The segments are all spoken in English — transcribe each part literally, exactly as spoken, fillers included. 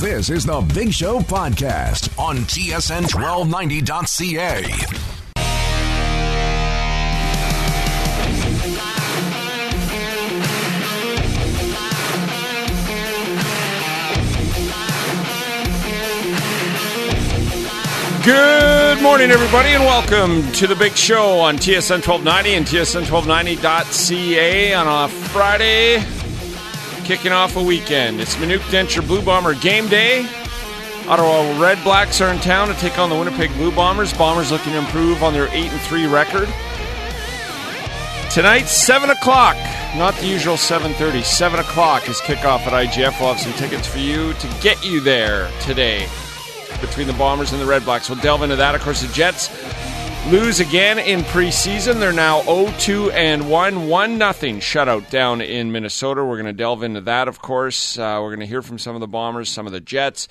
This is the Big Show podcast on T S N twelve ninety dot C A. Good morning, everybody, and welcome to the Big Show on T S N twelve ninety and T S N twelve ninety dot C A on a Friday, kicking off a weekend. It's Minute Denture Blue Bomber game day. Ottawa Red Blacks are in town to take on the Winnipeg Blue Bombers. Bombers looking to improve on their eight and three record. Tonight, seven o'clock, not the usual seven thirty, seven o'clock is kickoff at I G F. We'll have some tickets for you to get you there today. Between the Bombers and the Red Blacks. We'll delve into that. Of course, the Jets lose again in preseason. They're now oh two and one, one nothing shutout down in Minnesota. We're going to delve into that, of course. Uh, we're going to hear from some of the Bombers, some of the Jets.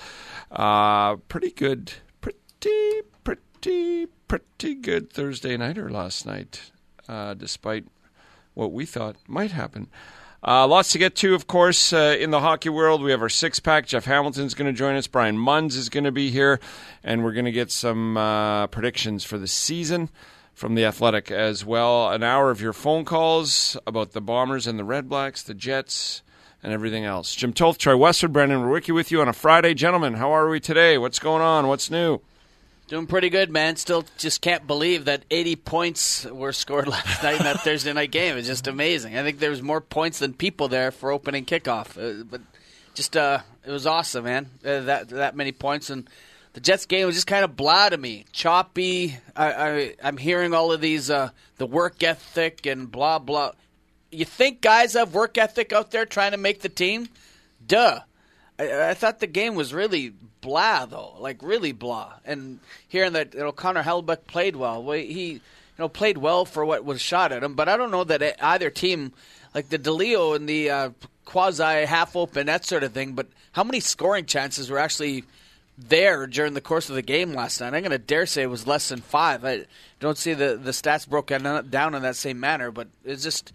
Uh, pretty good, pretty, pretty, pretty good Thursday nighter last night, uh, despite what we thought might happen. Uh, lots to get to, of course, uh, in the hockey world. We have our six-pack. Jeff Hamilton's going to join us. Brian Munns is going to be here. And we're going to get some uh, predictions for the season from The Athletic as well. An hour of your phone calls about the Bombers and the Red Blacks, the Jets, and everything else. Jim Toth, Troy Westwood, Brandon Rewicki with you on a Friday. Gentlemen, how are we today? What's going on? What's new? Doing pretty good, man. Still just can't believe that eighty points were scored last night in that Thursday night game. It's just amazing. I think there was more points than people there for opening kickoff. Uh, but just uh, it was awesome, man. Uh, that that many points. And the Jets game was just kind of blah to me. Choppy. I, I, I'm hearing all of these, uh, the work ethic and blah, blah. You think guys have work ethic out there trying to make the team? Duh. I, I thought the game was really blah, though, like really blah. And hearing that, you know, Connor Hellebuyck played well. well. He, you know, played well for what was shot at him. But I don't know that either team, like the DeLeo and the uh, quasi half open, that sort of thing. But how many scoring chances were actually there during the course of the game last night? I'm going to dare say it was less than five. I don't see the the stats broken down in that same manner. But it's just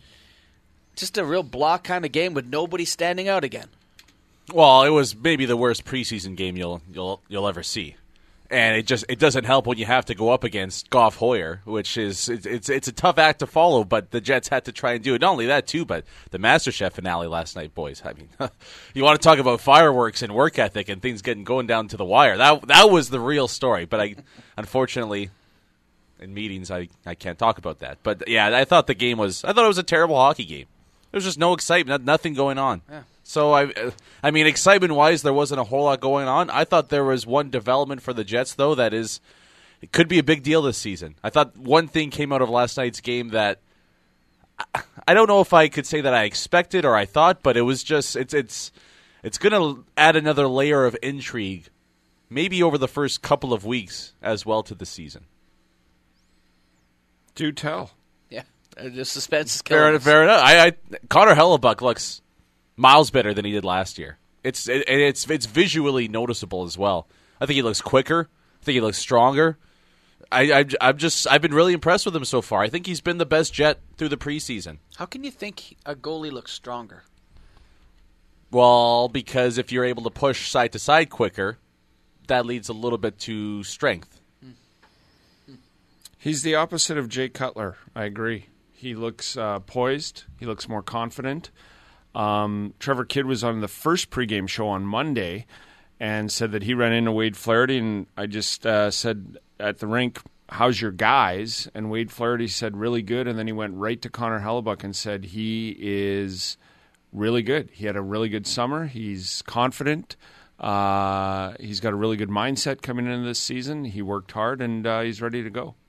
just a real blah kind of game with nobody standing out again. Well, it was maybe the worst preseason game you'll you'll you'll ever see, and it just it doesn't help when you have to go up against Goff Hoyer, which is it's it's, it's a tough act to follow. But the Jets had to try and do it. Not only that too, but the MasterChef finale last night, boys. I mean, you want to talk about fireworks and work ethic and things getting going down to the wire. That that was the real story. But I unfortunately in meetings I, I can't talk about that. But yeah, I thought the game was I thought it was a terrible hockey game. There was just no excitement, nothing going on. Yeah. So, I I mean, excitement-wise, there wasn't a whole lot going on. I thought there was one development for the Jets, though, that is, it could be a big deal this season. I thought one thing came out of last night's game that, I, I don't know if I could say that I expected or I thought, but it was just, it's it's it's going to add another layer of intrigue, maybe over the first couple of weeks as well to the season. Do tell. Yeah, the suspense is killing Fair, us. fair enough. I, I, Connor Hellebuyck looks miles better than he did last year. It's it, it's it's visually noticeable as well. I think he looks quicker. I think he looks stronger. I, I I'm just I've been really impressed with him so far. I think he's been the best Jet through the preseason. How can you think a goalie looks stronger? Well, because if you're able to push side to side quicker, that leads a little bit to strength. He's the opposite of Jay Cutler. I agree. He looks uh, poised. He looks more confident. Um, Trevor Kidd was on the first pregame show on Monday and said that he ran into Wade Flaherty, and I just uh, said at the rink, how's your guys? And Wade Flaherty said, really good, and then he went right to Connor Hellebuyck and said he is really good. He had a really good summer. He's confident. Uh, he's got a really good mindset coming into this season. He worked hard, and uh, he's ready to go.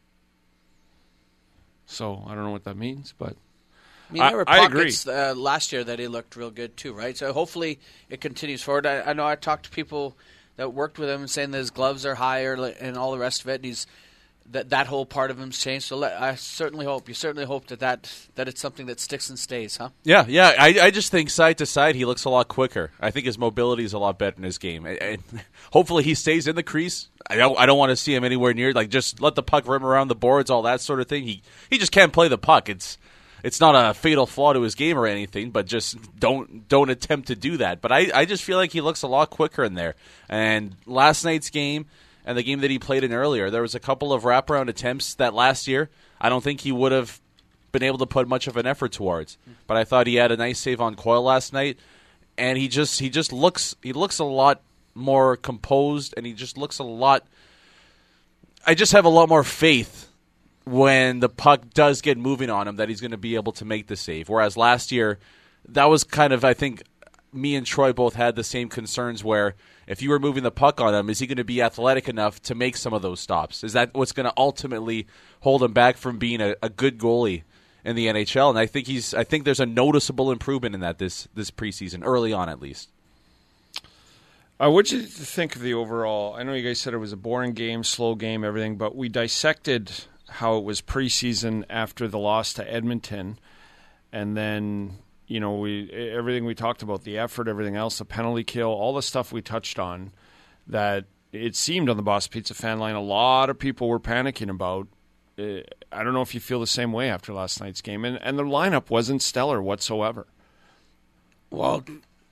So I don't know what that means, but I mean, there were I, I pockets uh, last year that he looked real good too, right? So hopefully it continues forward. I, I know I talked to people that worked with him saying that his gloves are higher and all the rest of it, and he's that that whole part of him's changed. So let, I certainly hope you certainly hope that, that that it's something that sticks and stays, huh? Yeah, yeah. I, I just think side to side he looks a lot quicker. I think his mobility is a lot better in his game. And, and hopefully he stays in the crease. I don't I don't want to see him anywhere near like just let the puck rim around the boards, all that sort of thing. He he just can't play the puck. It's it's not a fatal flaw to his game or anything, but just don't don't attempt to do that. But I, I just feel like he looks a lot quicker in there. And last night's game and the game that he played in earlier, there was a couple of wraparound attempts that last year I don't think he would have been able to put much of an effort towards. But I thought he had a nice save on Coyle last night, and he just he just looks he looks a lot more composed, and he just looks a lot. I just have a lot more faith when the puck does get moving on him that he's going to be able to make the save. Whereas last year, that was kind of, I think, me and Troy both had the same concerns where if you were moving the puck on him, is he going to be athletic enough to make some of those stops? Is that what's going to ultimately hold him back from being a, a good goalie in the N H L? And I think he's. I think there's a noticeable improvement in that this this preseason, early on at least. Uh, what did you think of the overall? I know you guys said it was a boring game, slow game, everything, but we dissected how it was preseason after the loss to Edmonton, and then you know we everything we talked about, the effort, everything else, the penalty kill, all the stuff we touched on. That it seemed on the Boss Pizza fan line, a lot of people were panicking about. Uh, I don't know if you feel the same way after last night's game, and and the lineup wasn't stellar whatsoever. Well,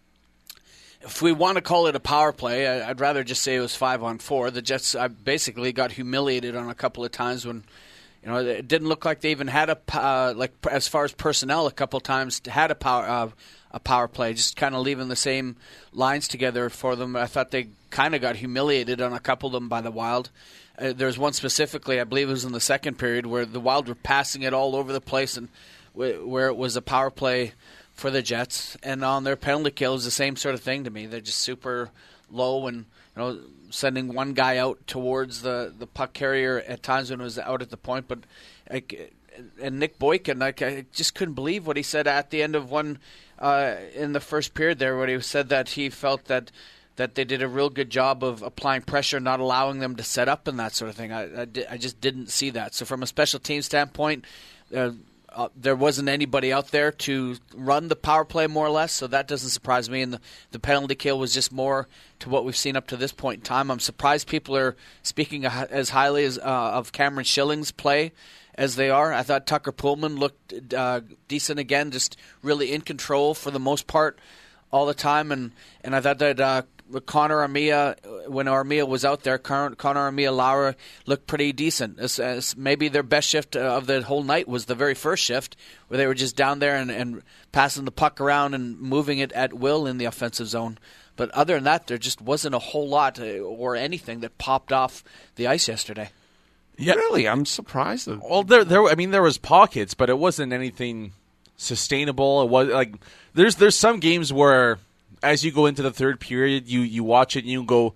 if we want to call it a power play, I'd rather just say it was five on four. The Jets I basically got humiliated on a couple of times when, you know, it didn't look like they even had a uh, like as far as personnel. A couple of times had a power uh, a power play, just kind of leaving the same lines together for them. I thought they kind of got humiliated on a couple of them by the Wild. Uh, there's one specifically, I believe it was in the second period, where the Wild were passing it all over the place, and w- where it was a power play for the Jets, and on their penalty kill is the same sort of thing to me. They're just super low, and you know, sending one guy out towards the, the puck carrier at times when it was out at the point. But I, and Nick Boykin, I, I just couldn't believe what he said at the end of one uh, in the first period there, where he said that he felt that that they did a real good job of applying pressure, not allowing them to set up and that sort of thing. I, I, I just didn't see that. So from a special team standpoint, uh, Uh, there wasn't anybody out there to run the power play more or less, so that doesn't surprise me. And the, the penalty kill was just more to what we've seen up to this point in time. I'm surprised people are speaking as highly as uh, of Cameron Schilling's play as they are. I thought Tucker Pullman looked uh, decent again, just really in control for the most part all the time. And, and I thought that uh, Connor Armia, when Armia was out there, Connor Armia Laura looked pretty decent. As, as maybe their best shift of the whole night was the very first shift, where they were just down there and, and passing the puck around and moving it at will in the offensive zone. But other than that, there just wasn't a whole lot or anything that popped off the ice yesterday. Yeah, really, I'm surprised. That- well, there, there. I mean, there was pockets, but it wasn't anything sustainable. It was like there's there's some games where, as you go into the third period, you, you watch it and you go,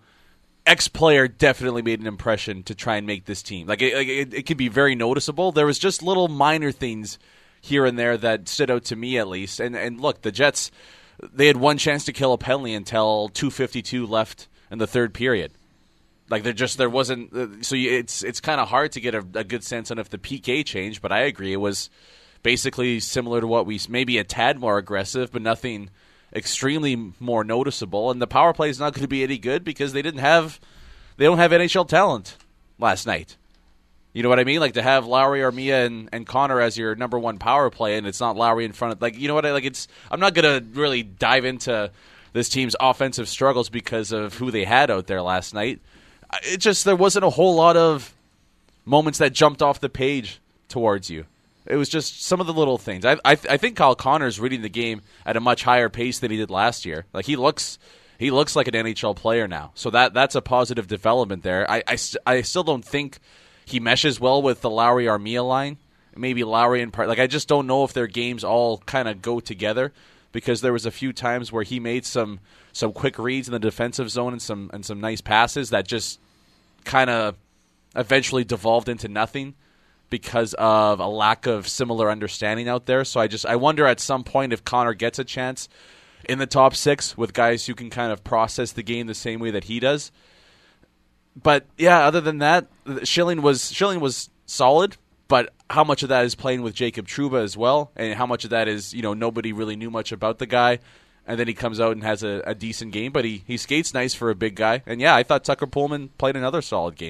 X player definitely made an impression to try and make this team. Like it, it, it can be very noticeable. There was just little minor things here and there that stood out to me at least. And and look, the Jets, they had one chance to kill a penalty until two fifty-two left in the third period. Like there just there wasn't. So you, it's it's kind of hard to get a, a good sense on if the P K changed. But I agree, it was basically similar to what we maybe a tad more aggressive, but nothing extremely more noticeable. And the power play is not going to be any good because they didn't have they don't have N H L talent last night. You know what I mean? Like to have Lowry, Armia, and, and Connor as your number one power play, and it's not Lowry in front of like you know what I like. It's I'm not going to really dive into this team's offensive struggles because of who they had out there last night. It just there wasn't a whole lot of moments that jumped off the page towards you. It was just some of the little things. I I, I think Kyle Connor's reading the game at a much higher pace than he did last year. Like he looks he looks like an N H L player now. So that that's a positive development there. I I, st- I still don't think he meshes well with the Lowry Armia line. Maybe Lowry in part. Like I just don't know if their games all kind of go together because there was a few times where he made some some quick reads in the defensive zone and some and some nice passes that just kind of eventually devolved into nothing because of a lack of similar understanding out there. So I just I wonder at some point if Connor gets a chance in the top six with guys who can kind of process the game the same way that he does. But yeah, other than that, Schilling was Schilling was solid. But how much of that is playing with Jacob Trouba as well, and how much of that is you know nobody really knew much about the guy, and then he comes out and has a, a decent game. But he, he skates nice for a big guy. And yeah, I thought Tucker Pullman played another solid game.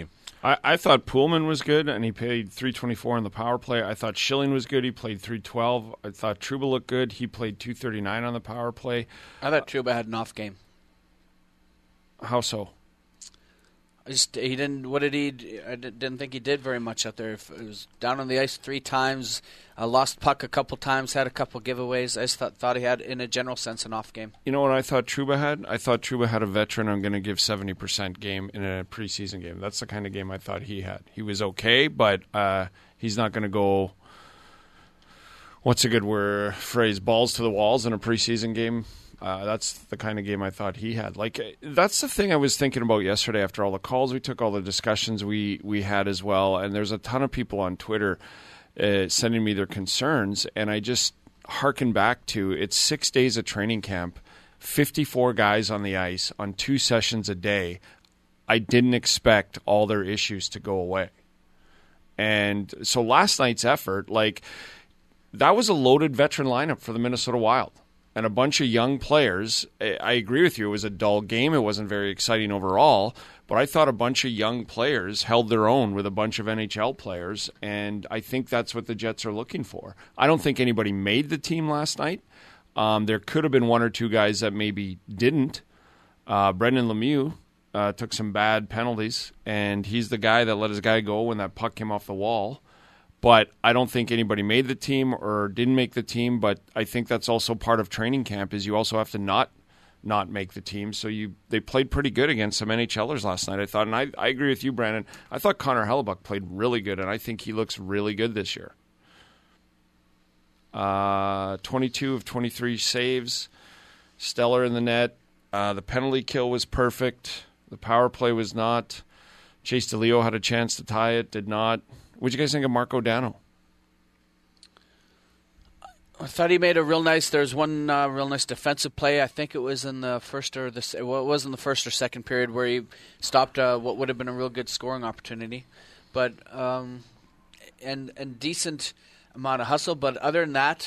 I, I thought Poolman was good, and he played three twenty-four on the power play. I thought Schilling was good. He played three twelve. I thought Trouba looked good. He played two thirty-nine on the power play. I thought Trouba had an off game. How so? I just he didn't. What did he? I didn't think he did very much out there. It was down on the ice three times, uh, lost puck a couple times, had a couple giveaways. I just thought, thought he had, in a general sense, an off game. You know what I thought Trouba had? I thought Trouba had a veteran I'm going to give seventy percent game in a preseason game. That's the kind of game I thought he had. He was okay, but uh, he's not going to go, what's a good word, phrase, balls to the walls in a preseason game. Uh, that's the kind of game I thought he had. Like, that's the thing I was thinking about yesterday after all the calls we took, all the discussions we, we had as well. And there's a ton of people on Twitter uh, sending me their concerns. And I just hearken back to, it's six days of training camp, fifty-four guys on the ice on two sessions a day. I didn't expect all their issues to go away. And so last night's effort, like, that was a loaded veteran lineup for the Minnesota Wild. And a bunch of young players. I agree with you. It was a dull game. It wasn't very exciting overall. But I thought a bunch of young players held their own with a bunch of N H L players. And I think that's what the Jets are looking for. I don't think anybody made the team last night. Um, there could have been one or two guys that maybe didn't. Uh, Brendan Lemieux uh, took some bad penalties. And he's the guy that let his guy go when that puck came off the wall. But I don't think anybody made the team or didn't make the team. But I think that's also part of training camp is you also have to not not make the team. So you they played pretty good against some NHLers last night, I thought. And I, I agree with you, Brandon. I thought Connor Hellebuck played really good, and I think he looks really good this year. Uh, twenty-two of twenty-three saves, stellar in the net. Uh, the penalty kill was perfect. The power play was not. Chase DeLeo had a chance to tie it, did not. What did you guys think of Marco Dano? I thought he made a real nice. There's one uh, real nice defensive play. I think it was in the first or the well, it was in the first or second period where he stopped uh, what would have been a real good scoring opportunity, but um, and and decent amount of hustle. But other than that,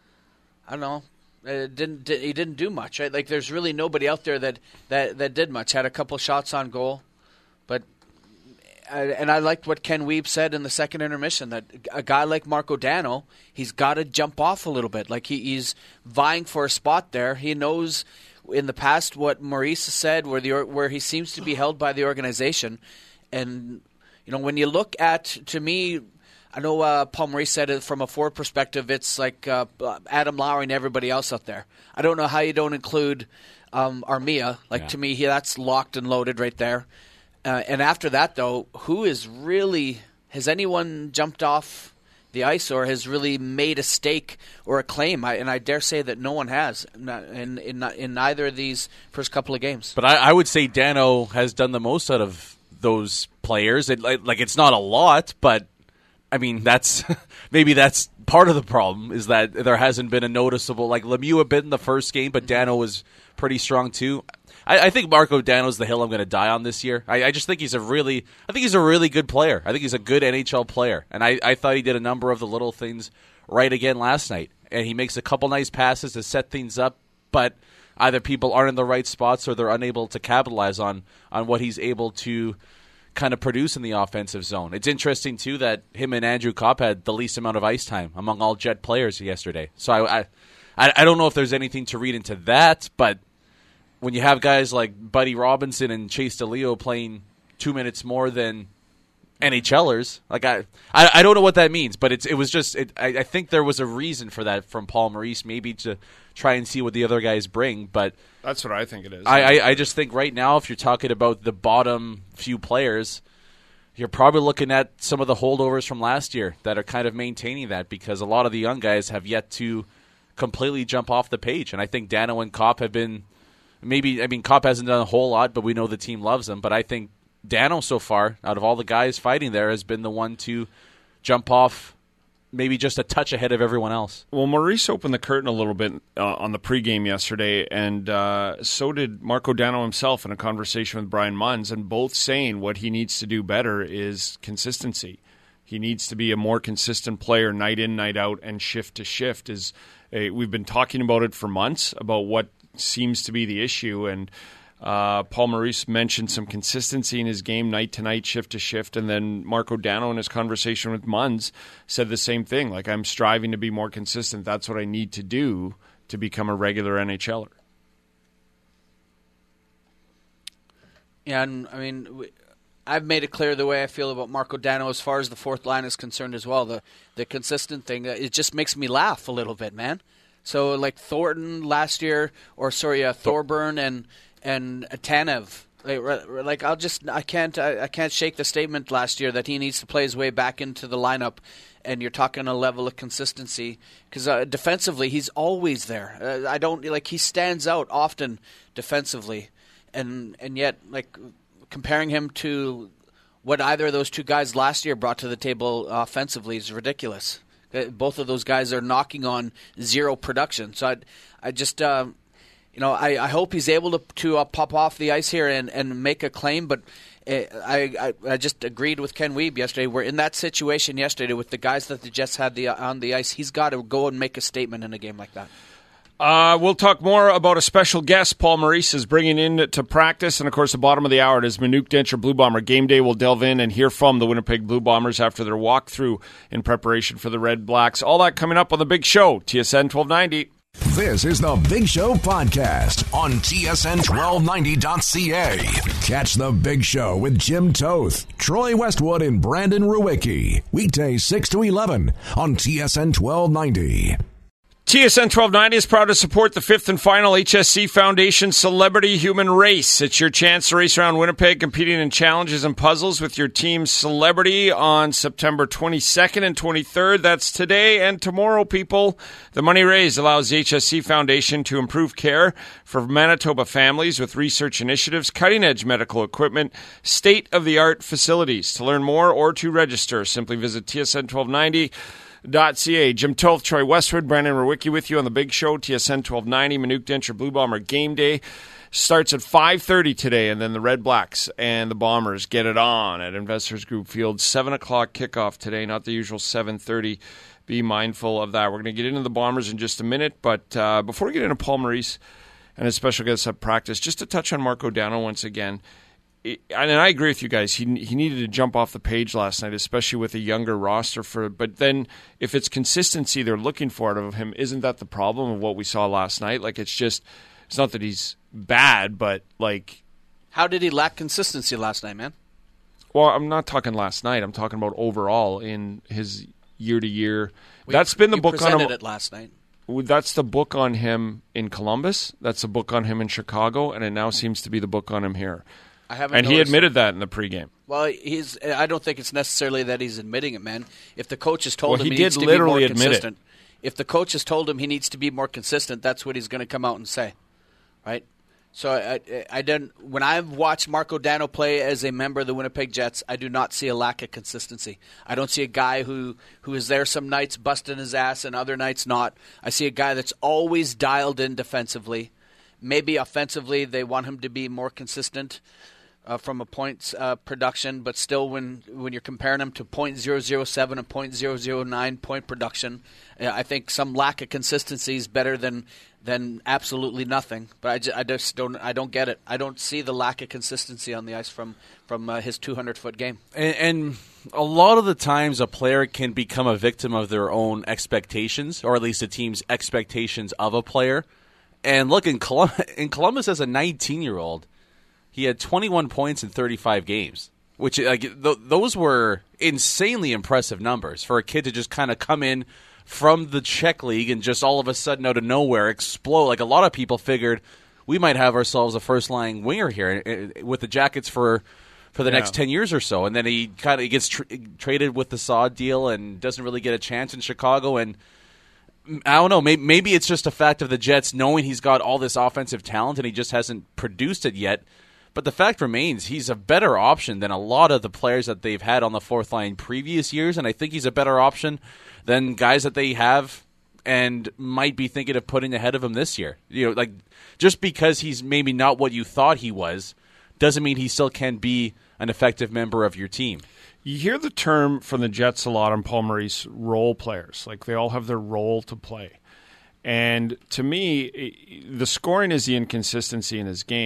I don't know. It didn't he didn't do much. Right? Like there's really nobody out there that, that, that did much. Had a couple shots on goal, but. And I liked what Ken Wiebe said in the second intermission, that a guy like Marco Dano, he's got to jump off a little bit. Like he, he's vying for a spot there. He knows in the past what Maurice has said, where the where he seems to be held by the organization. And you know, when you look at, to me, I know uh, Paul Maurice said it from a forward perspective. It's like uh, Adam Lowry and everybody else out there. I don't know how you don't include um, Armia. Like yeah. To me, he, that's locked and loaded right there. Uh, and after that, though, who is really – has anyone jumped off the ice or has really made a stake or a claim? I, and I dare say that no one has in, in, in either of these first couple of games. But I, I would say Dano has done the most out of those players. It, like, like, it's not a lot, but, I mean, that's – maybe that's part of the problem is that there hasn't been a noticeable – like, Lemieux a bit in the first game, but Dano was pretty strong too. I, I think Marco Dano's the hill I'm going to die on this year. I, I just think he's a really, I think he's a really good player. I think he's a good N H L player, and I, I thought he did a number of the little things right again last night. And he makes a couple nice passes to set things up, but either people aren't in the right spots or they're unable to capitalize on on what he's able to kind of produce in the offensive zone. It's interesting too that him and Andrew Kopp had the least amount of ice time among all Jet players yesterday. So I, I, I don't know if there's anything to read into that, but. When you have guys like Buddy Robinson and Chase DeLeo playing two minutes more than NHLers, like I, I, I don't know what that means, but it's it was just it, I, I think there was a reason for that from Paul Maurice, maybe to try and see what the other guys bring. But that's what I think it is. I, I, I just think right now, if you're talking about the bottom few players, you're probably looking at some of the holdovers from last year that are kind of maintaining that because a lot of the young guys have yet to completely jump off the page, and I think Dano and Kopp have been. Maybe, I mean, Kopp hasn't done a whole lot, but we know the team loves him. But I think Dano so far, out of all the guys fighting there, has been the one to jump off maybe just a touch ahead of everyone else. Well, Maurice opened the curtain a little bit uh, on the pregame yesterday, and uh, so did Marco Dano himself in a conversation with Brian Munns, and both saying what he needs to do better is consistency. He needs to be a more consistent player night in, night out, and shift to shift. Is a, we've been talking about it for months, about what seems to be the issue, and Uh, Paul Maurice mentioned some consistency in his game, night to night, shift to shift, and then Marco Dano in his conversation with Munz said the same thing. Like, I'm striving to be more consistent. That's what I need to do to become a regular N H L er. Yeah, and I mean, we, I've made it clear the way I feel about Marco Dano as far as the fourth line is concerned as well. The the consistent thing, it just makes me laugh a little bit, man. So like Thornton last year, or sorry, uh, Thorburn and and Tanev. Like, like I'll just I can't I, I can't shake the statement last year that he needs to play his way back into the lineup. And you're talking a level of consistency because uh, defensively he's always there. Uh, I don't like he stands out often defensively, and and yet like comparing him to what either of those two guys last year brought to the table offensively is ridiculous. Uh, both of those guys are knocking on zero production. So I I just. Um, You know, I, I hope he's able to to uh, pop off the ice here and, and make a claim, but uh, I, I I just agreed with Ken Wiebe yesterday. We're in that situation yesterday with the guys that the Jets had the, on the ice. He's got to go and make a statement in a game like that. Uh, we'll talk more about a special guest Paul Maurice is bringing in to practice. And, of course, the bottom of the hour, it is Manuk Densher Blue Bomber. Game day will delve in and hear from the Winnipeg Blue Bombers after their walkthrough in preparation for the Red Blacks. All that coming up on The Big Show, T S N twelve ninety. This is the Big Show podcast on T S N twelve ninety dot C A. Catch the Big Show with Jim Toth, Troy Westwood, and Brandon Rewicki. Weekdays six to eleven on T S N twelve ninety. T S N twelve ninety is proud to support the fifth and final H S C Foundation Celebrity Human Race. It's your chance to race around Winnipeg competing in challenges and puzzles with your team's celebrity on September twenty-second and twenty-third. That's today and tomorrow, people. The money raised allows the H S C Foundation to improve care for Manitoba families with research initiatives, cutting-edge medical equipment, state-of-the-art facilities. To learn more or to register, simply visit T S N twelve ninety dot C A. Jim Toth, Troy Westwood, Brandon Rewicki with you on The Big Show, T S N twelve ninety. Manuk Densher Blue Bomber game day starts at five thirty today, and then the Red Blacks and the Bombers get it on at Investors Group Field. seven o'clock kickoff today, not the usual seven thirty. Be mindful of that. We're going to get into the Bombers in just a minute, but uh, before we get into Paul Maurice and his special guests at practice, just to touch on Marco Dano once again. And I agree with you guys. He he needed to jump off the page last night, especially with a younger roster. For but then if it's consistency they're looking for out of him, isn't that the problem of what we saw last night? Like it's just it's not that he's bad, but like how did he lack consistency last night, man? Well, I'm not talking last night. I'm talking about overall in his year to year. We, That's been the you book on him. it last night. That's the book on him in Columbus. That's the book on him in Chicago, and it now seems to be the book on him here. I haven't and noticed. he admitted that in the pregame. Well, he's. I don't think it's necessarily that he's admitting it, man. If the coach has told well, him he, he, did needs to literally be more admit consistent, it. if the coach has told him he needs to be more consistent, that's what he's going to come out and say, right? So I, I, I didn't. When I've watched Marco Dano play as a member of the Winnipeg Jets, I do not see a lack of consistency. I don't see a guy who, who is there some nights busting his ass and other nights not. I see a guy that's always dialed in defensively. Maybe offensively they want him to be more consistent. Uh, from a points uh, production, but still when when you're comparing them to point zero zero seven and point zero zero nine point production, uh, I think some lack of consistency is better than than absolutely nothing. But I just, I just don't I don't get it. I don't see the lack of consistency on the ice from from uh, his two hundred foot game. And, and a lot of the times, a player can become a victim of their own expectations, or at least a team's expectations of a player. And look, in, Colum- in Columbus as a nineteen-year-old. He had twenty-one points in thirty-five games, which like th- those were insanely impressive numbers for a kid to just kind of come in from the Czech league and just all of a sudden out of nowhere explode. Like a lot of people figured we might have ourselves a first-line winger here with the Jackets for for the yeah. next ten years or so, and then he kind of gets tr- traded with the Saad deal and doesn't really get a chance in Chicago. And I don't know, maybe, maybe it's just a fact of the Jets knowing he's got all this offensive talent and he just hasn't produced it yet. But the fact remains, he's a better option than a lot of the players that they've had on the fourth line previous years, and I think he's a better option than guys that they have and might be thinking of putting ahead of him this year. You know, like just because he's maybe not what you thought he was, doesn't mean he still can be an effective member of your team. You hear the term from the Jets a lot on Paul Maurice, role players. Like they all have their role to play. And to me, the scoring is the inconsistency in his game.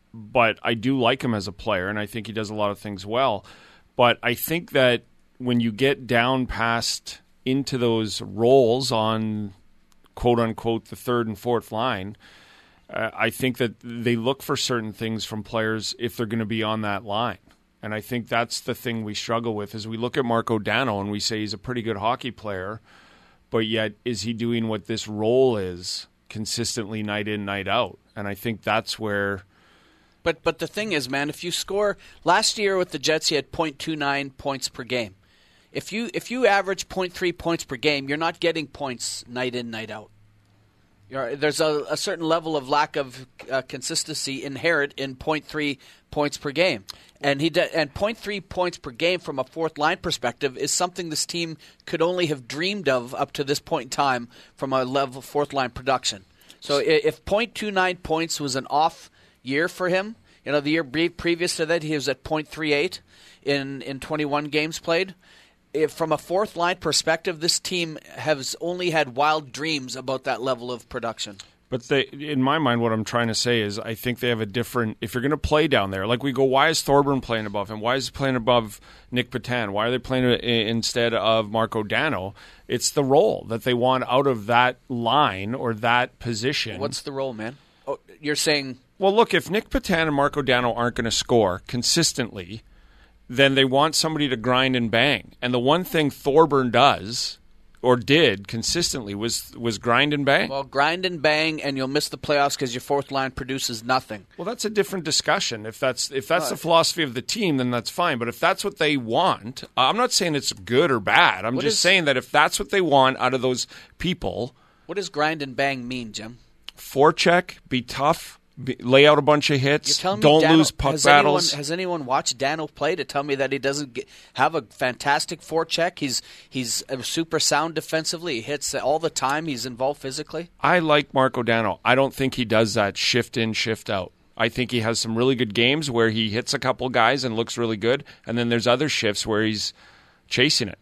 but I do like him as a player, and I think he does a lot of things well. But I think that when you get down past into those roles on quote-unquote the third and fourth line, uh, I think that they look for certain things from players if they're going to be on that line. And I think that's the thing we struggle with is we look at Marco Dano and we say he's a pretty good hockey player, but yet is he doing what this role is consistently night in, night out? And I think that's where... But but the thing is, man, if you score... Last year with the Jets, he had point two nine points per game. If you if you average point three points per game, you're not getting points night in, night out. You're, there's a, a certain level of lack of uh, consistency inherent in point three points per game. And he de- and point three points per game from a fourth line perspective is something this team could only have dreamed of up to this point in time from a level fourth line production. So if point two nine points was an off year for him, you know, the year previous to that he was at point three eight in, in twenty-one games played. If from a fourth line perspective, this team has only had wild dreams about that level of production. But they, in my mind, what I'm trying to say is I think they have a different – if you're going to play down there, like we go, why is Thorburn playing above him? Why is he playing above Nick Petan? Why are they playing instead of Marco Dano? It's the role that they want out of that line or that position. What's the role, man? Oh, you're saying – Well, look, if Nick Petan and Marco Dano aren't going to score consistently, then they want somebody to grind and bang. And the one thing Thorburn does – or did consistently was was grind and bang. Well, grind and bang, and you'll miss the playoffs because your fourth line produces nothing. Well, that's a different discussion. If that's if that's uh, the philosophy of the team, then that's fine. But if that's what they want, uh, I'm not saying it's good or bad. I'm just is, saying that if that's what they want out of those people. What does grind and bang mean, Jim? Forecheck, be tough. Be, lay out a bunch of hits. Don't Dano, lose puck has battles. Anyone, has anyone watched Dano play to tell me that he doesn't get, have a fantastic forecheck? He's he's super sound defensively. He hits all the time. He's involved physically. I like Marco Dano. I don't think he does that shift in, shift out. I think he has some really good games where he hits a couple guys and looks really good, and then there's other shifts where he's chasing it.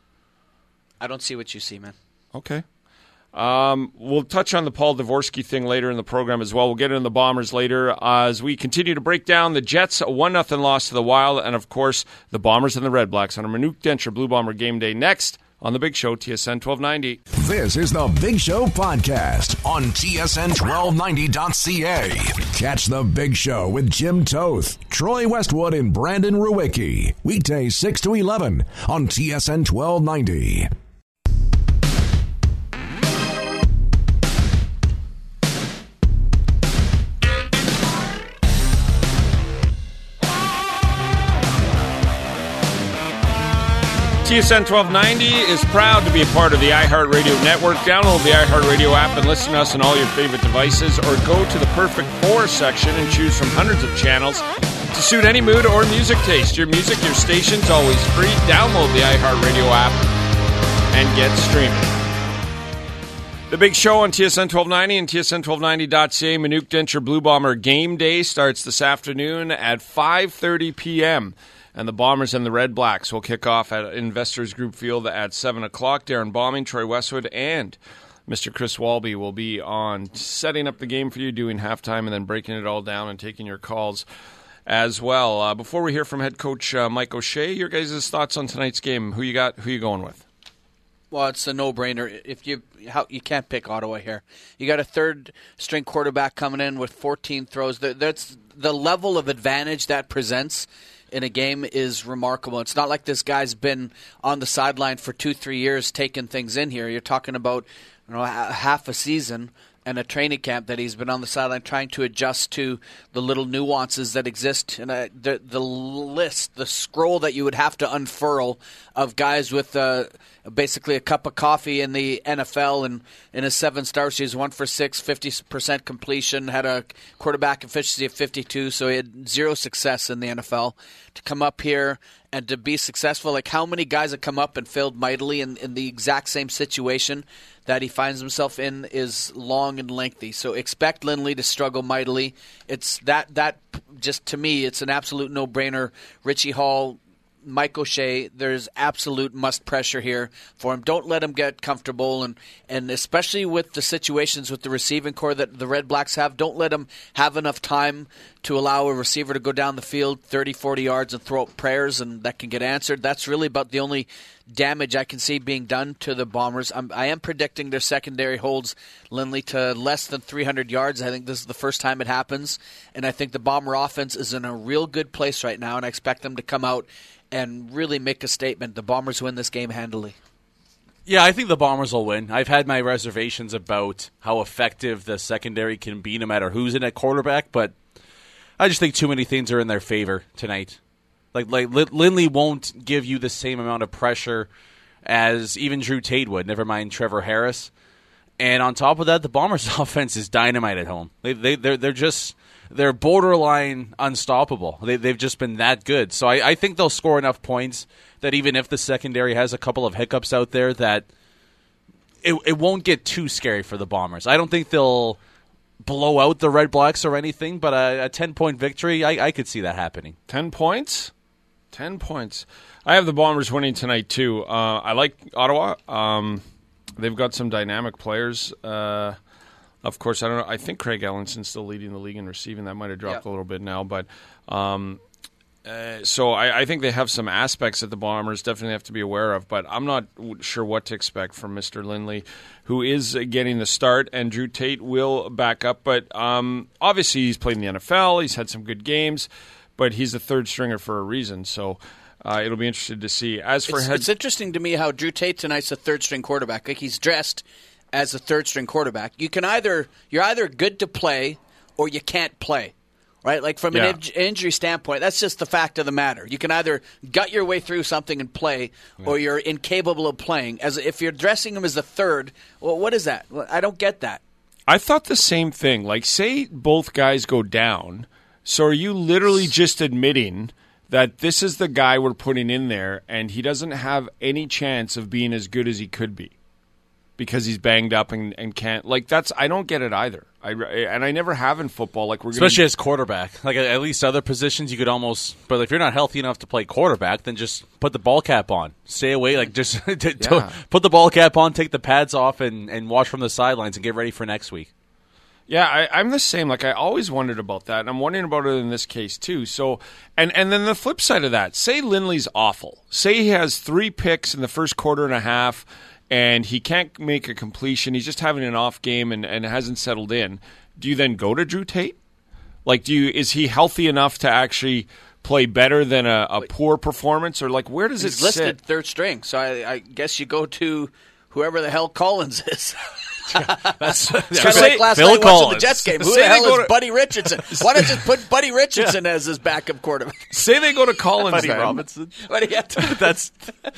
I don't see what you see, man. Okay. Um, we'll touch on the Paul Dvorsky thing later in the program as well. We'll get into the Bombers later uh, as we continue to break down the Jets' a one nothing loss to the Wild and, of course, the Bombers and the Red Blacks on a Manute Denture Blue Bomber Game Day next on The Big Show, T S N twelve ninety. This is The Big Show Podcast on T S N twelve ninety dot C A. Catch The Big Show with Jim Toth, Troy Westwood, and Brandon Ruwicki. Weekdays six to eleven on T S N twelve ninety. T S N twelve ninety is proud to be a part of the iHeartRadio network. Download the iHeartRadio app and listen to us on all your favorite devices, or go to the Perfect Four section and choose from hundreds of channels to suit any mood or music taste. Your music, your station's always free. Download the iHeartRadio app and get streaming. The Big Show on T S N twelve ninety and T S N twelve ninety dot C A. Manute Denture Blue Bomber Game Day starts this afternoon at five thirty p.m., and the Bombers and the Red Blacks will kick off at Investors Group Field at seven o'clock. Darren Bombing, Troy Westwood, and Mister Chris Walby will be on setting up the game for you, doing halftime, and then breaking it all down and taking your calls as well. Uh, before we hear from head coach uh, Mike O'Shea, your guys' thoughts on tonight's game. Who you got? Who you going with? Well, it's a no-brainer. If you how, you can't pick Ottawa here. You got a third-string quarterback coming in with fourteen throws. That's the level of advantage that presents in a game is remarkable. It's not like this guy's been on the sideline for two, three years taking things in here. You're talking about, you know, half a season and a training camp that he's been on the sideline trying to adjust to the little nuances that exist. And uh, the the list, the scroll that you would have to unfurl of guys with uh, basically a cup of coffee in the N F L, and in his seven starts, he's one for six, fifty percent completion, had a quarterback efficiency of fifty-two, so he had zero success in the N F L. To come up here and to be successful, like how many guys have come up and failed mightily in, in the exact same situation that he finds himself in is long and lengthy. So expect Lindley to struggle mightily. It's that that just to me, it's an absolute no-brainer. Richie Hall Mike O'Shea, there's absolute must pressure here for him. Don't let him get comfortable, and, and especially with the situations with the receiving core that the Red Blacks have, don't let him have enough time to allow a receiver to go down the field thirty, forty yards and throw up prayers, and that can get answered. That's really about the only damage I can see being done to the Bombers. I'm, I am predicting their secondary holds Lindley to less than three hundred yards. I think this is the first time it happens, and I think the Bomber offense is in a real good place right now, and I expect them to come out and really make a statement. The Bombers win this game handily. Yeah, I think the Bombers will win. I've had my reservations about how effective the secondary can be no matter who's in at quarterback, but I just think too many things are in their favor tonight. Like, like Lindley won't give you the same amount of pressure as even Drew Tate would, never mind Trevor Harris. And on top of that, the Bombers' offense is dynamite at home. They, they, they're, they're just they're borderline unstoppable. They, they've just been that good. So I, I think they'll score enough points that even if the secondary has a couple of hiccups out there, that it, it won't get too scary for the Bombers. I don't think they'll blow out the Red Blacks or anything, but a, a ten-point victory, I, I could see that happening. Ten points? Ten points. I have the Bombers winning tonight, too. Uh, I like Ottawa. Um, they've got some dynamic players. Uh, of course, I don't know. I think Craig Ellenson's still leading the league in receiving. That might have dropped yep. a little bit now. But um, uh, so I, I think they have some aspects that the Bombers definitely have to be aware of. But I'm not sure what to expect from Mister Lindley, who is getting the start, and Drew Tate will back up. But um, obviously he's played in the N F L. He's had some good games, but he's a third stringer for a reason. So uh, it'll be interesting to see. As for it's, head- it's interesting to me how Drew Tate tonight's a third string quarterback. Like, he's dressed as a third string quarterback. You can either you're either good to play or you can't play. Right? Like, from yeah. an in- injury standpoint, that's just the fact of the matter. You can either gut your way through something and play, yeah. or you're incapable of playing. As if you're dressing him as a third, well, what is that? I don't get that. I thought the same thing. Like, say both guys go down, so are you literally just admitting that this is the guy we're putting in there, and he doesn't have any chance of being as good as he could be because he's banged up and, and can't? Like, that's I don't get it either. I, and I never have in football. Like, we're especially gonna, as quarterback. Like, at least other positions you could almost. But if you're not healthy enough to play quarterback, then just put the ball cap on. Stay away. Like, just to, to yeah. put the ball cap on, take the pads off, and, and watch from the sidelines and get ready for next week. Yeah, I, I'm the same. Like, I always wondered about that, and I'm wondering about it in this case too. So, and and then the flip side of that, say Lindley's awful. Say he has three picks in the first quarter and a half, and he can't make a completion. He's just having an off game and, and hasn't settled in. Do you then go to Drew Tate? Like, do you is he healthy enough to actually play better than a, a poor performance, or like where does He's it listed sit? Third string, so I, I guess you go to whoever the hell Collins is. Yeah, that's it's kind of like last Phil night Collins. watching the Jets game. Who Say the hell go is to- Buddy Richardson? Why not just put Buddy Richardson yeah. as his backup quarterback? Say they go to Collins Buddy then. Robinson. What do you have to- that's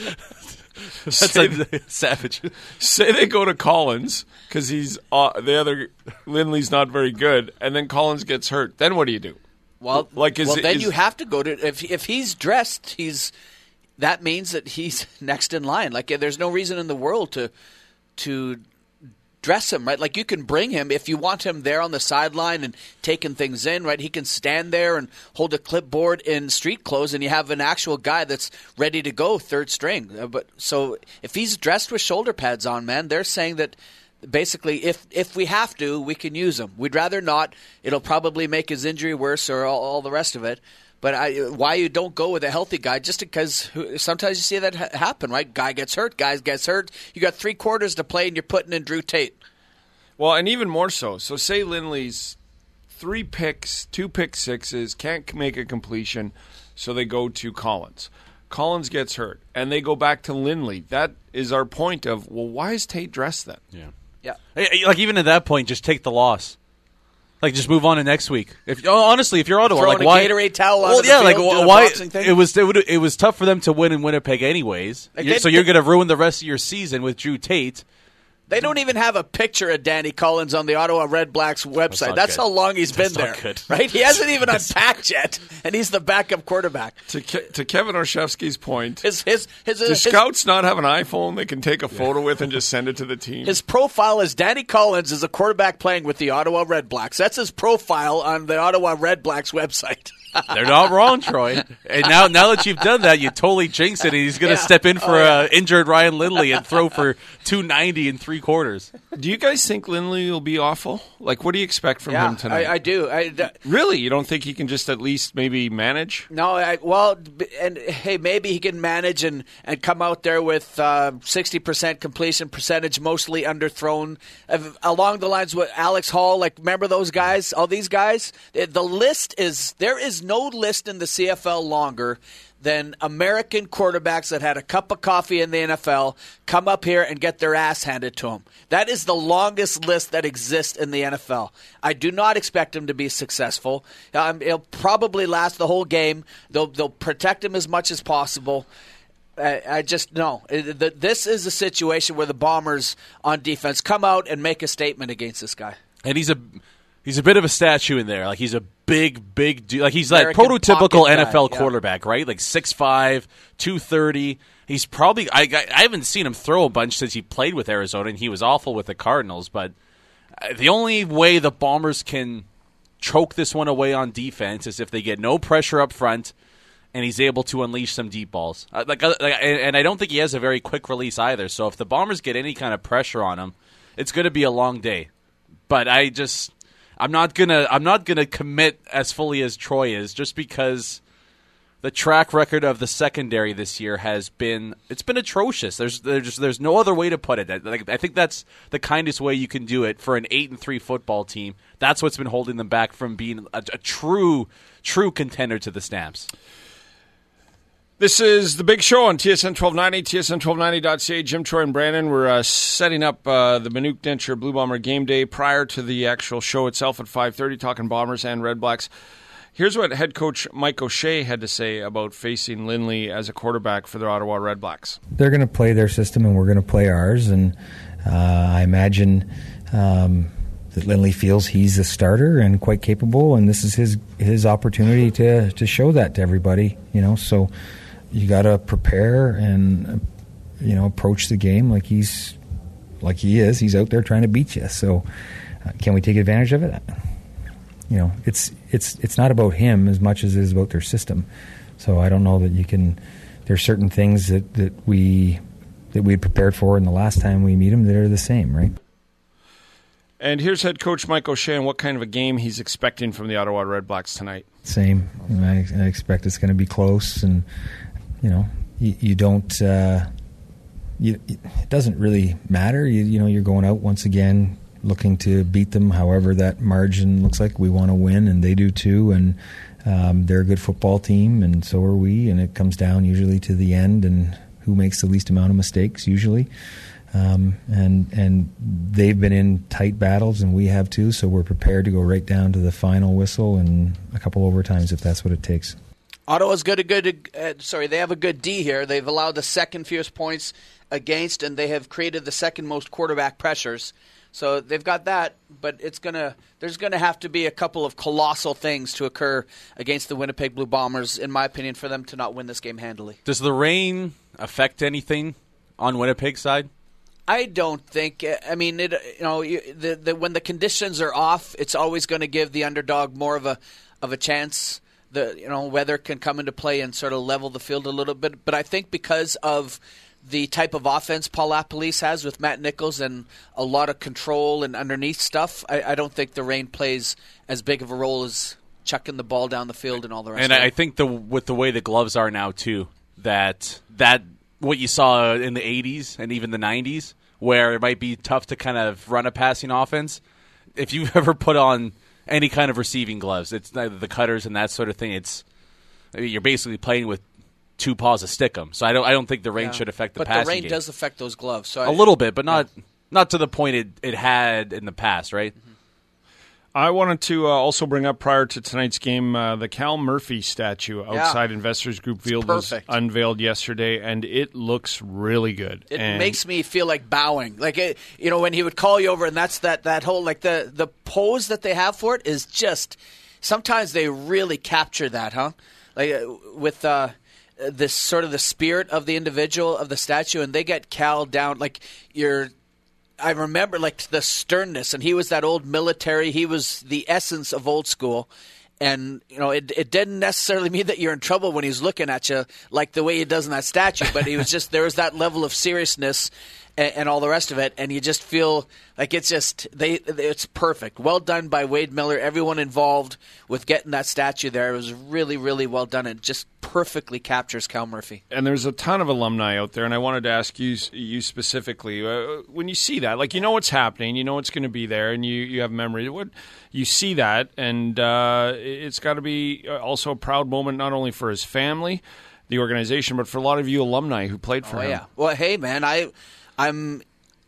that's say, a, savage. Say they go to Collins because he's uh, the other Lindley's not very good, and then Collins gets hurt. Then what do you do? Well, like is, well, then is, you have to go to if if he's dressed, he's that means that he's next in line. Like, there's no reason in the world to to. dress him, right? Like, you can bring him if you want him there on the sideline and taking things in, right? He can stand there and hold a clipboard in street clothes, and you have an actual guy that's ready to go third string. Uh, but so if he's dressed with shoulder pads on, man, they're saying that basically if if we have to, we can use him. We'd rather not. It'll probably make his injury worse or all, all the rest of it. But I, why you don't go with a healthy guy? Just because sometimes you see that ha- happen, right? Guy gets hurt, guy gets hurt. You got three quarters to play, and you're putting in Drew Tate. Well, and even more so. So say Lindley's three picks, two pick sixes, can't make a completion, so they go to Collins. Collins gets hurt, and they go back to Lindley. That is our point of, well, why is Tate dressed then? Yeah. Yeah. Like, even at that point, just take the loss. Like, just move on to next week. If honestly, if you're Ottawa, Throwing like a why? Gatorade towel well, onto yeah, the like field, why? thing? It was it, would, it was tough for them to win in Winnipeg, anyways. Like You're- they- so you're going to ruin the rest of your season with Drew Tate. They don't even have a picture of Danny Collins on the Ottawa Red Blacks website. not That's good. how long he's That's been not there. good. Right? He hasn't even unpacked yet, and he's the backup quarterback. To Ke- to Kevin Orshevsky's point, His his his, do his, scouts not have an iPhone they can take a photo with and just send it to the team? his profile is Danny Collins is a quarterback playing with the Ottawa Red Blacks. That's his profile on the Ottawa Red Blacks website. They're not wrong, Troy. And now now that you've done that, you totally jinxed it, and he's going to Yeah. step in for Oh, yeah. uh, injured Ryan Lindley and throw for two ninety in three quarters. Do you guys think Lindley will be awful? Like, what do you expect from Yeah, him tonight? I, I do. I, d- Really? You don't think he can just at least maybe manage? No, I, well, b- and hey, maybe he can manage and, and come out there with uh, sixty percent completion percentage, mostly underthrown, uh, along the lines with Alex Hall. Like, remember those guys? All these guys. The the list is there is no list in the C F L longer than American quarterbacks that had a cup of coffee in the N F L come up here and get their ass handed to them. That is the longest list that exists in the N F L. I do not expect him to be successful. Um, he'll probably last the whole game. They'll they'll protect him as much as possible. I, I just no. It- the- This is a situation where the Bombers on defense come out and make a statement against this guy. And he's a he's a bit of a statue in there. Like, he's a big, big dude. Like, he's that American prototypical pocket N F L guy, yeah. quarterback, right? Like six five, two thirty. He's probably I, I I haven't seen him throw a bunch since he played with Arizona, and he was awful with the Cardinals. But uh, the only way the Bombers can choke this one away on defense is if they get no pressure up front, and he's able to unleash some deep balls. Uh, like, uh, like, and, and I don't think he has a very quick release either. So if the Bombers get any kind of pressure on him, it's going to be a long day. But I just, I'm not gonna, I'm not gonna commit as fully as Troy is, just because the track record of the secondary this year has been, it's been atrocious. There's, there's, there's no other way to put it. I, like, I think that's the kindest way you can do it for an eight and three football team. That's what's been holding them back from being a, a true, true contender to the Stamps. This is The Big Show on T S N twelve ninety, T S N twelve ninety dot C A. Jim, Troy, and Brandon. We're uh, setting up uh, the Manuk Denture Blue Bomber game day prior to the actual show itself at five thirty, talking Bombers and Red Blacks. Here's what head coach Mike O'Shea had to say about facing Lindley as a quarterback for the Ottawa Red Blacks. They're going to play their system, and we're going to play ours. And uh, I imagine um, that Lindley feels he's a starter and quite capable, and this is his his opportunity to to show that to everybody. You know, so you got to prepare and uh, you know approach the game like he's like he is. He's out there trying to beat you. So uh, can we take advantage of it? You know, it's it's it's not about him as much as it is about their system. So I don't know that you can. There's certain things that, that we that we had prepared for in the last time we meet him that are the same, right? And here's head coach Mike O'Shea and what kind of a game he's expecting from the Ottawa Red Blacks tonight. Same. You know, I, I expect it's going to be close, and you know, you, you don't. Uh, you, it doesn't really matter. You, you know, you're going out once again, looking to beat them. However, that margin looks like we want to win, and they do too. And um, they're a good football team, and so are we. And it comes down usually to the end, and who makes the least amount of mistakes usually. Um, and and they've been in tight battles, and we have too. So we're prepared to go right down to the final whistle and a couple overtimes if that's what it takes. Ottawa's good. A good. Uh, sorry, they have a good D here. They've allowed the second fewest points against, and they have created the second most quarterback pressures. So they've got that, but it's gonna. There's gonna have to be a couple of colossal things to occur against the Winnipeg Blue Bombers, in my opinion, for them to not win this game handily. Does the rain affect anything on Winnipeg's side? I don't think. I mean, it, you know, you, the, the, when the conditions are off, it's always going to give the underdog more of a of a chance. The you know weather can come into play and sort of level the field a little bit. But I think because of the type of offense Paul LaPolice has with Matt Nichols and a lot of control and underneath stuff, I, I don't think the rain plays as big of a role as chucking the ball down the field and all the rest. And of it. I think the with the way the gloves are now too, that that what you saw in the eighties and even the nineties, where it might be tough to kind of run a passing offense. If you've ever put on any kind of receiving gloves, it's the cutters and that sort of thing. It's you're basically playing with two paws of stickum. So I don't I don't think the rain Yeah. should affect the but passing the rain game. does affect those gloves. So a I, little bit, but not not to the point it, it had in the past, right? Mm-hmm. I wanted to uh, also bring up prior to tonight's game uh, the Cal Murphy statue outside Yeah. Investors Group Field was perfect. unveiled yesterday, and it looks really good. It and makes me feel like bowing, like it, you know, when he would call you over, and that's that that whole like the the pose that they have for it is just. Sometimes they really capture that, huh? Like uh, with uh, this sort of the spirit of the individual of the statue, and they get Cal down like you're. I remember like the sternness, and he was that old military. He was the essence of old school, And, you know, it it didn't necessarily mean that you're in trouble when he's looking at you like the way he does in that statue, but he was just, there was that level of seriousness and, and all the rest of it, and you just feel like it's just, they it's perfect. Well done by Wade Miller, everyone involved with getting that statue there. It was really, really well done. It just perfectly captures Cal Murphy. And there's a ton of alumni out there, and I wanted to ask you you specifically, uh, when you see that, like, you know what's happening, you know what's going to be there, and you, you have memory. What you see that, and uh, it's got to be also a proud moment not only for his family, the organization, but for a lot of you alumni who played for oh, him. Yeah. Well, hey, man, I, I'm,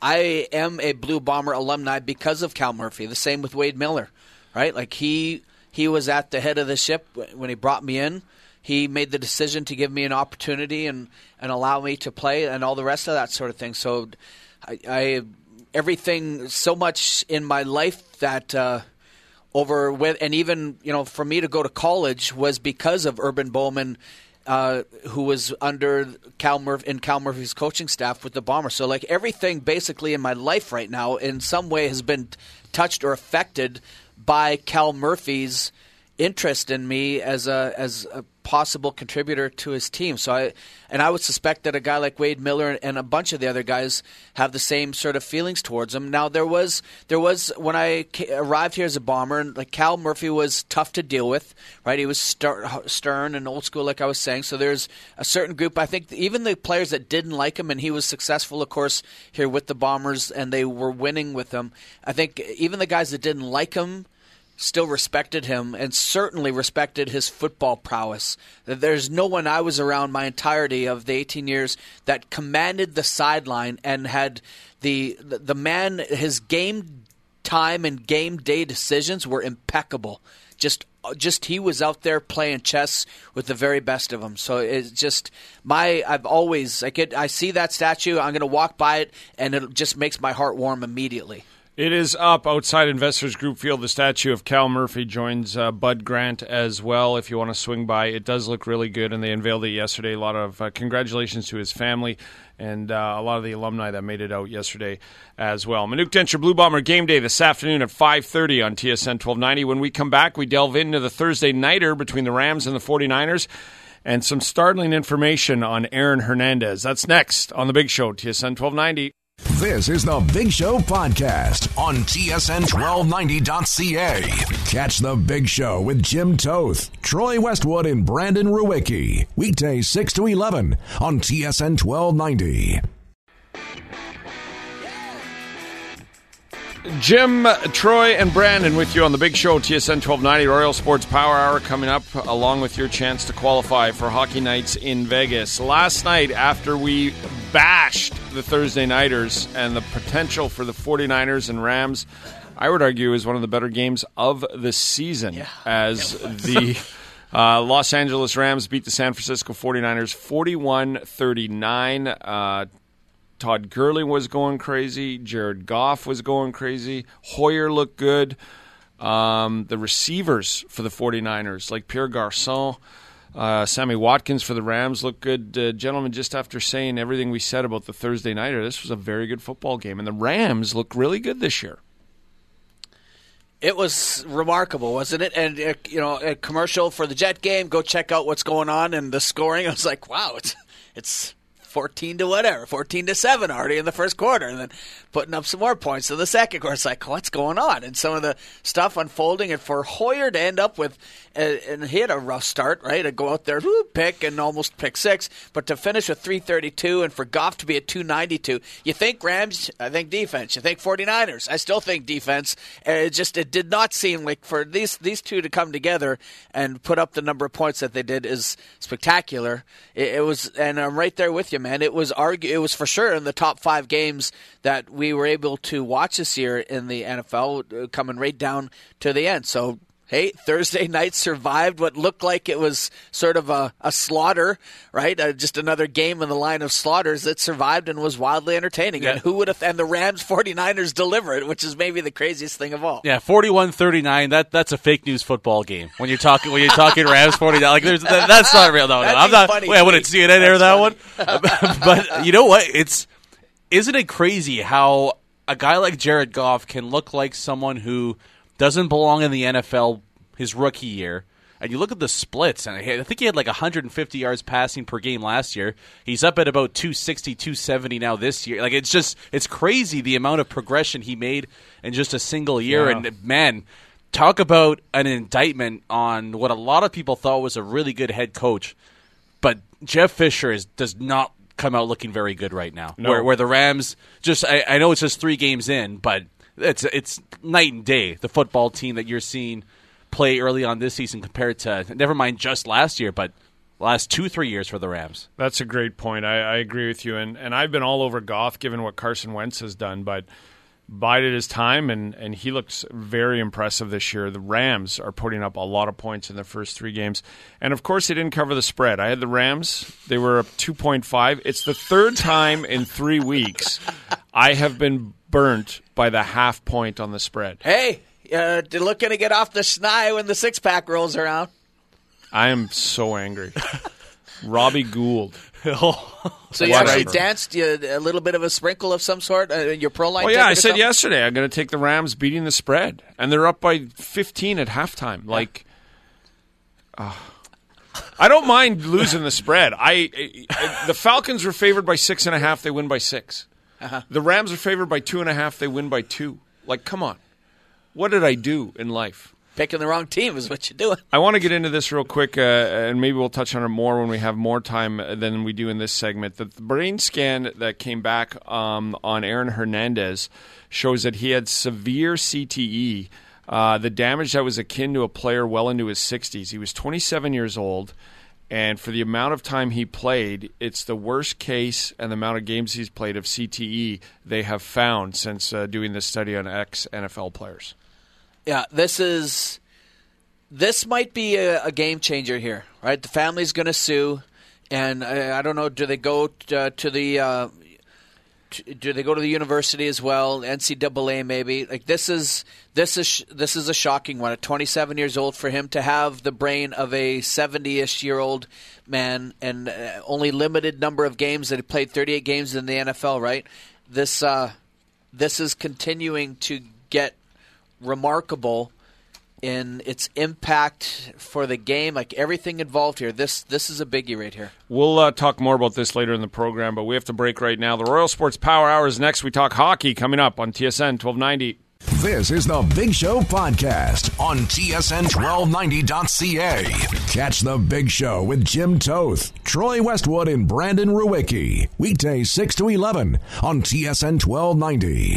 I am a Blue Bomber alumni because of Cal Murphy. The same with Wade Miller, right? Like he he was at the head of the ship when he brought me in. He made the decision to give me an opportunity and, and allow me to play and all the rest of that sort of thing. So, I, I everything so much in my life that. Uh, Over with, and even, you know, for me to go to college was because of Urban Bowman, uh, who was under Cal Murph in Cal Murphy's coaching staff with the Bombers. So, like, everything basically in my life right now, in some way, has been touched or affected by Cal Murphy's interest in me as a as a possible contributor to his team. So I and I would suspect that a guy like Wade Miller and a bunch of the other guys have the same sort of feelings towards him. Now there was there was when I arrived here as a Bomber, and like Cal Murphy was tough to deal with, right? He was star- stern and old school, like I was saying. So there's a certain group. I think even the players that didn't like him, and he was successful, of course, here with the Bombers, and they were winning with him. I think even the guys that didn't like him still respected him and certainly respected his football prowess. There's no one I was around my entirety of the eighteen years that commanded the sideline and had the the man, his game time and game day decisions were impeccable. Just just he was out there playing chess with the very best of them. So it's just my I've always I get I see that statue, I'm going to walk by it, and it just makes my heart warm immediately. It is up outside Investors Group Field. The statue of Cal Murphy joins uh, Bud Grant as well if you want to swing by. It does look really good, and they unveiled it yesterday. A lot of uh, congratulations to his family and uh, a lot of the alumni that made it out yesterday as well. Manuk Densher Blue Bomber game day this afternoon at five thirty on T S N twelve ninety. When we come back, we delve into the Thursday nighter between the Rams and the forty-niners and some startling information on Aaron Hernandez. That's next on The Big Show, T S N twelve ninety. This is the Big Show podcast on T S N twelve ninety dot C A. Catch the Big Show with Jim Toth, Troy Westwood, and Brandon Ruwicki. Weekdays six to eleven on T S N twelve ninety. Jim, Troy, and Brandon with you on the Big Show, T S N twelve ninety. Royal Sports Power Hour coming up, along with your chance to qualify for Hockey Nights in Vegas. Last night, after we bashed the Thursday Nighters and the potential for the forty-niners and Rams, I would argue is one of the better games of the season, yeah. as the uh, Los Angeles Rams beat the San Francisco forty-niners forty-one thirty-nine. Uh, Todd Gurley was going crazy. Jared Goff was going crazy. Hoyer looked good. Um, the receivers for the forty-niners, like Pierre Garçon, uh, Sammy Watkins for the Rams, looked good. Uh, gentlemen, just after saying everything we said about the Thursday nighter, this was a very good football game. And the Rams look really good this year. It was remarkable, wasn't it? And, uh, you know, a commercial for the Jet game, go check out what's going on and the scoring. I was like, wow, it's it's... fourteen to whatever, fourteen to seven already in the first quarter, and then putting up some more points in the second quarter. It's like, what's going on? And some of the stuff unfolding, and for Hoyer to end up with, uh, and he had a rough start, right? To go out there, whoo, pick, and almost pick six, but to finish with three thirty-two, and for Goff to be at two ninety-two, you think Rams, I think defense, you think forty-niners, I still think defense. And it just, it did not seem like for these these two to come together and put up the number of points that they did is spectacular. It, it was, and I'm right there with you, man. It was argue. It was for sure in the top five games that we were able to watch this year in the N F L, uh, coming right down to the end. So, hey, Thursday night survived what looked like it was sort of a, a slaughter, right? Uh, just another game in the line of slaughters that survived and was wildly entertaining. Yeah. And who would have? And the Rams forty-niners deliver it, which is maybe the craziest thing of all. Yeah, forty-one thirty-nine. That that's a fake news football game. When you're talking when you're talking Rams forty-nine, like there's that, that's not real. No, no, I'm not. Funny, wait, I wouldn't C N N air that one. But you know what? It's isn't it crazy how a guy like Jared Goff can look like someone who doesn't belong in the N F L his rookie year, and you look at the splits, and I think he had like one hundred fifty yards passing per game last year. He's up at about two sixty, two seventy now this year. Like, it's just, it's crazy the amount of progression he made in just a single year. Yeah. And, man, talk about an indictment on what a lot of people thought was a really good head coach. But Jeff Fisher is does not come out looking very good right now. No. Where, where the Rams just, I, I know it's just three games in, but it's it's night and day. The football team that you're seeing play early on this season compared to, never mind just last year, but last two, three years for the Rams. That's a great point. I, I agree with you. And, and I've been all over Goff given what Carson Wentz has done, but bided his time, and, and he looks very impressive this year. The Rams are putting up a lot of points in the first three games. And, of course, they didn't cover the spread. I had the Rams. They were up two point five. It's the third time in three weeks I have been burnt by the half point on the spread. Hey, uh, they're looking to get off the snide when the six-pack rolls around. I am so angry. Robbie Gould. So you actually danced you, a little bit of a sprinkle of some sort? Uh, your pro line? Oh, yeah, I said something? yesterday I'm going to take the Rams beating the spread. And they're up by fifteen at halftime. Like, uh, I don't mind losing the spread. I, I The Falcons were favored by six and a half. They win by six. Uh-huh. The Rams are favored by two and a half. They win by two. Like, come on. What did I do in life? Picking the wrong team is what you're doing. I want to get into this real quick, uh, and maybe we'll touch on it more when we have more time than we do in this segment. The, the brain scan that came back um, on Aaron Hernandez shows that he had severe C T E, uh, the damage that was akin to a player well into his sixties. He was twenty-seven years old, and for the amount of time he played, it's the worst case and the amount of games he's played of C T E they have found since uh, doing this study on ex-N F L players. Yeah, this is this might be a, a game changer here, right? The family's going to sue, and I, I don't know. Do they go to, to the uh, to, do they go to the university as well? N C double A maybe. Like this is this is this is a shocking one. At twenty-seven years old, for him to have the brain of a seventy-ish year old man, and uh, only limited number of games that he played, thirty-eight games in the N F L. Right? This uh, this is continuing to get remarkable in its impact for the game, like everything involved here. This this is a biggie right here. We'll uh, talk more about this later in the program, but we have to break right now. The Royal Sports Power Hour is next. We talk hockey coming up on T S N twelve ninety. This is the Big Show podcast on T S N twelve ninety dot C A. Catch the Big Show with Jim Toth, Troy Westwood, and Brandon Ruwicki. Weekdays six to eleven on T S N twelve ninety.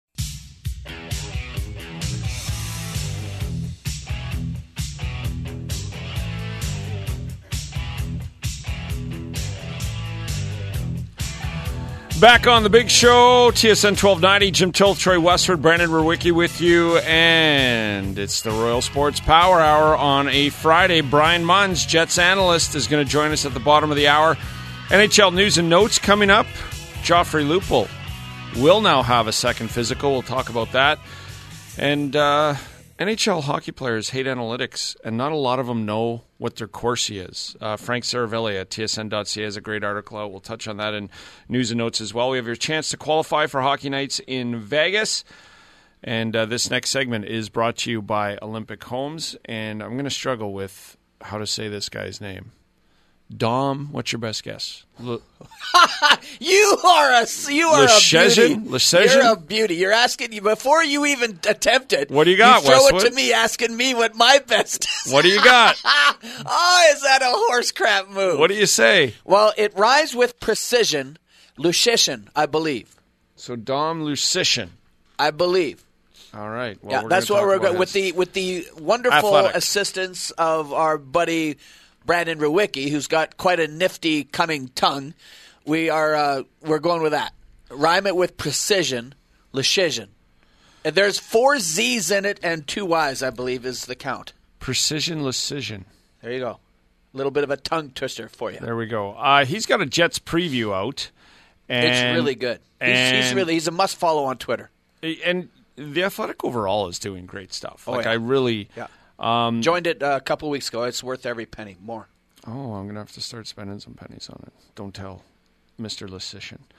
Back on the Big Show, T S N twelve ninety, Jim Toth, Troy Westwood, Brandon Ruwicki with you, and it's the Royal Sports Power Hour on a Friday. Brian Munns, Jets analyst, is going to join us at the bottom of the hour. N H L news and notes coming up. Joffrey Lupul will now have a second physical. We'll talk about that. And uh, N H L hockey players hate analytics, and not a lot of them know what their Corsi is. Uh, Frank Saravelli at T S N dot C A has a great article out. We'll touch on that in news and notes as well. We have your chance to qualify for Hockey Nights in Vegas. And uh, this next segment is brought to you by Olympic Homes. And I'm going to struggle with how to say this guy's name. Dom, what's your best guess? L- you are a you are Leschezin? a beauty. Leschezin? You're a beauty. You're asking you before you even attempt it. What do you got, You throw Westwood? it to me, asking me what my best is. What do you got? Oh, is that a horse crap move? What do you say? Well, it rhymes with precision. Lucian, I believe. So Dom Lucian. I believe. All right. Well, Yeah, we're that's gonna what talk we're about going with his- the with the wonderful Athletic. assistance of our buddy Brandon Ruwicki, who's got quite a nifty coming tongue. We are uh, we're going with that. Rhyme it with precision, Lucian. And there's four Z's in it and two Y's, I believe, is the count. Precision Lucian. There you go. A little bit of a tongue twister for you. There we go. Uh, he's got a Jets preview out. And, It's really good. He's, he's and- really he's a must follow on Twitter. And the Athletic overall is doing great stuff. Oh, Like yeah. I really. Yeah. Um, Joined it uh, a couple weeks ago. It's worth every penny. More. Oh, I'm gonna have to start spending some pennies on it. Don't tell Mister Lucian.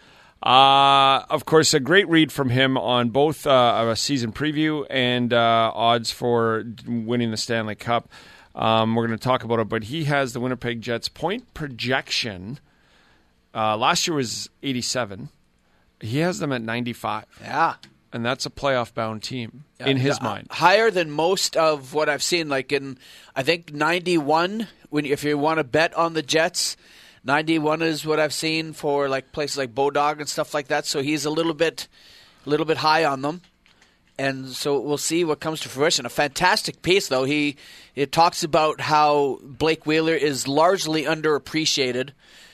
Uh, of course, a great read from him on both uh, a season preview and uh, odds for winning the Stanley Cup. Um, we're going to talk about it, but he has the Winnipeg Jets point projection. Uh, last year was eighty-seven. He has them at ninety-five. Yeah. And that's a playoff-bound team yeah, in his uh, mind. Higher than most of what I've seen. Like in, I think ninety-one. When if you want to bet on the Jets, ninety-one is what I've seen for like places like Bodog and stuff like that. So he's a little bit, a little bit high on them, and so we'll see what comes to fruition. A fantastic piece, though. He it talks about how Blake Wheeler is largely underappreciated.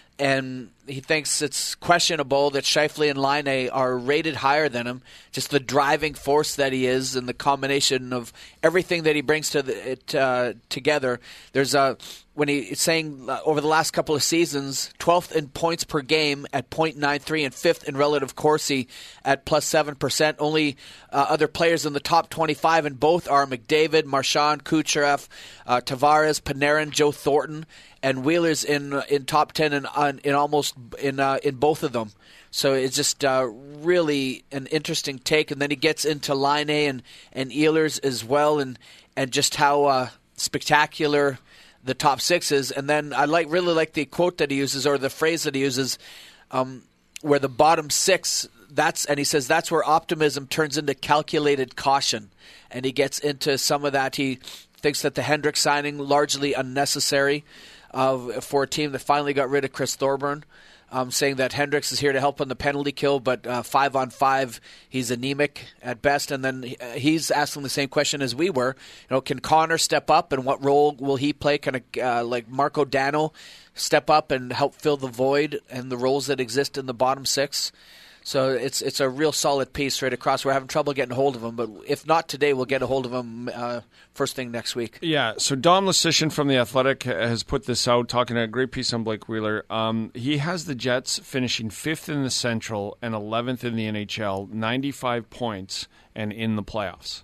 And he thinks it's questionable that Scheifele and Laine are rated higher than him. Just the driving force that he is, and the combination of everything that he brings to the, it uh, together. There's a when he's saying uh, over the last couple of seasons, twelfth in points per game at point nine three, and fifth in relative Corsi at plus seven percent. Only uh, other players in the top twenty-five, and both are McDavid, Marchand, Kucherov, uh, Tavares, Panarin, Joe Thornton. And Wheeler's in in top ten in in almost in uh, in both of them, so it's just uh, really an interesting take. And then he gets into Laine and and Ehlers as well, and and just how uh, spectacular the top six is. And then I like really like the quote that he uses, or the phrase that he uses, um, where the bottom six. That's and he says that's where optimism turns into calculated caution, and he gets into some of that. He thinks that the Hendricks signing largely unnecessary. Uh, for a team that finally got rid of Chris Thorburn, um, saying that Hendricks is here to help on the penalty kill, but uh, five on five, he's anemic at best. And then he's asking the same question as we were. You know, can Connor step up, and what role will he play? Can a, uh, like Marco Dano step up and help fill the void and the roles that exist in the bottom six? So it's it's a real solid piece right across. We're having trouble getting a hold of him, but if not today, we'll get a hold of him uh, first thing next week. Yeah, so Dom Lucian from The Athletic has put this out, talking a great piece on Blake Wheeler. Um, he has the Jets finishing fifth in the Central and eleventh in the N H L, ninety-five points, and in the playoffs.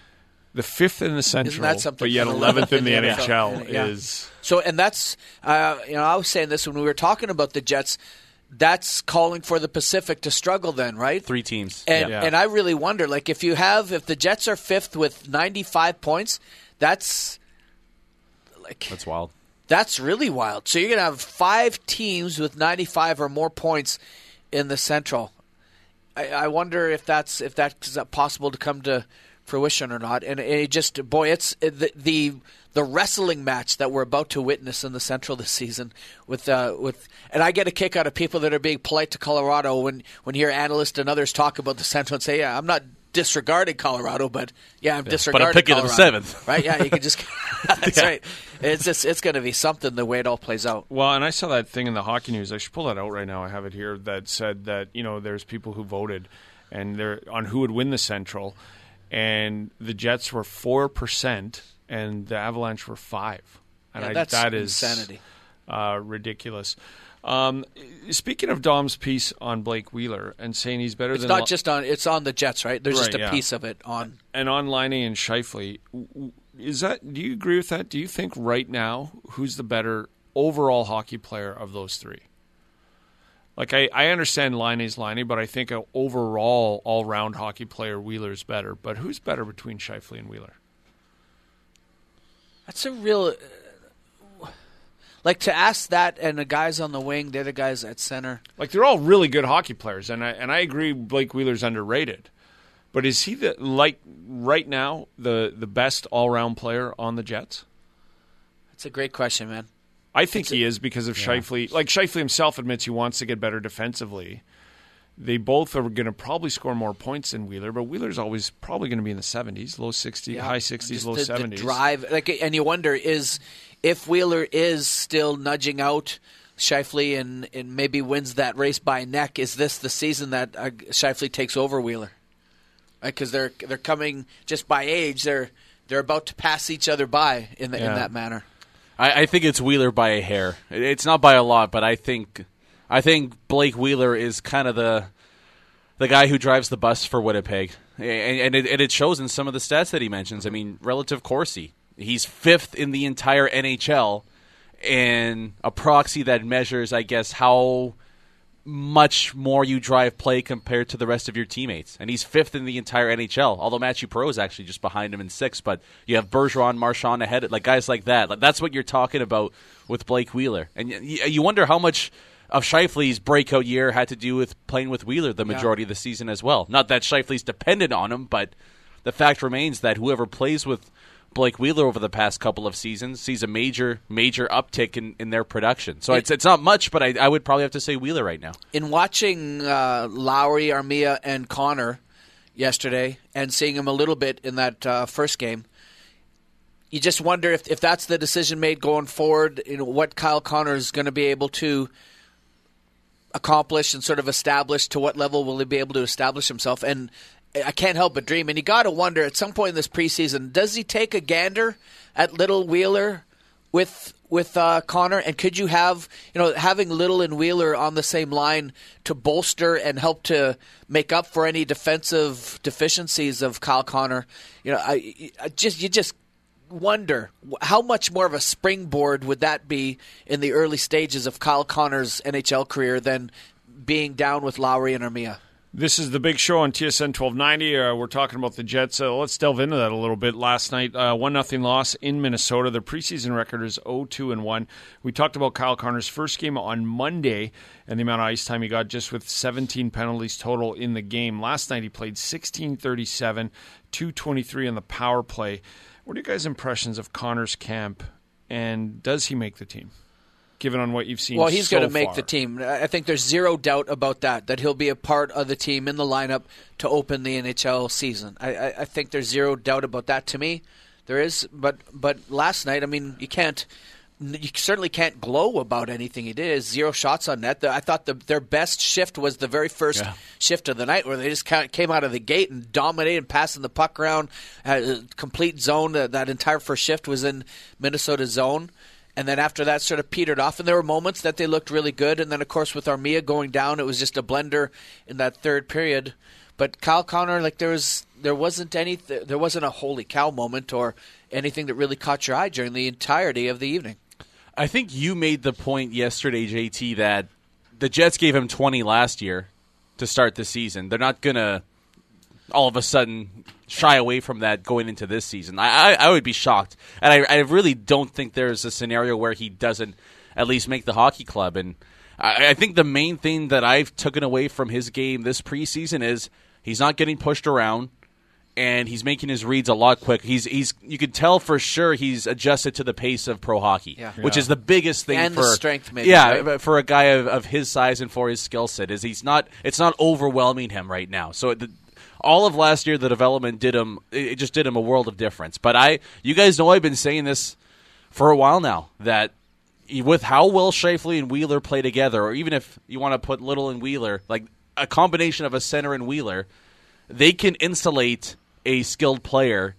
The fifth in the Central, but yet eleventh in the N H L yeah. is... So, and that's, uh, you know, I was saying this when we were talking about the Jets. That's calling for the Pacific to struggle then, right? Three teams. And, yeah. and I really wonder, like, if you have, if the Jets are fifth with ninety-five points, that's, like... That's wild. That's really wild. So you're going to have five teams with ninety-five or more points in the Central. I, I wonder if that's if that's possible to come to fruition or not. And it just, boy, it's the, the the wrestling match that we're about to witness in the Central this season. With uh, with, and I get a kick out of people that are being polite to Colorado when when you hear analysts and others talk about the Central and say, "Yeah, I'm not disregarding Colorado, but yeah, I'm disregarding." But I'm picking Colorado. them seventh, right? Yeah, you can just. That's yeah. right. It's just it's going to be something the way it all plays out. Well, and I saw that thing in the hockey news. I should pull that out right now. I have it here that said that you know there's people who voted and they're on who would win the Central. And the Jets were four percent, and the Avalanche were five. And yeah, I, that's that is insanity. Uh, ridiculous. Um, speaking of Dom's piece on Blake Wheeler and saying he's better it's than... It's not just on... It's on the Jets, right? There's right, just a yeah. piece of it on... And on Laine and Scheifele. Is that... Do you agree with that? Do you think right now who's the better overall hockey player of those three? Like, I, I understand Laine's Laine, but I think an overall, all-round hockey player, Wheeler's better. But who's better between Scheifele and Wheeler? That's a real... Uh, like, to ask that, and the guys on the wing, the other guys at center... Like, they're all really good hockey players, and I and I agree Blake Wheeler's underrated. But is he, the like, right now, the, the best all-round player on the Jets? That's a great question, man. I think it's he a, is because of yeah. Scheifele. Like, Scheifele himself admits he wants to get better defensively. They both are going to probably score more points than Wheeler, but Wheeler's always probably going to be in the seventies, low sixties, yeah. high sixties, Just low the, seventies. The drive, like, and you wonder is if Wheeler is still nudging out Scheifele and, and maybe wins that race by neck. Is this the season that uh, Scheifele takes over Wheeler? Because right, they're they're coming just by age. They're they're about to pass each other by in the, yeah. in that manner. I, I think it's Wheeler by a hair. It's not by a lot, but I think I think Blake Wheeler is kind of the the guy who drives the bus for Winnipeg, and, and, it, and it shows in some of the stats that he mentions. I mean, relative Corsi, he's fifth in the entire N H L, and a proxy that measures, I guess, how much more you drive play compared to the rest of your teammates. And he's fifth in the entire N H L, although Matthew Perreault is actually just behind him in sixth. But you have Bergeron, Marchand ahead, like guys like that. Like, that's what you're talking about with Blake Wheeler. And you, you wonder how much of Scheifele's breakout year had to do with playing with Wheeler the majority yeah. of the season as well. Not that Scheifele's dependent on him, but the fact remains that whoever plays with Blake Wheeler over the past couple of seasons sees a major, major uptick in, in their production. So it, it's it's not much, but I, I would probably have to say Wheeler right now. In watching uh, Lowry, Armia, and Connor yesterday, and seeing him a little bit in that uh, first game, you just wonder if, if that's the decision made going forward, you know, what Kyle Connor is going to be able to accomplish and sort of establish, to what level will he be able to establish himself. And I can't help but dream, and you got to wonder at some point in this preseason, does he take a gander at Little Wheeler with with uh, Connor? And could you have, you know, having Little and Wheeler on the same line to bolster and help to make up for any defensive deficiencies of Kyle Connor? You know, I, I just you just wonder how much more of a springboard would that be in the early stages of Kyle Connor's N H L career than being down with Lowry and Armia. This is the Big Show on T S N twelve ninety. Uh, we're talking about the Jets. Uh, let's delve into that a little bit. Last night, uh, one nothing loss in Minnesota. Their preseason record is oh two and one. We talked about Kyle Connor's first game on Monday and the amount of ice time he got, just with seventeen penalties total in the game. Last night he played sixteen thirty-seven, two twenty-three on the power play. What are you guys' impressions of Connor's camp, and does he make the team? Given on what you've seen Well, he's so going to make far. the team. I think there's zero doubt about that, that he'll be a part of the team in the lineup to open the N H L season. I, I, I think there's zero doubt about that to me. There is, but but last night, I mean, you can't, you certainly can't glow about anything he did. Zero shots on net. I thought the, their best shift was the very first yeah. shift of the night, where they just came out of the gate and dominated, passing the puck around, had a complete zone. That entire first shift was in Minnesota's zone. And then after that sort of petered off, and there were moments that they looked really good. And then, of course, with Armia going down, it was just a blender in that third period. But Kyle Connor, like there was, there wasn't any, there wasn't a holy cow moment or anything that really caught your eye during the entirety of the evening. I think you made the point yesterday, J T, that the Jets gave him twenty last year to start the season. They're not gonna all of a sudden shy away from that going into this season. I, I, I would be shocked. And I, I really don't think there's a scenario where he doesn't at least make the hockey club. And I, I think the main thing that I've taken away from his game this preseason is he's not getting pushed around, and he's making his reads a lot quicker. He's he's you can tell for sure he's adjusted to the pace of pro hockey, yeah. which yeah. is the biggest thing and for the strength. Maybe, yeah, right? for a guy of, of his size and for his skill set, is he's not it's not overwhelming him right now. So the, all of last year, the development did him. It just did him a world of difference. But I, you guys know, I've been saying this for a while now, that with how well Scheifele and Wheeler play together, or even if you want to put Little and Wheeler, like a combination of a center and Wheeler, they can insulate a skilled player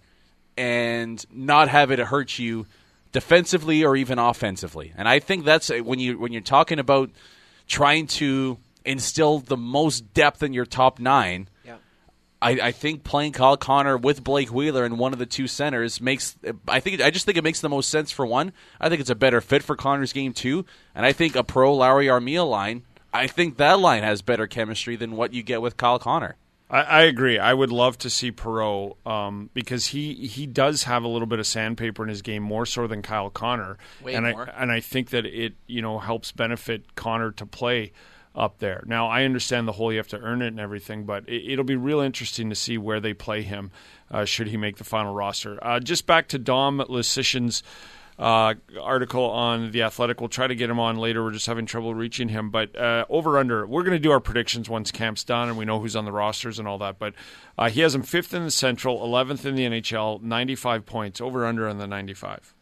and not have it hurt you defensively or even offensively. And I think that's when you when you're talking about trying to instill the most depth in your top nine. I, I think playing Kyle Connor with Blake Wheeler in one of the two centers makes. I think I just think it makes the most sense for one. I think it's a better fit for Connor's game too, and I think a pro Lowry Armia line. I think that line has better chemistry than what you get with Kyle Connor. I, I agree. I would love to see Perreault um, because he, he does have a little bit of sandpaper in his game, more so than Kyle Connor. Way and more. I and I think that it you know helps benefit Connor to play up there. Now, I understand the whole you have to earn it and everything, but it, it'll be real interesting to see where they play him uh, should he make the final roster. Uh, just back to Dom Luszczyszyn's uh, article on The Athletic. We'll try to get him on later. We're just having trouble reaching him. But uh, over-under, we're going to do our predictions once camp's done and we know who's on the rosters and all that. But uh, he has him fifth in the Central, eleventh in the N H L, ninety-five points, over-under on the ninety-five.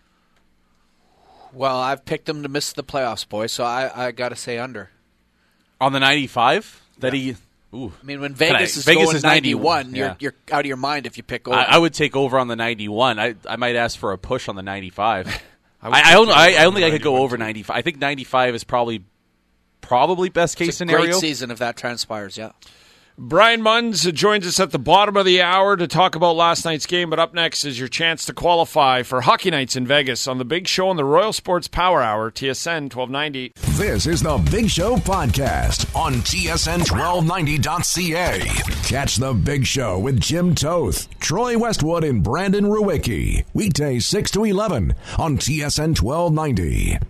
Well, I've picked them to miss the playoffs, boys, so I, I got to say under. On the ninety-five? That yeah. he. Ooh. I mean, when Vegas I, is Vegas going is ninety-one, ninety, you're yeah. you're out of your mind if you pick over. I, I would take over on the ninety-one. I I might ask for a push on the ninety-five. I, I, I don't. I, I don't think I could go over too. ninety-five. I think ninety-five is probably probably best case it's a scenario. Great season if that transpires. Yeah. Brian Munns joins us at the bottom of the hour to talk about last night's game, but up next is your chance to qualify for Hockey Nights in Vegas on the Big Show on the Royal Sports Power Hour, T S N twelve ninety. This is the Big Show podcast on T S N twelve ninety dot C A. Catch the Big Show with Jim Toth, Troy Westwood, and Brandon Ruwicki. Weekdays six to eleven on T S N twelve ninety.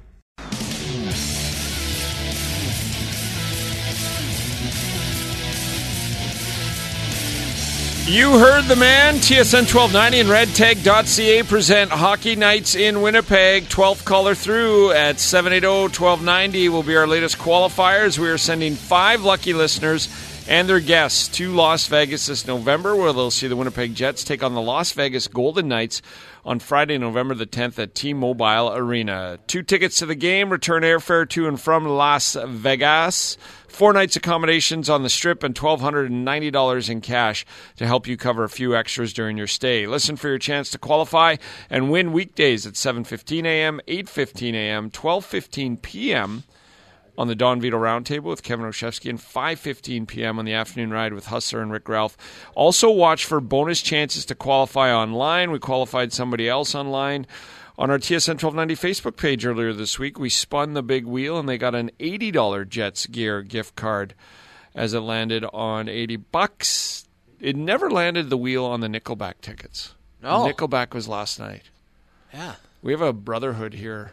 You heard the man. T S N twelve ninety and red tag dot c a present Hockey Nights in Winnipeg. twelfth caller through at seven eight zero, one two nine zero will be our latest qualifiers. We are sending five lucky listeners and their guests to Las Vegas this November, where they'll see the Winnipeg Jets take on the Las Vegas Golden Knights on Friday, November the tenth at T-Mobile Arena. Two tickets to the game, return airfare to and from Las Vegas, four nights accommodations on the Strip, and one thousand two hundred ninety dollars in cash to help you cover a few extras during your stay. Listen for your chance to qualify and win weekdays at seven fifteen a.m., eight fifteen a.m., twelve fifteen p.m., on the Don Vito Roundtable with Kevin Olszewski, and five fifteen p.m. on the Afternoon Ride with Hustler and Rick Ralph. Also watch for bonus chances to qualify online. We qualified somebody else online. On our T S N twelve ninety Facebook page earlier this week, we spun the big wheel, and they got an eighty dollars Jets gear gift card as it landed on eighty bucks. It never landed the wheel on the Nickelback tickets. No. Nickelback was last night. Yeah. We have a brotherhood here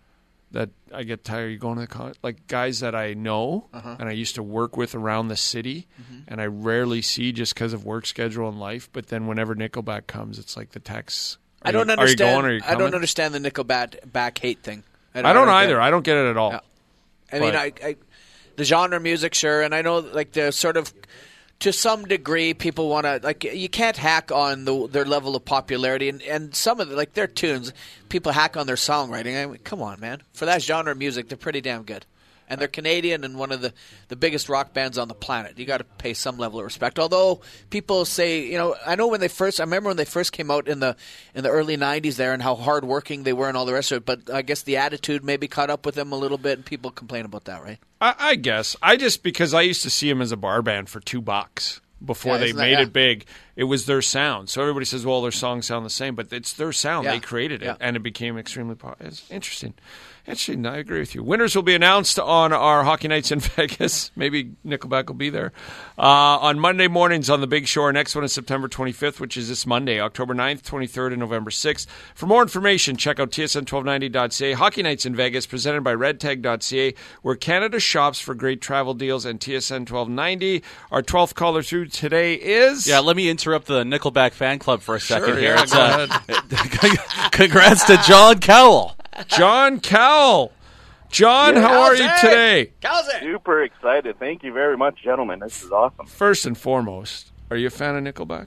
that I get tired of going to the con- like guys that I know uh-huh. and I used to work with around the city, mm-hmm. and I rarely see just because of work schedule and life. But then whenever Nickelback comes, it's like the text. I don't you, understand. Are you going? Are you I don't understand the Nickelback back hate thing. I don't, I don't either. I don't get it at all. Yeah. I mean, I, I the genre music, sure, and I know like the sort of. To some degree, people want to like you can't hack on the, their level of popularity, and, and some of the, like their tunes, people hack on their songwriting. I mean, come on, man! For that genre of music, they're pretty damn good, and they're Canadian and one of the, the biggest rock bands on the planet. You got to pay some level of respect. Although people say, you know, I know when they first, I remember when they first came out in the in the early nineties there, and how hardworking they were and all the rest of it. But I guess the attitude maybe caught up with them a little bit, and people complain about that, right? I, I guess. I just, because I used to see them as a bar band for two bucks before yeah, they that, made yeah. it big. It was their sound. So everybody says, well, their songs sound the same, but it's their sound. Yeah. They created it, yeah. and it became extremely popular. It's interesting. Interesting. I agree with you. Winners will be announced on our Hockey Nights in Vegas. Maybe Nickelback will be there. Uh, on Monday mornings on the Big Show. Our next one is September twenty-fifth, which is this Monday, October ninth, twenty-third, and November sixth. For more information, check out T S N twelve ninety dot c a. Hockey Nights in Vegas, presented by red tag dot c a, where Canada shops for great travel deals, and T S N twelve ninety. Our twelfth caller through today is... Yeah, let me interrupt the Nickelback fan club for a second sure, here. Yeah, It's, go uh, ahead. Congrats to John Cowell. John Cowell. John, Yeah, how are Cowell's you it. today? How's it? Super excited. Thank you very much, gentlemen. This is awesome. First and foremost, are you a fan of Nickelback?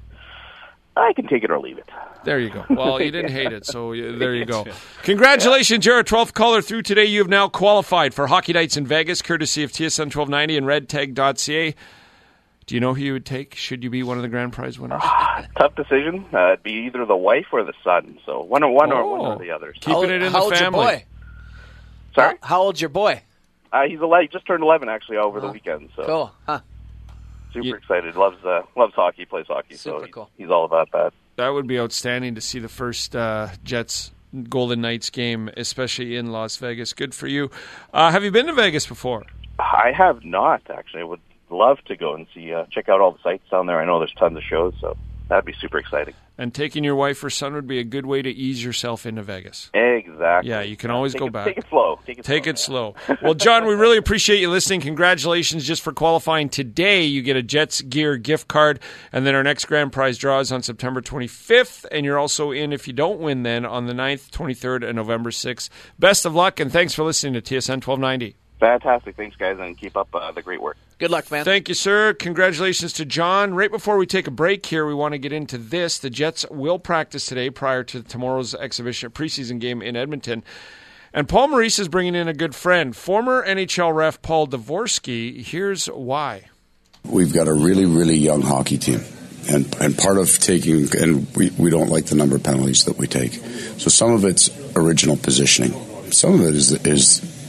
I can take it or leave it. There you go. Well, you didn't hate it, so you, there you go. Congratulations, you're our twelfth caller through today. You have now qualified for Hockey Nights in Vegas, courtesy of T S N twelve ninety and red tag dot c a. Do you know who you would take should you be one of the grand prize winners? Ah, tough decision. Uh, it'd be either the wife or the son. So one or one Oh. or one or the other. So. Keeping it in how the old's family. Your boy? Sorry, How, how old's your boy? uh, he's eleven. He just turned eleven actually over the weekend. So Cool. Huh. super You- excited. Loves uh, loves hockey. Plays hockey. so Super he- cool. he's all about that. That would be outstanding to see the first uh, Jets Golden Knights game, especially in Las Vegas. Good for you. Uh, have you been to Vegas before? I have not actually. I would love to go and see, uh, check out all the sites down there. I know there's tons of shows, so that'd be super exciting. And taking your wife or son would be a good way to ease yourself into Vegas. Exactly. Yeah, you can always take go it, back. Take it slow. Take it Take slow. it slow. Well, John, we really appreciate you listening. Congratulations just for qualifying today. You get a Jets gear gift card, and then our next grand prize draw is on September twenty-fifth, and you're also in, if you don't win then, on the ninth, twenty-third, and November sixth. Best of luck, and thanks for listening to T S N twelve ninety. Fantastic. Thanks, guys, and keep up uh, the great work. Good luck, man. Thank you, sir. Congratulations to John. Right before we take a break here, we want to get into this. The Jets will practice today prior to tomorrow's exhibition preseason game in Edmonton. And Paul Maurice is bringing in a good friend, former N H L ref Paul Dvorsky. Here's why. We've got a really, really young hockey team. And and part of taking, and we, we don't like the number of penalties that we take. So some of it's original positioning. Some of it is is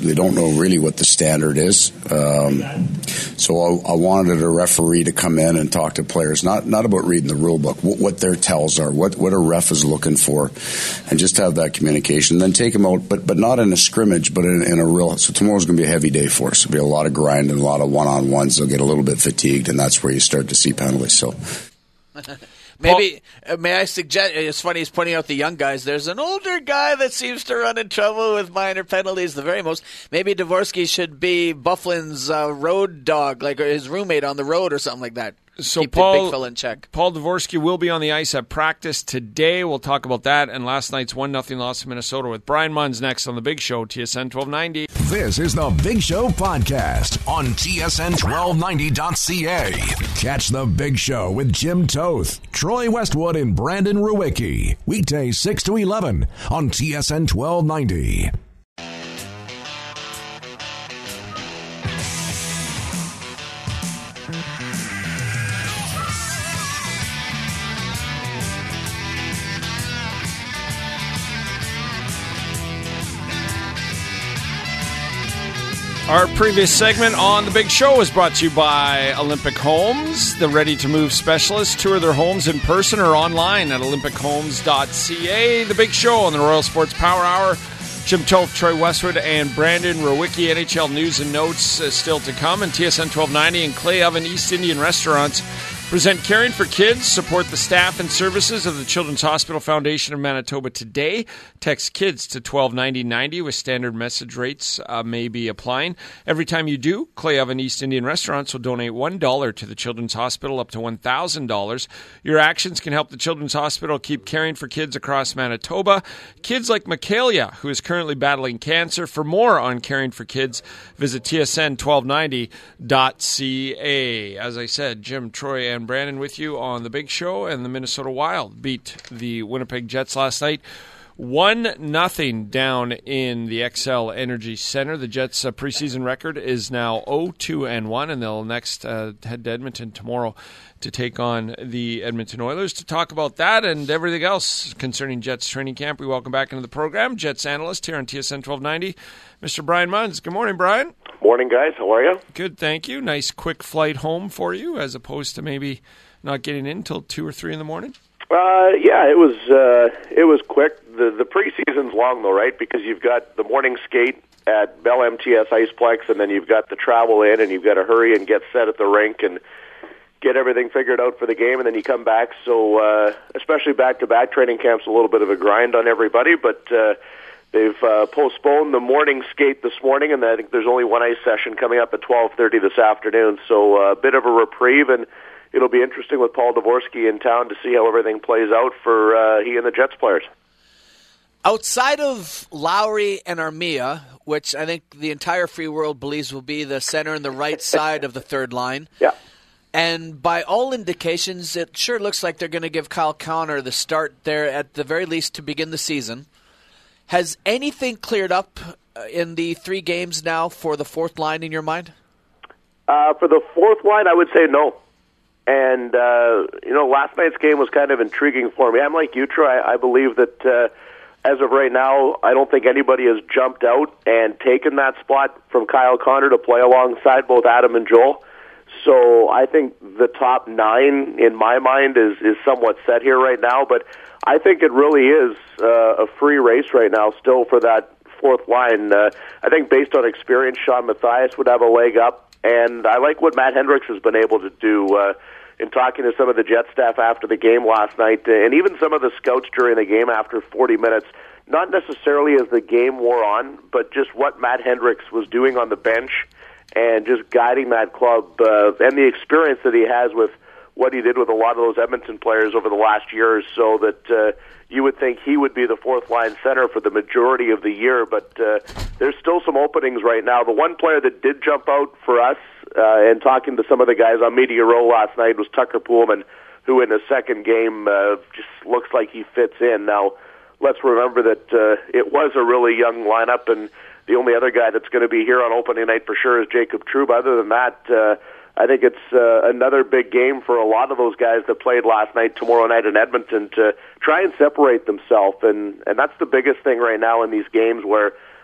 they don't know really what the standard is. Um, so I, I wanted a referee to come in and talk to players, not not about reading the rule book, what, what their tells are, what, what a ref is looking for, and just have that communication. Then take them out, but but not in a scrimmage, but in, in a real. So tomorrow's going to be a heavy day for us. There'll be a lot of grind and a lot of one-on-ones. They'll get a little bit fatigued, and that's where you start to see penalties. So. Maybe, uh, may I suggest, it's funny he's pointing out the young guys. There's an older guy that seems to run in trouble with minor penalties the very most. Maybe Dvorsky should be Bufflin's uh, road dog, like his roommate on the road or something like that. So Keep Paul, the big fella in check. Paul Dvorsky will be on the ice at practice today. We'll talk about that and last night's one nothing loss to Minnesota with Brian Munns next on The Big Show, T S N twelve ninety. This is The Big Show podcast on T S N twelve ninety dot C A. Catch The Big Show with Jim Toth, Troy Westwood, and Brandon Rewicki. Weekdays six to eleven on T S N twelve ninety. Our previous segment on The Big Show was brought to you by Olympic Homes, the ready-to-move specialists. Tour their homes in person or online at olympic homes dot c a. The Big Show on the Royal Sports Power Hour. Jim Toth, Troy Westwood, and Brandon Rewicki. N H L news and notes uh, still to come. And T S N twelve ninety and Clay Oven East Indian Restaurants present Caring for Kids. Support the staff and services of the Children's Hospital Foundation of Manitoba today. Text KIDS to twelve ninety ninety with standard message rates uh, may be applying. Every time you do, Clay Oven East Indian Restaurants will donate one dollar to the Children's Hospital up to one thousand dollars. Your actions can help the Children's Hospital keep caring for kids across Manitoba. Kids like Michaelia, who is currently battling cancer. For more on Caring for Kids, visit T S N twelve ninety dot c a. As I said, Jim, Troy, and Brandon with you on The Big Show, and the Minnesota Wild beat the Winnipeg Jets last night. One nothing down in the X L Energy Center. The Jets' uh, preseason record is now oh two and one, and they'll next uh, head to Edmonton tomorrow to take on the Edmonton Oilers. To talk about that and everything else concerning Jets training camp, we welcome back into the program Jets analyst here on T S N twelve ninety, Mister Brian Munns. Good morning, Brian. Morning, guys. How are you? Good, thank you. Nice quick flight home for you, as opposed to maybe not getting in until two or three in the morning. Uh, yeah, it was uh, it was quick. The the preseason's long though, right? Because you've got the morning skate at Bell M T S Iceplex, and then you've got the travel in, and you've got to hurry and get set at the rink and get everything figured out for the game, and then you come back. So, uh, especially back-to-back training camp's a little bit of a grind on everybody, but uh, they've uh, postponed the morning skate this morning, and I think there's only one ice session coming up at twelve thirty this afternoon. So, a uh, bit of a reprieve, and it'll be interesting with Paul Dvorsky in town to see how everything plays out for uh, he and the Jets players. Outside of Lowry and Armia, which I think the entire free world believes will be the center and the right side of the third line, yeah. And by all indications, it sure looks like they're going to give Kyle Connor the start there at the very least to begin the season. Has anything cleared up in the three games now for the fourth line in your mind? Uh, for the fourth line, I would say no. And, uh, you know, last night's game was kind of intriguing for me. I'm like you, Troy. I, I believe that uh, as of right now, I don't think anybody has jumped out and taken that spot from Kyle Connor to play alongside both Adam and Joel. So I think the top nine, in my mind, is, is somewhat set here right now. But I think it really is uh, a free race right now still for that fourth line. Uh, I think based on experience, Sean Mathias would have a leg up. And I like what Matt Hendricks has been able to do uh, in talking to some of the Jet staff after the game last night, and even some of the scouts during the game after forty minutes. Not necessarily as the game wore on, but just what Matt Hendricks was doing on the bench and just guiding that club uh, and the experience that he has with what he did with a lot of those Edmonton players over the last year or so, that uh, you would think he would be the fourth-line center for the majority of the year. But uh, there's still some openings right now. The one player that did jump out for us, uh, and talking to some of the guys on Media Row last night, was Tucker Poolman, who in the second game uh, just looks like he fits in. Now, let's remember that uh, it was a really young lineup, and the only other guy that's going to be here on opening night for sure is Jacob Trouba. Other than that, uh, I think it's uh, another big game for a lot of those guys that played last night, tomorrow night in Edmonton, to try and separate themselves. And, and that's the biggest thing right now in these games where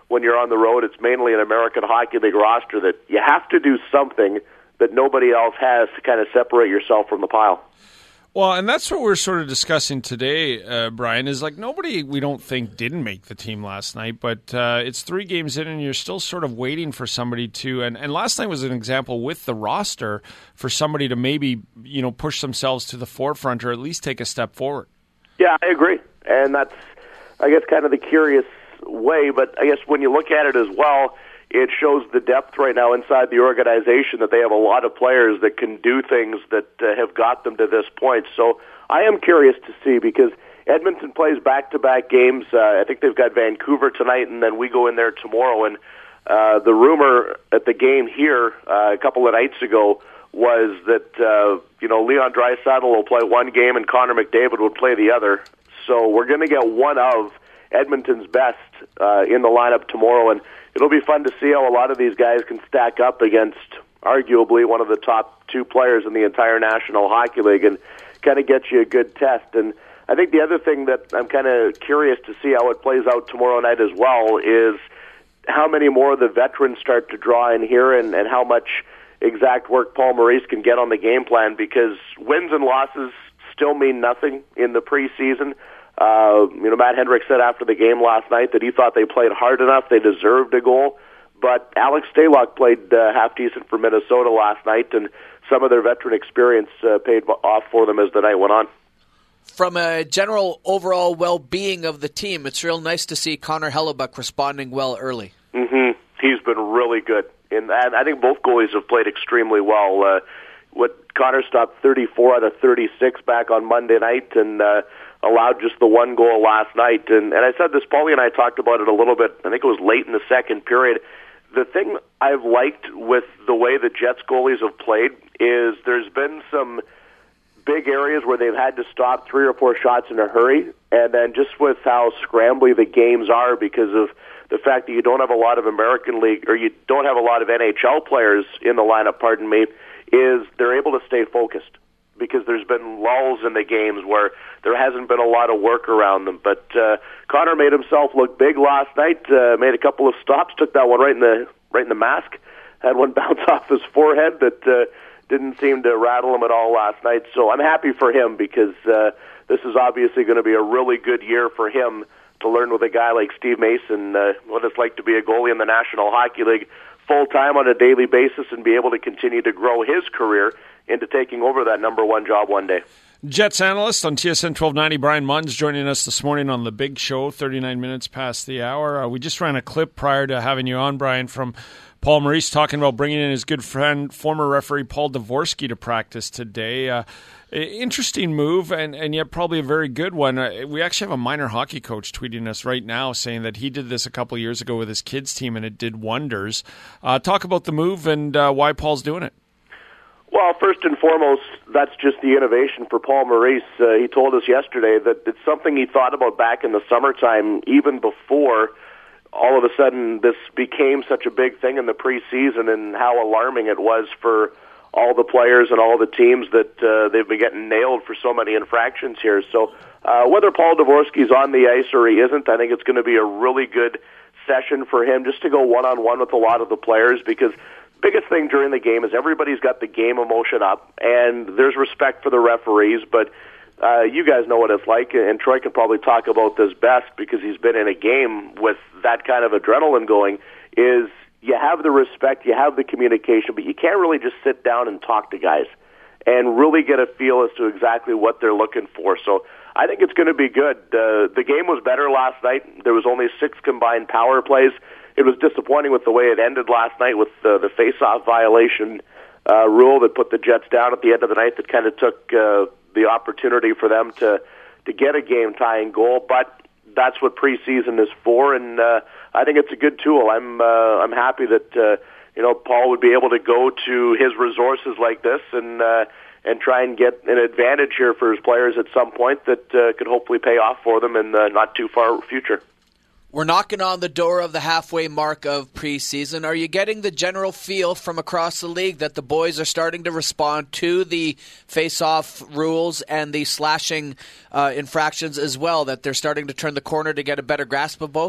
when you're on the road. It's mainly an American Hockey League roster that you have to do something that nobody else has to kind of separate yourself from the pile. Well, and that's what we're sort of discussing today, uh, Brian, is like nobody we don't think didn't make the team last night, but uh, it's three games in and you're still sort of waiting for somebody to, and, and last night was an example with the roster for somebody to maybe, you know, push themselves to the forefront or at least take a step forward. Yeah, I agree. And that's, I guess, kind of the curious way, but I guess when you look at it as well, it shows the depth right now inside the organization that they have a lot of players that can do things that uh, have got them to this point. So I am curious to see because Edmonton plays back-to-back games. Uh, I think they've got Vancouver tonight, and then we go in there tomorrow. And uh, the rumor at the game here uh, a couple of nights ago was that uh, you know Leon Draisaitl will play one game and Connor McDavid will play the other. So we're going to get one of Edmonton's best uh, in the lineup tomorrow, and it'll be fun to see how a lot of these guys can stack up against arguably one of the top two players in the entire National Hockey League and kind of get you a good test. And I think the other thing that I'm kind of curious to see how it plays out tomorrow night as well is how many more of the veterans start to draw in here and, and how much exact work Paul Maurice can get on the game plan, because wins and losses still mean nothing in the preseason. Uh, you know, Matt Hendricks said after the game last night that he thought they played hard enough, they deserved a goal. But Alex Stalock played uh, half decent for Minnesota last night, and some of their veteran experience uh, paid off for them as the night went on. From a general overall well-being of the team, it's real nice to see Connor Hellebuyck responding well early. Mm-hmm. He's been really good, and I think both goalies have played extremely well. Uh, what Connor stopped thirty-four out of thirty-six back on Monday night, and uh, allowed just the one goal last night. And, and I said this, Paulie and I talked about it a little bit, I think it was late in the second period. The thing I've liked with the way the Jets goalies have played is there's been some big areas where they've had to stop three or four shots in a hurry, and then just with how scrambly the games are because of the fact that you don't have a lot of American League, or you don't have a lot of N H L players in the lineup, pardon me, is they're able to stay focused, because there's been lulls in the games where there hasn't been a lot of work around them. But uh, Connor made himself look big last night, uh, made a couple of stops, took that one right in the right in the mask, had one bounce off his forehead that uh, didn't seem to rattle him at all last night. So I'm happy for him, because uh, this is obviously going to be a really good year for him to learn with a guy like Steve Mason uh, what it's like to be a goalie in the National Hockey League full-time on a daily basis and be able to continue to grow his career into taking over that number one job one day. Jets analyst on T S N twelve ninety, Brian Munns, joining us this morning on The Big Show, thirty-nine minutes past the hour. Uh, we just ran a clip prior to having you on, Brian, from Paul Maurice talking about bringing in his good friend, former referee Paul Dvorsky, to practice today. Uh, interesting move, and, and yet probably a very good one. Uh, we actually have a minor hockey coach tweeting us right now saying that he did this a couple of years ago with his kids' team, and it did wonders. Uh, talk about the move and uh, why Paul's doing it. Well, first and foremost, that's just the innovation for Paul Maurice. Uh, he told us yesterday that it's something he thought about back in the summertime, even before all of a sudden this became such a big thing in the preseason, and how alarming it was for all the players and all the teams that uh, they've been getting nailed for so many infractions here. So uh, whether Paul Dvorsky's on the ice or he isn't, I think it's going to be a really good session for him just to go one-on-one with a lot of the players, because biggest thing during the game is everybody's got the game emotion up, and there's respect for the referees, but uh, you guys know what it's like, and Troy can probably talk about this best because he's been in a game with that kind of adrenaline going, is you have the respect, you have the communication, but you can't really just sit down and talk to guys and really get a feel as to exactly what they're looking for. So I think it's going to be good. Uh, the game was better last night. There was only six combined power plays. It was disappointing with the way it ended last night with uh, the face-off violation uh, rule that put the Jets down at the end of the night, that kind of took uh, the opportunity for them to, to get a game-tying goal. But that's what preseason is for, and uh, I think it's a good tool. I'm uh, I'm happy that uh, you know Paul would be able to go to his resources like this and uh, and try and get an advantage here for his players at some point that uh, could hopefully pay off for them in the not too far future. We're knocking on the door of the halfway mark of preseason. Are you getting the general feel from across the league that the boys are starting to respond to the face-off rules and the slashing uh, infractions as well, that they're starting to turn the corner to get a better grasp of both?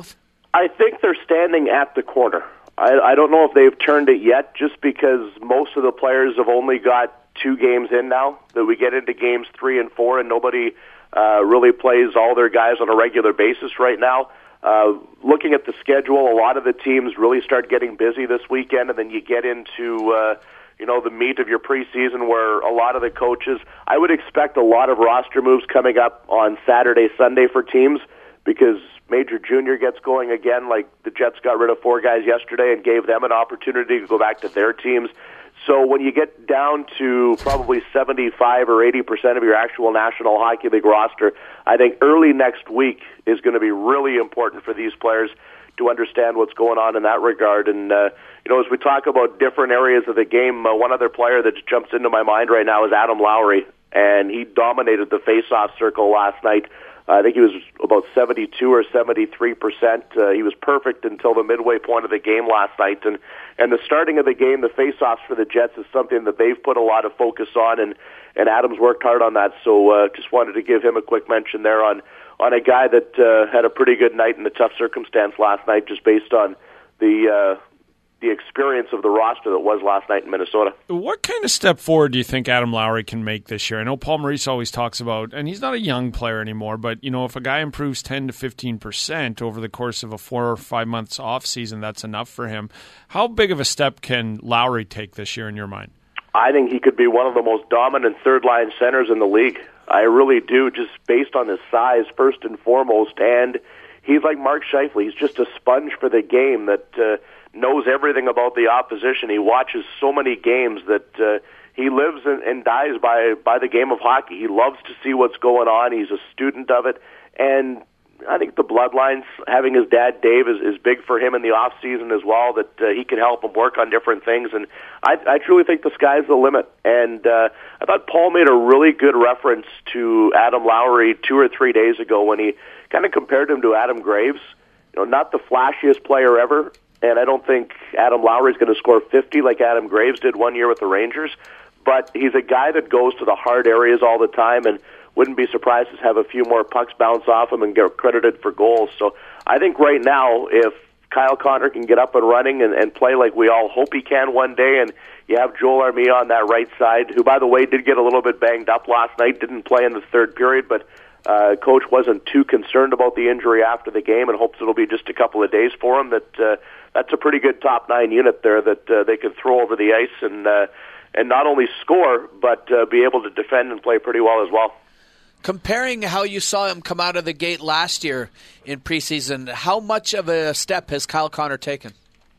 I think they're standing at the corner. I, I don't know if they've turned it yet, just because most of the players have only got two games in now, that we get into games three and four, and nobody uh, really plays all their guys on a regular basis right now. Uh, looking at the schedule, a lot of the teams really start getting busy this weekend, and then you get into uh, you know the meat of your preseason, where a lot of the coaches, I would expect a lot of roster moves coming up on Saturday, Sunday for teams, because Major Junior gets going again. Like the Jets got rid of four guys yesterday and gave them an opportunity to go back to their teams. So when you get down to probably seventy-five or eighty percent of your actual National Hockey League roster, I think early next week is going to be really important for these players to understand what's going on in that regard. And, uh, you know, as we talk about different areas of the game, uh, one other player that jumps into my mind right now is Adam Lowry, and he dominated the face-off circle last night. Uh, I think he was about seventy-two or seventy-three percent. Uh, he was perfect until the midway point of the game last night. And, and the starting of the game, the face-offs for the Jets is something that they've put a lot of focus on, and, and Adams worked hard on that. So uh, just wanted to give him a quick mention there on, on a guy that uh, had a pretty good night in a tough circumstance last night, just based on the... Uh, the experience of the roster that was last night in Minnesota. What kind of step forward do you think Adam Lowry can make this year? I know Paul Maurice always talks about, and he's not a young player anymore, but you know, if a guy improves ten to fifteen percent over the course of a four or five months off season, that's enough for him. How big of a step can Lowry take this year in your mind? I think he could be one of the most dominant third-line centers in the league. I really do, just based on his size, first and foremost, and he's like Mark Scheifele. He's just a sponge for the game that uh, knows everything about the opposition. He watches so many games that uh, he lives and, and dies by by the game of hockey. He loves to see what's going on. He's a student of it, and I think the bloodlines, having his dad Dave, is, is big for him in the off season as well. That uh, he can help him work on different things, and I, I truly think the sky's the limit. And uh, I thought Paul made a really good reference to Adam Lowry two or three days ago when he kind of compared him to Adam Graves. You know, not the flashiest player ever. And I don't think Adam Lowry is going to score fifty like Adam Graves did one year with the Rangers. But he's a guy that goes to the hard areas all the time, and wouldn't be surprised to have a few more pucks bounce off him and get credited for goals. So I think right now, if Kyle Connor can get up and running and, and play like we all hope he can one day, and you have Joel Armia on that right side, who, by the way, did get a little bit banged up last night, didn't play in the third period, but uh, coach wasn't too concerned about the injury after the game and hopes it'll be just a couple of days for him. That uh, that's a pretty good top nine unit there that uh, they can throw over the ice and uh, and not only score, but uh, be able to defend and play pretty well as well. Comparing how you saw him come out of the gate last year in preseason, how much of a step has Kyle Connor taken?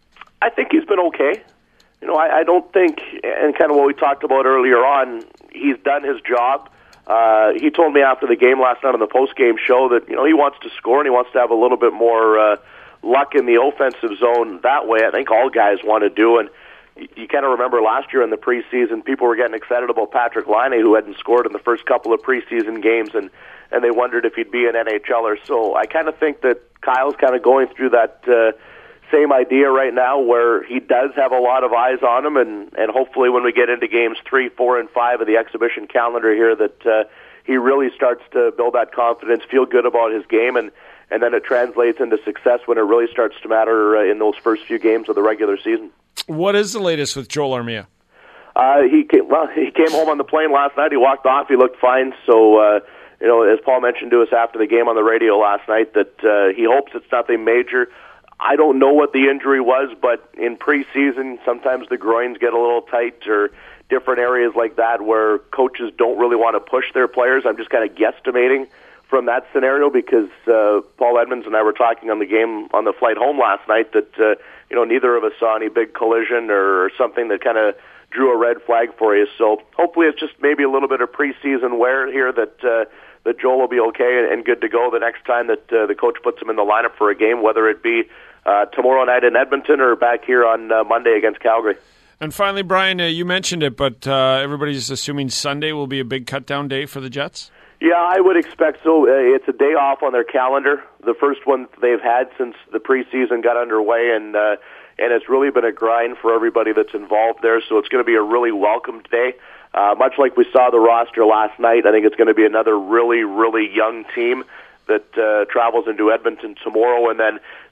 I think he's been okay. You know, I, I don't think, and kind of what we talked about earlier on, he's done his job. Uh, he told me after the game last night on the post-game show that, you know, he wants to score and he wants to have a little bit more uh, luck in the offensive zone that way. I think all guys want to do, and you, you kind of remember last year in the preseason, people were getting excited about Patrick Laine, who hadn't scored in the first couple of preseason games, and, and they wondered if he'd be an N H L er. So I kind of think that Kyle's kind of going through that uh, same idea right now where he does have a lot of eyes on him, and, and hopefully when we get into games three, four, and five of the exhibition calendar here that uh, he really starts to build that confidence, feel good about his game, and, and then it translates into success when it really starts to matter uh, in those first few games of the regular season. What is the latest with Joel Armia? Uh, he came, well, he came home on the plane last night. He walked off. He looked fine. So, uh, you know, as Paul mentioned to us after the game on the radio last night, that uh, he hopes it's nothing major. I don't know what the injury was, but in preseason, sometimes the groins get a little tight or different areas like that where coaches don't really want to push their players. I'm just kind of guesstimating from that scenario because uh, Paul Edmonds and I were talking on the game on the flight home last night that, uh, you know, neither of us saw any big collision or something that kind of drew a red flag for you. So hopefully it's just maybe a little bit of preseason wear here that uh, that Joel will be okay and good to go the next time that uh, the coach puts him in the lineup for a game, whether it be uh, tomorrow night in Edmonton or back here on uh, Monday against Calgary. And finally, Brian, uh, you mentioned it, but uh, everybody's assuming Sunday will be a big cut-down day for the Jets? Yeah, I would expect so. Uh, it's a day off on their calendar, the first one they've had since the preseason got underway, and uh, and it's really been a grind for everybody that's involved there, so it's going to be a really welcomed day. Uh, much like we saw the roster last night, I think it's going to be another really, really young team that uh, travels into Edmonton tomorrow, and then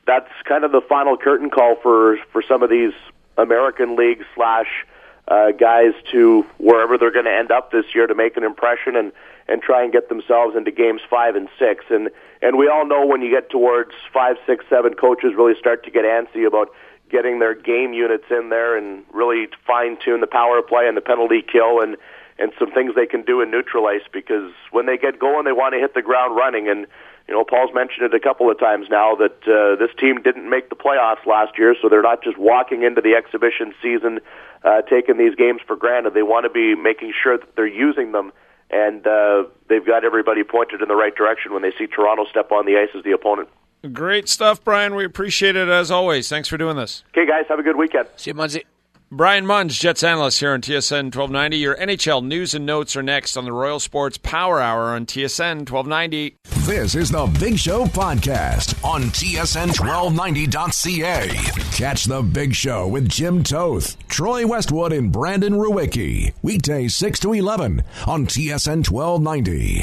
that's kind of the final curtain call for for some of these American League slash uh, guys to wherever they're going to end up this year to make an impression and, and try and get themselves into games five and six. And and we all know when you get towards five, six, seven, coaches really start to get antsy about getting their game units in there and really fine tune the power play and the penalty kill and and some things they can do in neutral ice, because when they get going, they want to hit the ground running. And you know, Paul's mentioned it a couple of times now that uh, this team didn't make the playoffs last year, so they're not just walking into the exhibition season uh, taking these games for granted. They want to be making sure that they're using them, and uh, they've got everybody pointed in the right direction when they see Toronto step on the ice as the opponent. Great stuff, Brian. We appreciate it as always. Thanks for doing this. Okay, guys, have a good weekend. See you, Munzie. Brian Munz, Jets analyst here on T S N twelve ninety. Your N H L news and notes are next on the Royal Sports Power Hour on T S N twelve ninety. This is the Big Show podcast on T S N twelve ninety dot C A. Catch the Big Show with Jim Toth, Troy Westwood, and Brandon Ruwicki. Weekdays six to eleven on T S N twelve ninety.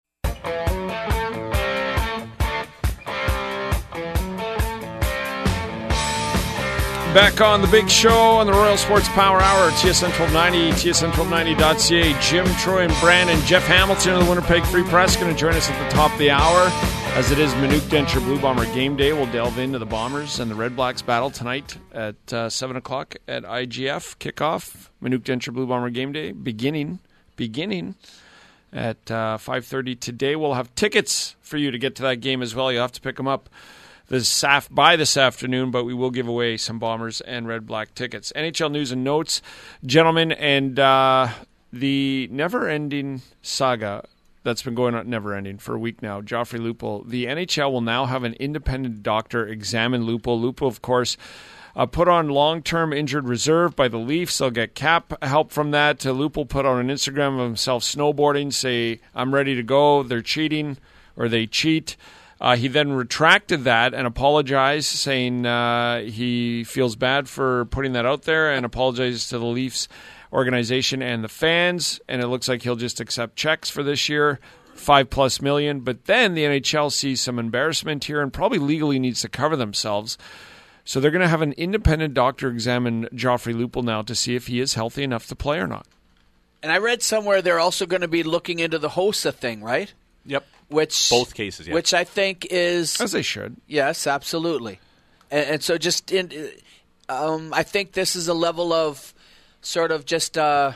Back on the Big Show on the Royal Sports Power Hour, T S N twelve ninety, T S N twelve ninety dot C A. Jim, Troy, and Brandon. Jeff Hamilton of the Winnipeg Free Press going to join us at the top of the hour. As it is Manuk Denture Blue Bomber game day, we'll delve into the Bombers and the Red Blacks battle tonight at uh, seven o'clock at I G F. Kickoff, Manuk Denture Blue Bomber game day, beginning, beginning at uh, five thirty today. We'll have tickets for you to get to that game as well. You'll have to pick them up this af- by this afternoon, but we will give away some Bombers and Red Black tickets. N H L news and notes, gentlemen, and uh, the never-ending saga that's been going on, never-ending, for a week now, Joffrey Lupul. The N H L will now have an independent doctor examine Lupul. Lupul, of course, uh, put on long-term injured reserve by the Leafs. They'll get cap help from that. Uh, Lupul put on an Instagram of himself snowboarding, say, I'm ready to go, they're cheating, or they cheat. Uh, he then retracted that and apologized, saying uh, he feels bad for putting that out there, and apologized to the Leafs organization and the fans. And it looks like he'll just accept checks for this year, five plus million. But then the N H L sees some embarrassment here and probably legally needs to cover themselves. So they're going to have an independent doctor examine Joffrey Lupul now to see if he is healthy enough to play or not. And I read somewhere they're also going to be looking into the Hossa thing, right? Yep. Which both cases, yeah. Which I think is as they should. Yes, absolutely. And, and so, just in, um, I think this is a level of sort of just uh,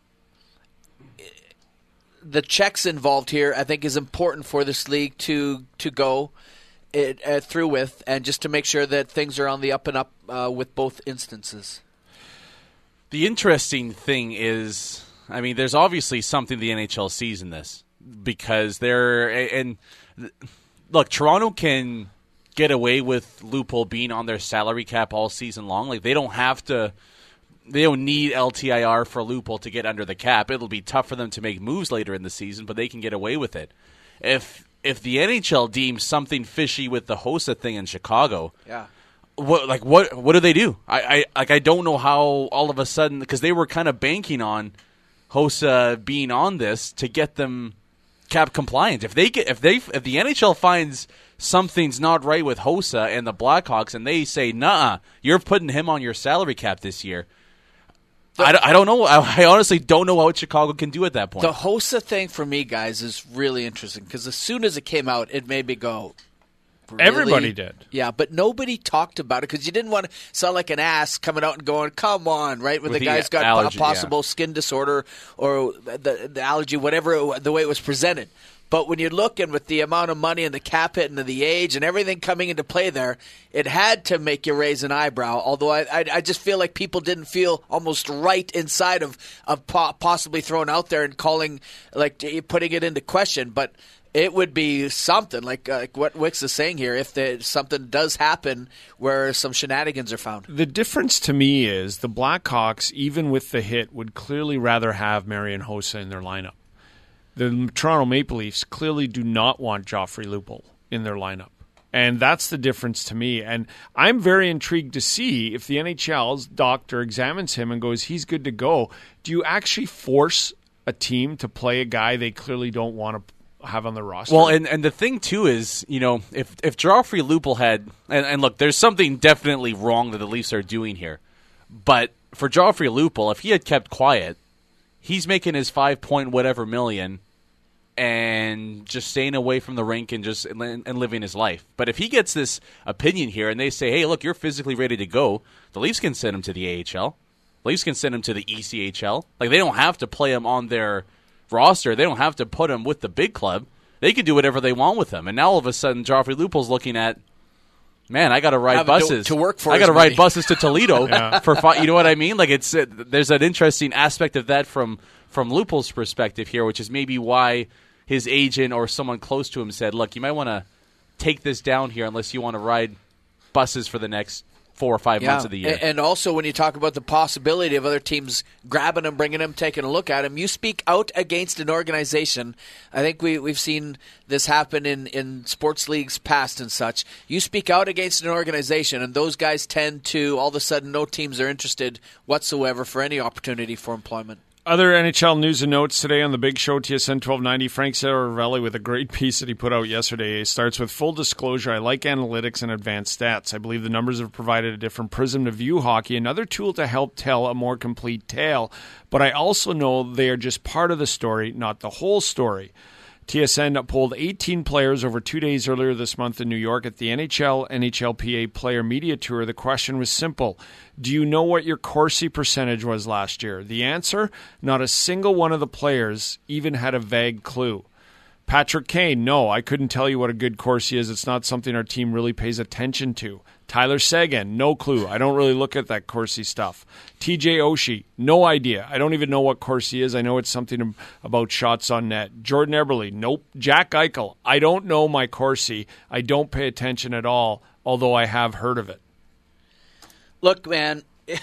the checks involved here. I think is important for this league to to go it, uh, through with, and just to make sure that things are on the up and up uh, with both instances. The interesting thing is, I mean, there's obviously something the N H L sees in this. Because they're and look, Toronto can get away with Lupul being on their salary cap all season long. Like they don't have to, they don't need L T I R for Lupul to get under the cap. It'll be tough for them to make moves later in the season, but they can get away with it. If if the N H L deems something fishy with the Hossa thing in Chicago, yeah, what like what what do they do? I, I like I don't know how all of a sudden, because they were kind of banking on Hossa being on this to get them cap compliant. If they get, if they, if the N H L finds something's not right with Hossa and the Blackhawks, and they say, "Nah, you're putting him on your salary cap this year," the, I, I don't know. I, I honestly don't know what Chicago can do at that point. The Hossa thing for me, guys, is really interesting because as soon as it came out, it made me go. Really? Everybody did. Yeah, but nobody talked about it because you didn't want to sound like an ass coming out and going, come on, right? When With the the guy's got allergy, a possible yeah. skin disorder or the, the allergy, whatever, it, the way it was presented. But when you're looking with the amount of money and the cap hit and the age and everything coming into play there, it had to make you raise an eyebrow. Although I, I, I just feel like people didn't feel almost right inside of, of po- possibly throwing out there and calling, like putting it into question. But it would be something like, uh, like what Wicks is saying here if the, something does happen where some shenanigans are found. The difference to me is the Blackhawks, even with the hit, would clearly rather have Marian Hossa in their lineup. The Toronto Maple Leafs clearly do not want Joffrey Lupul in their lineup. And that's the difference to me. And I'm very intrigued to see if the N H L's doctor examines him and goes, he's good to go. Do you actually force a team to play a guy they clearly don't want to have on the roster. Well, and, and the thing, too, is, you know, if if Joffrey Lupul had, and, and look, there's something definitely wrong that the Leafs are doing here, but for Joffrey Lupul, if he had kept quiet, he's making his five point whatever million and just staying away from the rink and just and, and living his life. But if he gets this opinion here and they say, hey, look, you're physically ready to go, the Leafs can send him to the A H L. The Leafs can send him to the E C H L. Like, they don't have to play him on their roster. They don't have to put him with the big club. They can do whatever they want with him. And now all of a sudden, Joffrey Lupul's looking at, man, I got to ride buses to, to work for. I got to ride money. buses to Toledo yeah. for five. You know what I mean? Like, it's uh, there's an interesting aspect of that from from Lupul's perspective here, which is maybe why his agent or someone close to him said, "Look, you might want to take this down here unless you want to ride buses for the next four or five yeah. months of the year." And also, when you talk about the possibility of other teams grabbing him, bringing him, taking a look at him, you speak out against an organization. I think we, we've seen this happen in, in sports leagues past and such. You speak out against an organization, and those guys tend to, all of a sudden, no teams are interested whatsoever for any opportunity for employment. Other N H L news and notes today on the Big Show, T S N twelve ninety. Frank Saravelli with a great piece that he put out yesterday. It starts with, full disclosure, I like analytics and advanced stats. I believe the numbers have provided a different prism to view hockey, another tool to help tell a more complete tale. But I also know they are just part of the story, not the whole story. T S N polled eighteen players over two days earlier this month in New York at the N H L N H L P A Player Media Tour. The question was simple. Do you know what your Corsi percentage was last year? The answer? Not a single one of the players even had a vague clue. Patrick Kane, no, I couldn't tell you what a good Corsi is. It's not something our team really pays attention to. Tyler Seguin, no clue. I don't really look at that Corsi stuff. T J Oshie, no idea. I don't even know what Corsi is. I know it's something about shots on net. Jordan Eberle, nope. Jack Eichel, I don't know my Corsi. I don't pay attention at all, although I have heard of it. Look, man,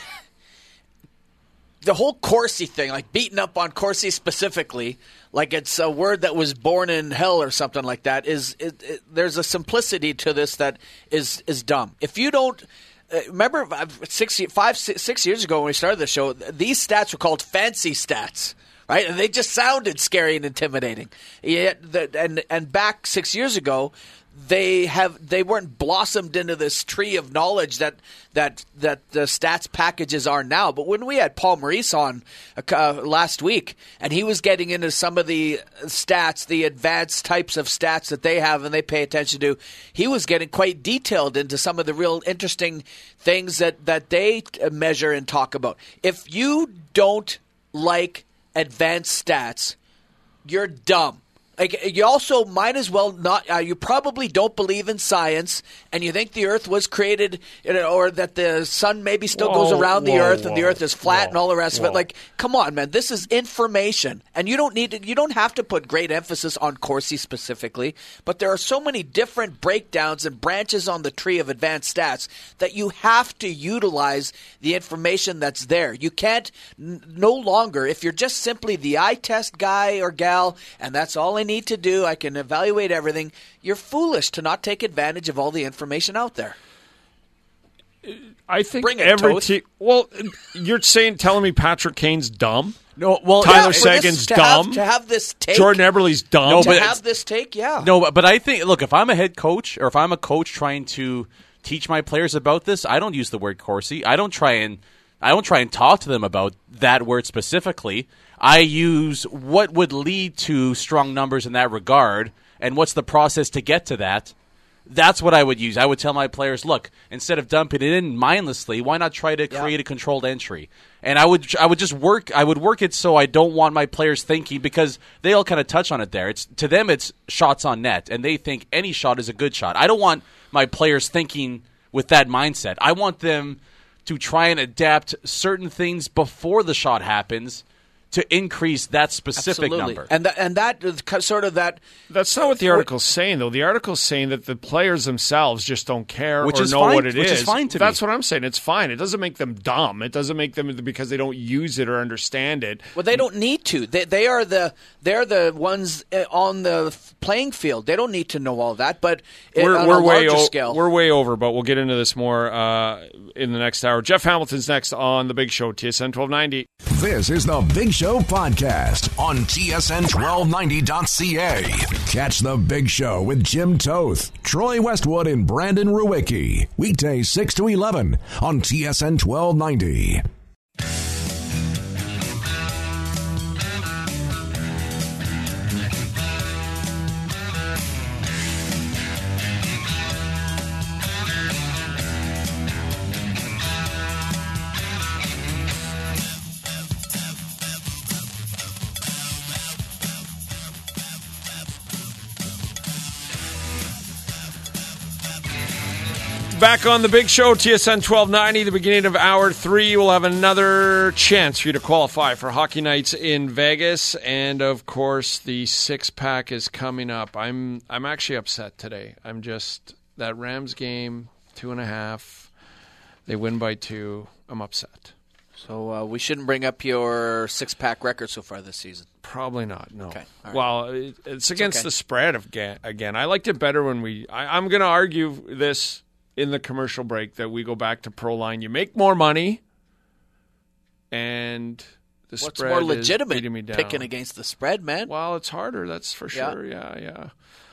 the whole Corsi thing, like beating up on Corsi specifically, like it's a word that was born in hell or something like that, is it, it, there's a simplicity to this that is is dumb. If you don't uh, remember six, five, six, six years ago when we started the show, these stats were called fancy stats, right? And they just sounded scary and intimidating. Yet, the, and and back six years ago, they have they weren't blossomed into this tree of knowledge that that that the stats packages are now. But when we had Paul Maurice on uh, last week, and he was getting into some of the stats, the advanced types of stats that they have and they pay attention to, he was getting quite detailed into some of the real interesting things that, that they measure and talk about. If you don't like advanced stats, you're dumb. Like, you also might as well not. Uh, you probably don't believe in science, and you think the Earth was created, you know, or that the sun maybe still whoa, goes around the whoa, Earth, whoa, and the Earth is flat, whoa, and all the rest whoa. of it. Like, come on, man, this is information, and you don't need to. You don't have to put great emphasis on Corsi specifically, but there are so many different breakdowns and branches on the tree of advanced stats that you have to utilize the information that's there. You can't n- no longer, if you're just simply the eye test guy or gal, and that's all I need to do, I can evaluate everything, you're foolish to not take advantage of all the information out there. I think Bring it, every Toth. team. Well, you're saying, telling me Patrick Kane's dumb? No, well, Tyler yeah, Seguin's to dumb. Have, to have this take, Jordan Eberle's dumb. No, to but have this take, yeah. No, but, but I think, look, if I'm a head coach or if I'm a coach trying to teach my players about this, I don't use the word Corsi. I don't try and I don't try and talk to them about that word specifically. I use what would lead to strong numbers in that regard and what's the process to get to that. That's what I would use. I would tell my players, look, instead of dumping it in mindlessly, why not try to create yeah. a controlled entry? And I would I would just work I would work it so I don't want my players thinking, because they all kind of touch on it there. It's to them it's shots on net, and they think any shot is a good shot. I don't want my players thinking with that mindset. I want them to try and adapt certain things before the shot happens to increase that specific Absolutely. number. And, th- and that is sort of that... That's not what the article's saying, though. The article's saying that the players themselves just don't care which or is know fine, what it which is. is fine to That's me. what I'm saying. It's fine. It doesn't make them dumb. It doesn't make them because they don't use it or understand it. Well, they don't need to. They, they are the they're the ones on the playing field. They don't need to know all that, but it, We're, on we're a way larger o- scale. We're way over, but we'll get into this more uh, in the next hour. Jeff Hamilton's next on The Big Show, T S N twelve ninety. This is the Big Show Podcast on T S N twelve ninety dot C A. Catch the Big Show with Jim Toth, Troy Westwood, and Brandon Ruwicki. Weekdays six to eleven on T S N twelve ninety. Back on the Big Show, T S N twelve ninety, the beginning of hour three. We'll have another chance for you to qualify for Hockey Nights in Vegas. And, of course, the six-pack is coming up. I'm I'm actually upset today. I'm just, that Rams game, two and a half, they win by two. I'm upset. So uh, we shouldn't bring up your six-pack record so far this season. Probably not, no. Okay. Right. Well, it, it's against okay. the spread of ga- again. I liked it better when we, I, I'm going to argue this in the commercial break that we go back to Proline. You make more money, and the What's spread more is legitimate, beating me down. picking against the spread, man? Well, it's harder, that's for Yeah. sure. Yeah, yeah.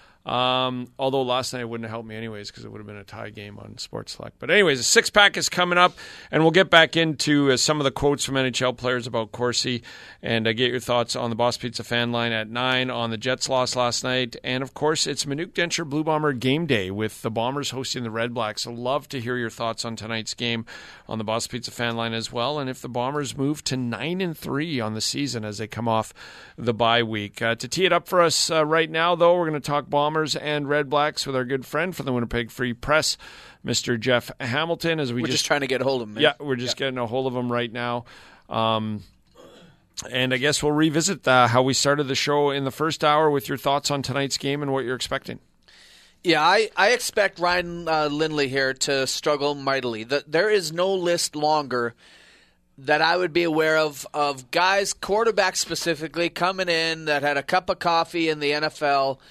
Um, although last night it wouldn't have helped me anyways because it would have been a tie game on Sports Select. But anyways, the six-pack is coming up, and we'll get back into uh, some of the quotes from N H L players about Corsi, and uh, get your thoughts on the Boss Pizza fan line at nine on the Jets loss last night. And, of course, it's Manuk Densher Blue Bomber game day with the Bombers hosting the Red Blacks. So love to hear your thoughts on tonight's game on the Boss Pizza fan line as well, and if the Bombers move to nine and three on the season as they come off the bye week. Uh, to tee it up for us uh, right now, though, we're going to talk Bombers and Red Blacks with our good friend from the Winnipeg Free Press, Mister Jeff Hamilton. As we we're just, just trying to get a hold of him, man. Yeah, we're just yeah. getting a hold of him right now. Um, and I guess we'll revisit uh, how we started the show in the first hour with your thoughts on tonight's game and what you're expecting. Yeah, I, I expect Ryan uh, Lindley here to struggle mightily. The, there is no list longer that I would be aware of of guys, quarterbacks specifically, coming in that had a cup of coffee in the N F L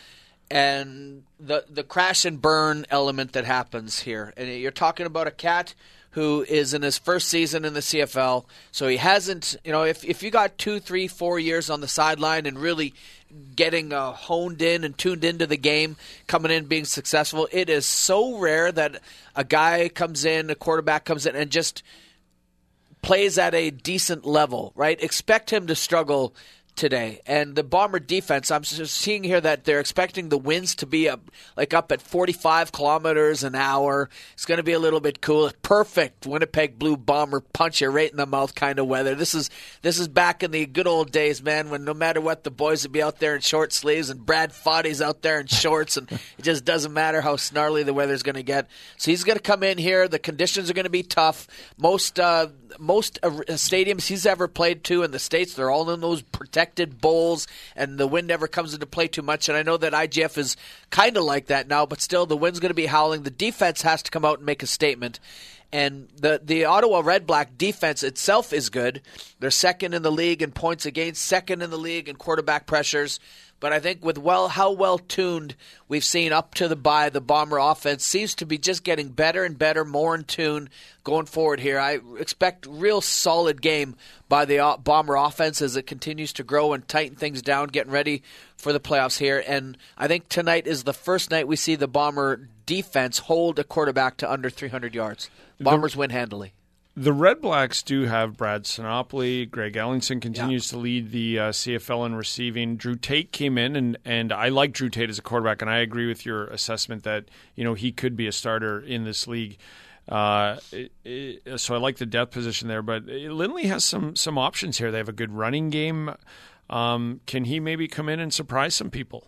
and the the crash and burn element that happens here. And you're talking about a cat who is in his first season in the C F L, so he hasn't, you know, if if you got two, three, four years on the sideline and really getting uh, honed in and tuned into the game, coming in being successful, it is so rare that a guy comes in, a quarterback comes in and just plays at a decent level, right? Expect him to struggle today. And the Bomber defense, I'm just seeing here that they're expecting the winds to be up, like up at forty-five kilometers an hour. It's going to be a little bit cool. Perfect Winnipeg Blue Bomber punch you right in the mouth kind of weather. This is this is back in the good old days, man, when no matter what, the boys would be out there in short sleeves and Brad Foddy's out there in shorts, and it just doesn't matter how snarly the weather's going to get. So he's going to come in here. The conditions are going to be tough. Most uh, most uh, stadiums he's ever played to in the States, they're all in those protected bowls, and the wind never comes into play too much. And I know that I G F is kind of like that now, but still the wind's going to be howling. The defense has to come out and make a statement. And the, the Ottawa Red Black defense itself is good. They're second in the league in points against, second in the league in quarterback pressures. But I think with well how well tuned we've seen up to the bye, the Bomber offense seems to be just getting better and better, more in tune going forward here. I expect real solid game by the Bomber offense as it continues to grow and tighten things down, getting ready for the playoffs here. And I think tonight is the first night we see the Bomber defense hold a quarterback to under three hundred yards. Bombers the, win handily. The Red Blacks do have Brad Sinopoli. Greg Ellingson continues yeah. to lead the uh, C F L in receiving. Drew Tate came in, and, and I like Drew Tate as a quarterback, and I agree with your assessment that you know he could be a starter in this league. Uh, it, it, so I like the depth position there. But Lindley has some some options here. They have a good running game. Um, can he maybe come in and surprise some people?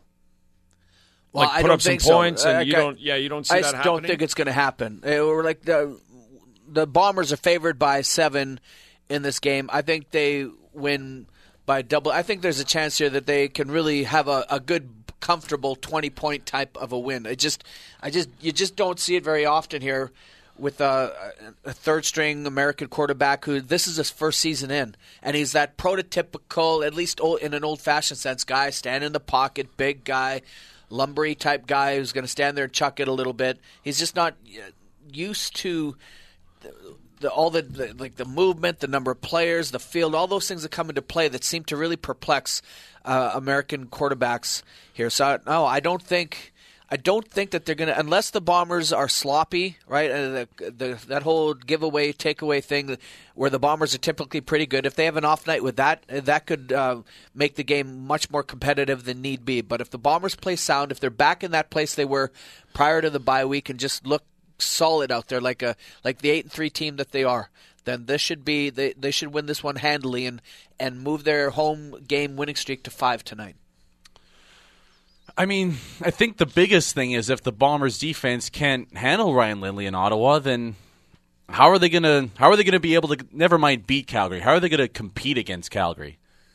Well, like I put don't up some think so. points, and uh, you don't. Yeah, you don't see I that happening. I don't think it's going to happen. Uh, we're like the the Bombers are favored by seven in this game. I think they win by double. I think there's a chance here that they can really have a, a good, comfortable twenty point type of a win. I just, I just, you just don't see it very often here with a, a third string American quarterback who this is his first season in, and he's that prototypical, at least in an old fashioned sense, guy, stand in the pocket, big guy. Lumbery type guy who's going to stand there and chuck it a little bit. He's just not used to the, all the, the like the movement, the number of players, the field, all those things that come into play that seem to really perplex uh, American quarterbacks here. So no, I don't think. I don't think that they're going to, unless the Bombers are sloppy, right? Uh, the, the, that whole giveaway, takeaway thing where the Bombers are typically pretty good. If they have an off night with that, that could uh, make the game much more competitive than need be. But if the Bombers play sound, if they're back in that place they were prior to the bye week and just look solid out there like a like the eight and three team that they are, then this should be they, they should win this one handily and, and move their home game winning streak to five tonight. I mean, I think the biggest thing is if the Bombers' defense can't handle Ryan Lindley in Ottawa, then how are they gonna how are they gonna be able to never mind beat Calgary? How are they gonna compete against Calgary?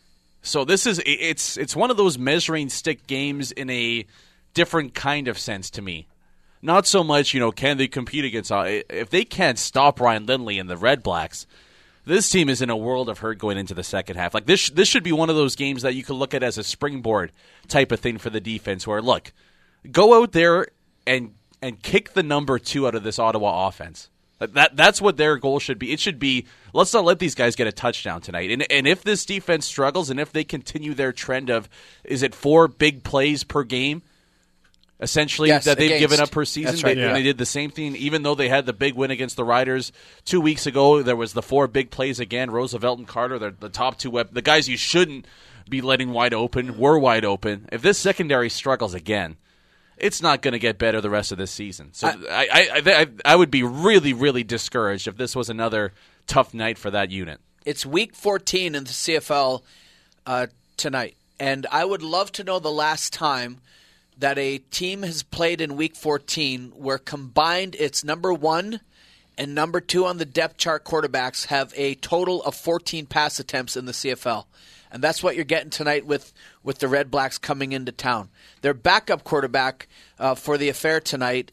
So this is it's it's one of those measuring stick games in a different kind of sense to me. Not so much, you know, can they compete against if they can't stop Ryan Lindley and the Red Blacks. This team is in a world of hurt going into the second half. Like this, this should be one of those games that you could look at as a springboard type of thing for the defense. Where look, go out there and and kick the number two out of this Ottawa offense. That that's what their goal should be. It should be let's not let these guys get a touchdown tonight. And and if this defense struggles, and if they continue their trend of is it four big plays per game, essentially, yes, that they've against. given up per season. That's right, they, yeah. they did the same thing, even though they had the big win against the Riders two weeks ago. There was the four big plays again. Roosevelt and Carter, they're the top two weapons. The guys you shouldn't be letting wide open were wide open. If this secondary struggles again, it's not going to get better the rest of this season. So I, I, I, I, I would be really, really discouraged if this was another tough night for that unit. It's week fourteen in the C F L uh, tonight, and I would love to know the last time that a team has played in week fourteen where combined its number one and number two on the depth chart quarterbacks have a total of fourteen pass attempts in the C F L. And that's what you're getting tonight with, with the Red Blacks coming into town. Their backup quarterback uh, for the affair tonight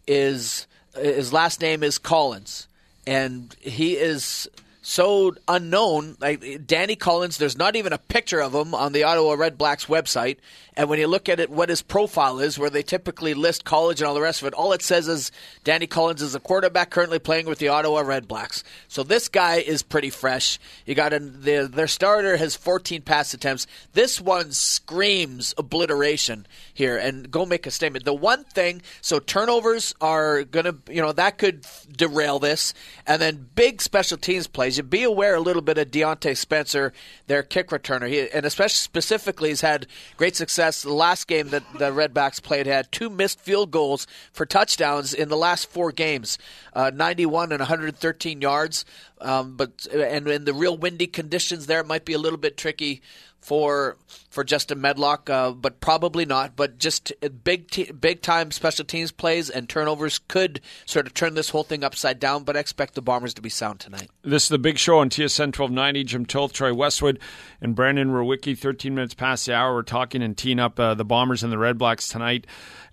is his last name is Collins. And he is so unknown. Like Danny Collins, there's not even a picture of him on the Ottawa Red Blacks website. And when you look at it, what his profile is, where they typically list college and all the rest of it, all it says is Danny Collins is a quarterback currently playing with the Ottawa Red Blacks. So this guy is pretty fresh. You got a, the, their starter has fourteen pass attempts. This one screams obliteration here, and go make a statement. The one thing, so turnovers are going to, you know, that could derail this. And then big special teams plays. You be aware a little bit of Deontay Spencer, their kick returner. He, and especially specifically, he's had great success. The last game that the Redbacks played had two missed field goals for touchdowns in the last four games, uh, ninety-one and one hundred thirteen yards. Um, but and in the real windy conditions there, it might be a little bit tricky for for Justin Medlock, uh, but probably not. But just big t- big time special teams plays and turnovers could sort of turn this whole thing upside down. But I expect the Bombers to be sound tonight. This is the Big Show on T S N twelve ninety. Jim Toth, Troy Westwood, and Brandon Rowicki. thirteen minutes past the hour. We're talking and teeing up uh, the Bombers and the Red Blacks tonight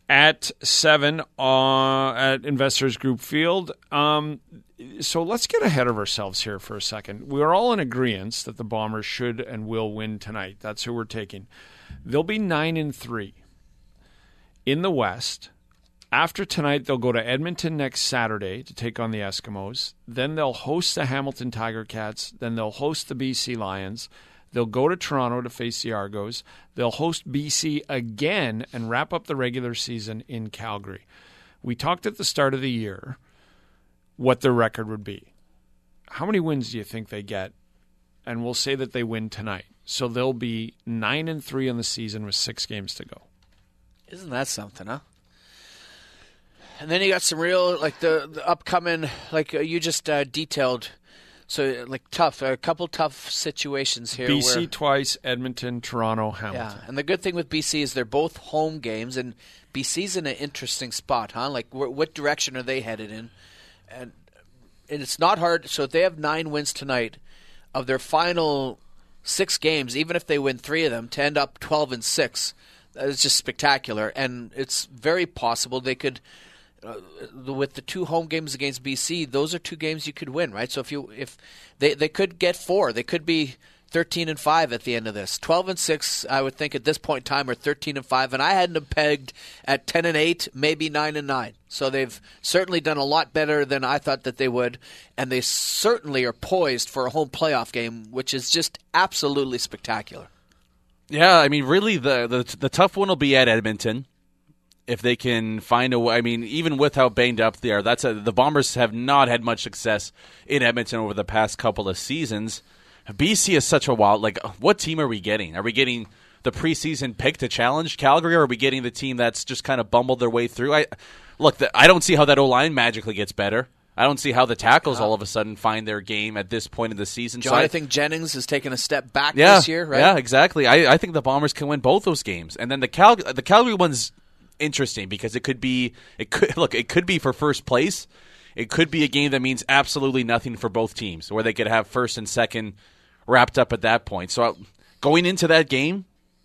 at seven uh, at Investors Group Field. Um, so let's get ahead of ourselves here for a second. We are all in agreement that the Bombers should and will win tonight. That's who we're taking. They'll be nine and three in the West. After tonight, they'll go to Edmonton next Saturday to take on the Eskimos. Then they'll host the Hamilton Tiger Cats. Then they'll host the B C Lions. They'll go to Toronto to face the Argos. They'll host B C again and wrap up the regular season in Calgary. We talked at the start of the year what their record would be. How many wins do you think they get? And we'll say that they win tonight. So they'll be nine and three on the season with six games to go. Isn't that something, huh? And then you got some real, like the, the upcoming, like uh, you just uh, detailed. So, like, tough, a couple tough situations here. B C where, twice, Edmonton, Toronto, Hamilton. Yeah, and the good thing with B C is they're both home games, and B C's in an interesting spot, huh? Like, wh- what direction are they headed in? And, and it's not hard. So, if they have nine wins tonight, of their final six games, even if they win three of them, to end up twelve and six, it's just spectacular. And it's very possible they could. Uh, with the two home games against B C, those are two games you could win, right? So if you if they they could get four, they could be thirteen and five at the end of this. twelve and six, I would think at this point in time, are thirteen and five, and I had them pegged at ten and eight, maybe nine and nine. So they've certainly done a lot better than I thought that they would, and they certainly are poised for a home playoff game, which is just absolutely spectacular. Yeah, I mean, really, the the, the tough one will be at Edmonton. If they can find a way, I mean, even with how banged up they are, that's a, the Bombers have not had much success in Edmonton over the past couple of seasons. B C is such a wild, like, what team are we getting? Are we getting the preseason pick to challenge Calgary, or are we getting the team that's just kind of bumbled their way through? I Look, the, I don't see how that O-line magically gets better. I don't see how the tackles all of a sudden find their game at this point of the season. John, so I, I think Jennings has taken a step back yeah, this year, right? Yeah, exactly. I, I think the Bombers can win both those games. And then the Cal, the Calgary one's interesting because it could be it could look it could be for first place. It could be a game that means absolutely nothing for both teams, where they could have first and second wrapped up at that point. So going into that game,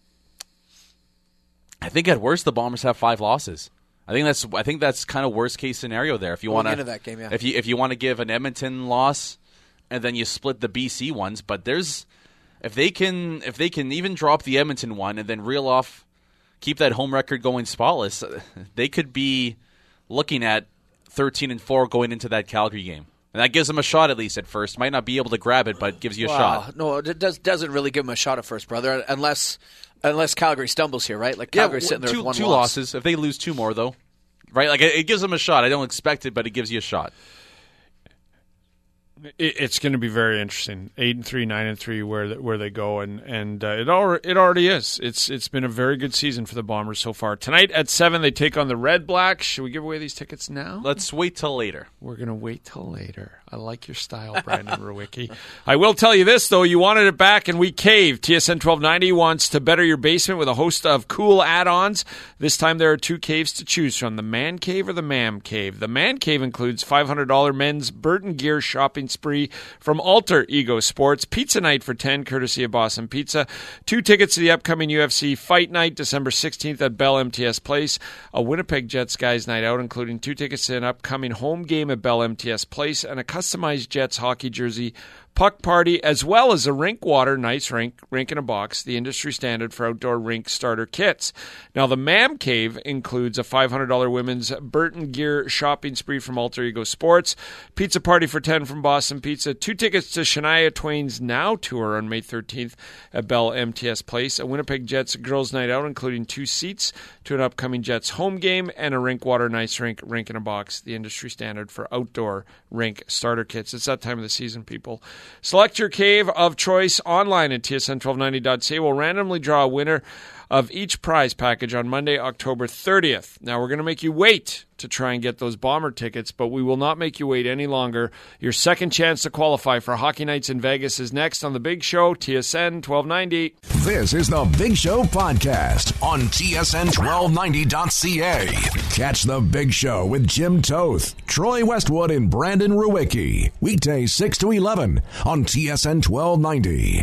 I think at worst the Bombers have five losses. I think that's I think that's kind of worst case scenario there. If you want to that game, yeah. if you if you want to give an Edmonton loss and then you split the B C ones, but there's if they can if they can even drop the Edmonton one and then reel off. Keep that home record going spotless, they could be looking at thirteen and four going into that Calgary game. And that gives them a shot at least at first. Might not be able to grab it, but gives you a wow. shot. No, it does, doesn't really give them a shot at first, brother, unless unless Calgary stumbles here, right? Like Calgary's yeah, sitting there two, with one two loss. losses. If they lose two more, though, right? Like it, it gives them a shot. I don't expect it, but it gives you a shot. It's going to be very interesting. Eight and three, nine and three, where where they go, and and uh, it al- it already is. It's it's been a very good season for the Bombers so far. Tonight at seven, they take on the Red Blacks. Should we give away these tickets now? Let's wait till later. We're going to wait till later. I like your style, Brandon Rewicki. I will tell you this, though. You wanted it back, and we caved. T S N twelve ninety wants to better your basement with a host of cool add-ons. This time there are two caves to choose from, the Man Cave or the Mam Cave. The Man Cave includes five hundred dollars men's Burton Gear shopping spree from Alter Ego Sports, pizza night for ten, courtesy of Boston Pizza, two tickets to the upcoming U F C Fight Night, December sixteenth at Bell M T S Place, a Winnipeg Jets guys night out, including two tickets to an upcoming home game at Bell M T S Place, and a customized Jets hockey jersey puck party, as well as a rink water, nice rink, rink in a box, the industry standard for outdoor rink starter kits. Now, the Mam Cave includes a five hundred dollars women's Burton Gear shopping spree from Alter Ego Sports, pizza party for ten from Boston Pizza, two tickets to Shania Twain's Now Tour on May thirteenth at Bell M T S Place, a Winnipeg Jets girls night out, including two seats to an upcoming Jets home game, and a rink water, nice rink, rink in a box, the industry standard for outdoor rink starter kits. It's that time of the season, people. Select your cave of choice online at T S N twelve ninety dot C A. We'll randomly draw a winner of each prize package on Monday, October thirtieth. Now, we're going to make you wait to try and get those Bomber tickets, but we will not make you wait any longer. Your second chance to qualify for Hockey Nights in Vegas is next on The Big Show, T S N twelve ninety. This is The Big Show podcast on T S N twelve ninety dot C A. Catch The Big Show with Jim Toth, Troy Westwood, and Brandon Rewicki. Weekdays six to eleven on T S N twelve ninety.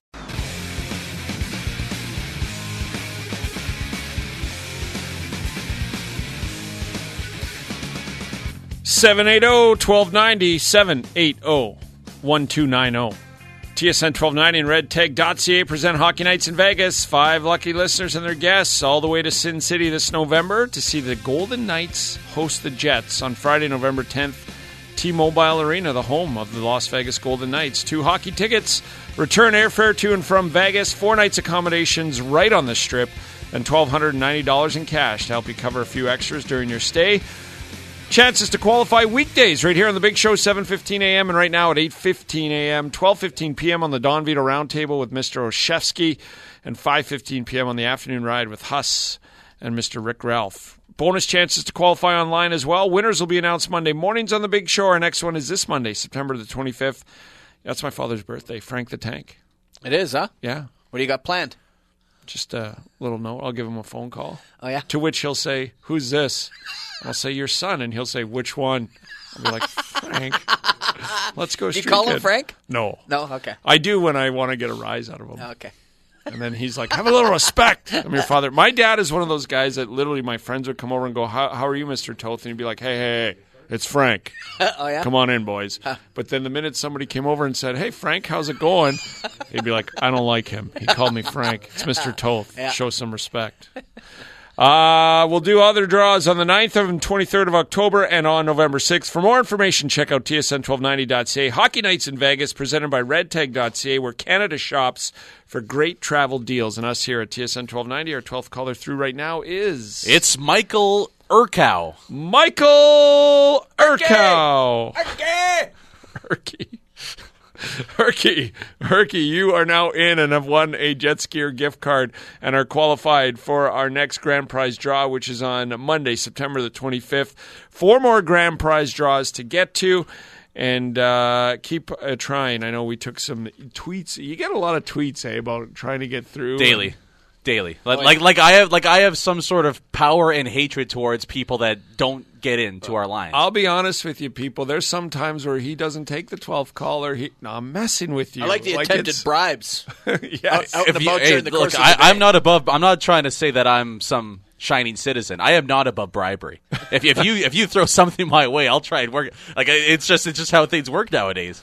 seven eight zero, one two nine zero, seven eight zero, one two nine zero. T S N twelve ninety and red tag dot C A present Hockey Nights in Vegas. Five lucky listeners and their guests all the way to Sin City this November to see the Golden Knights host the Jets on Friday, November tenth. T-Mobile Arena, the home of the Las Vegas Golden Knights. Two hockey tickets, return airfare to and from Vegas, four nights accommodations right on the Strip, and one thousand two hundred ninety dollars in cash to help you cover a few extras during your stay. Chances to qualify weekdays right here on The Big Show, seven fifteen a.m. and right now at eight fifteen a.m., twelve fifteen p.m. on the Don Vito Roundtable with Mister Olszewski, and five fifteen p.m. on the afternoon ride with Huss and Mister Rick Ralph. Bonus chances to qualify online as well. Winners will be announced Monday mornings on The Big Show. Our next one is this Monday, September the twenty-fifth. That's my father's birthday, Frank the Tank. It is, huh? Yeah. What do you got planned? Just a little note. I'll give him a phone call. Oh, yeah? To which he'll say, "Who's this?" I'll say, "Your son." And he'll say, "Which one?" I'll be like, "Frank. Let's go Do you street call kid." him Frank? No. No? Okay. I do when I want to get a rise out of him. Okay. And then he's like, "Have a little respect. I'm your father." My dad is one of those guys that literally my friends would come over and go, how, how are you, Mister Toth? And he'd be like, hey, hey, hey, it's Frank. Oh, yeah? Come on in, boys. But then the minute somebody came over and said, hey, Frank, how's it going? He'd be like, I don't like him. He called me Frank. It's Mister Toth. Yeah. Show some respect. Uh, we'll do other draws on the ninth and twenty-third of October and on November sixth. For more information, check out T S N twelve ninety dot C A. Hockey Nights in Vegas, presented by red tag dot C A, where Canada shops for great travel deals. And us here at T S N twelve ninety, our twelfth caller through right now is... It's Michael Urkow. Michael Urkow. Okay. Urky. Herky, Herky, you are now in and have won a jet skier gift card and are qualified for our next grand prize draw, which is on Monday, September the twenty-fifth. Four more grand prize draws to get to, and uh, keep uh, trying. I know we took some tweets. You get a lot of tweets, eh, about trying to get through. Daily. Daily. Like, like like I have like I have some sort of power and hatred towards people that don't get into our lines. I'll be honest with you, people. There's some times where he doesn't take the twelfth caller. He, no, I'm messing with you. I like the like attempted it's, bribes. yes. Out, out and If you- about hey, during the look, course of I, the day. I'm not above. I'm not trying to say that I'm some shining citizen. I am not above bribery. if, if you if you throw something my way, I'll try and work. Like it's just it's just how things work nowadays.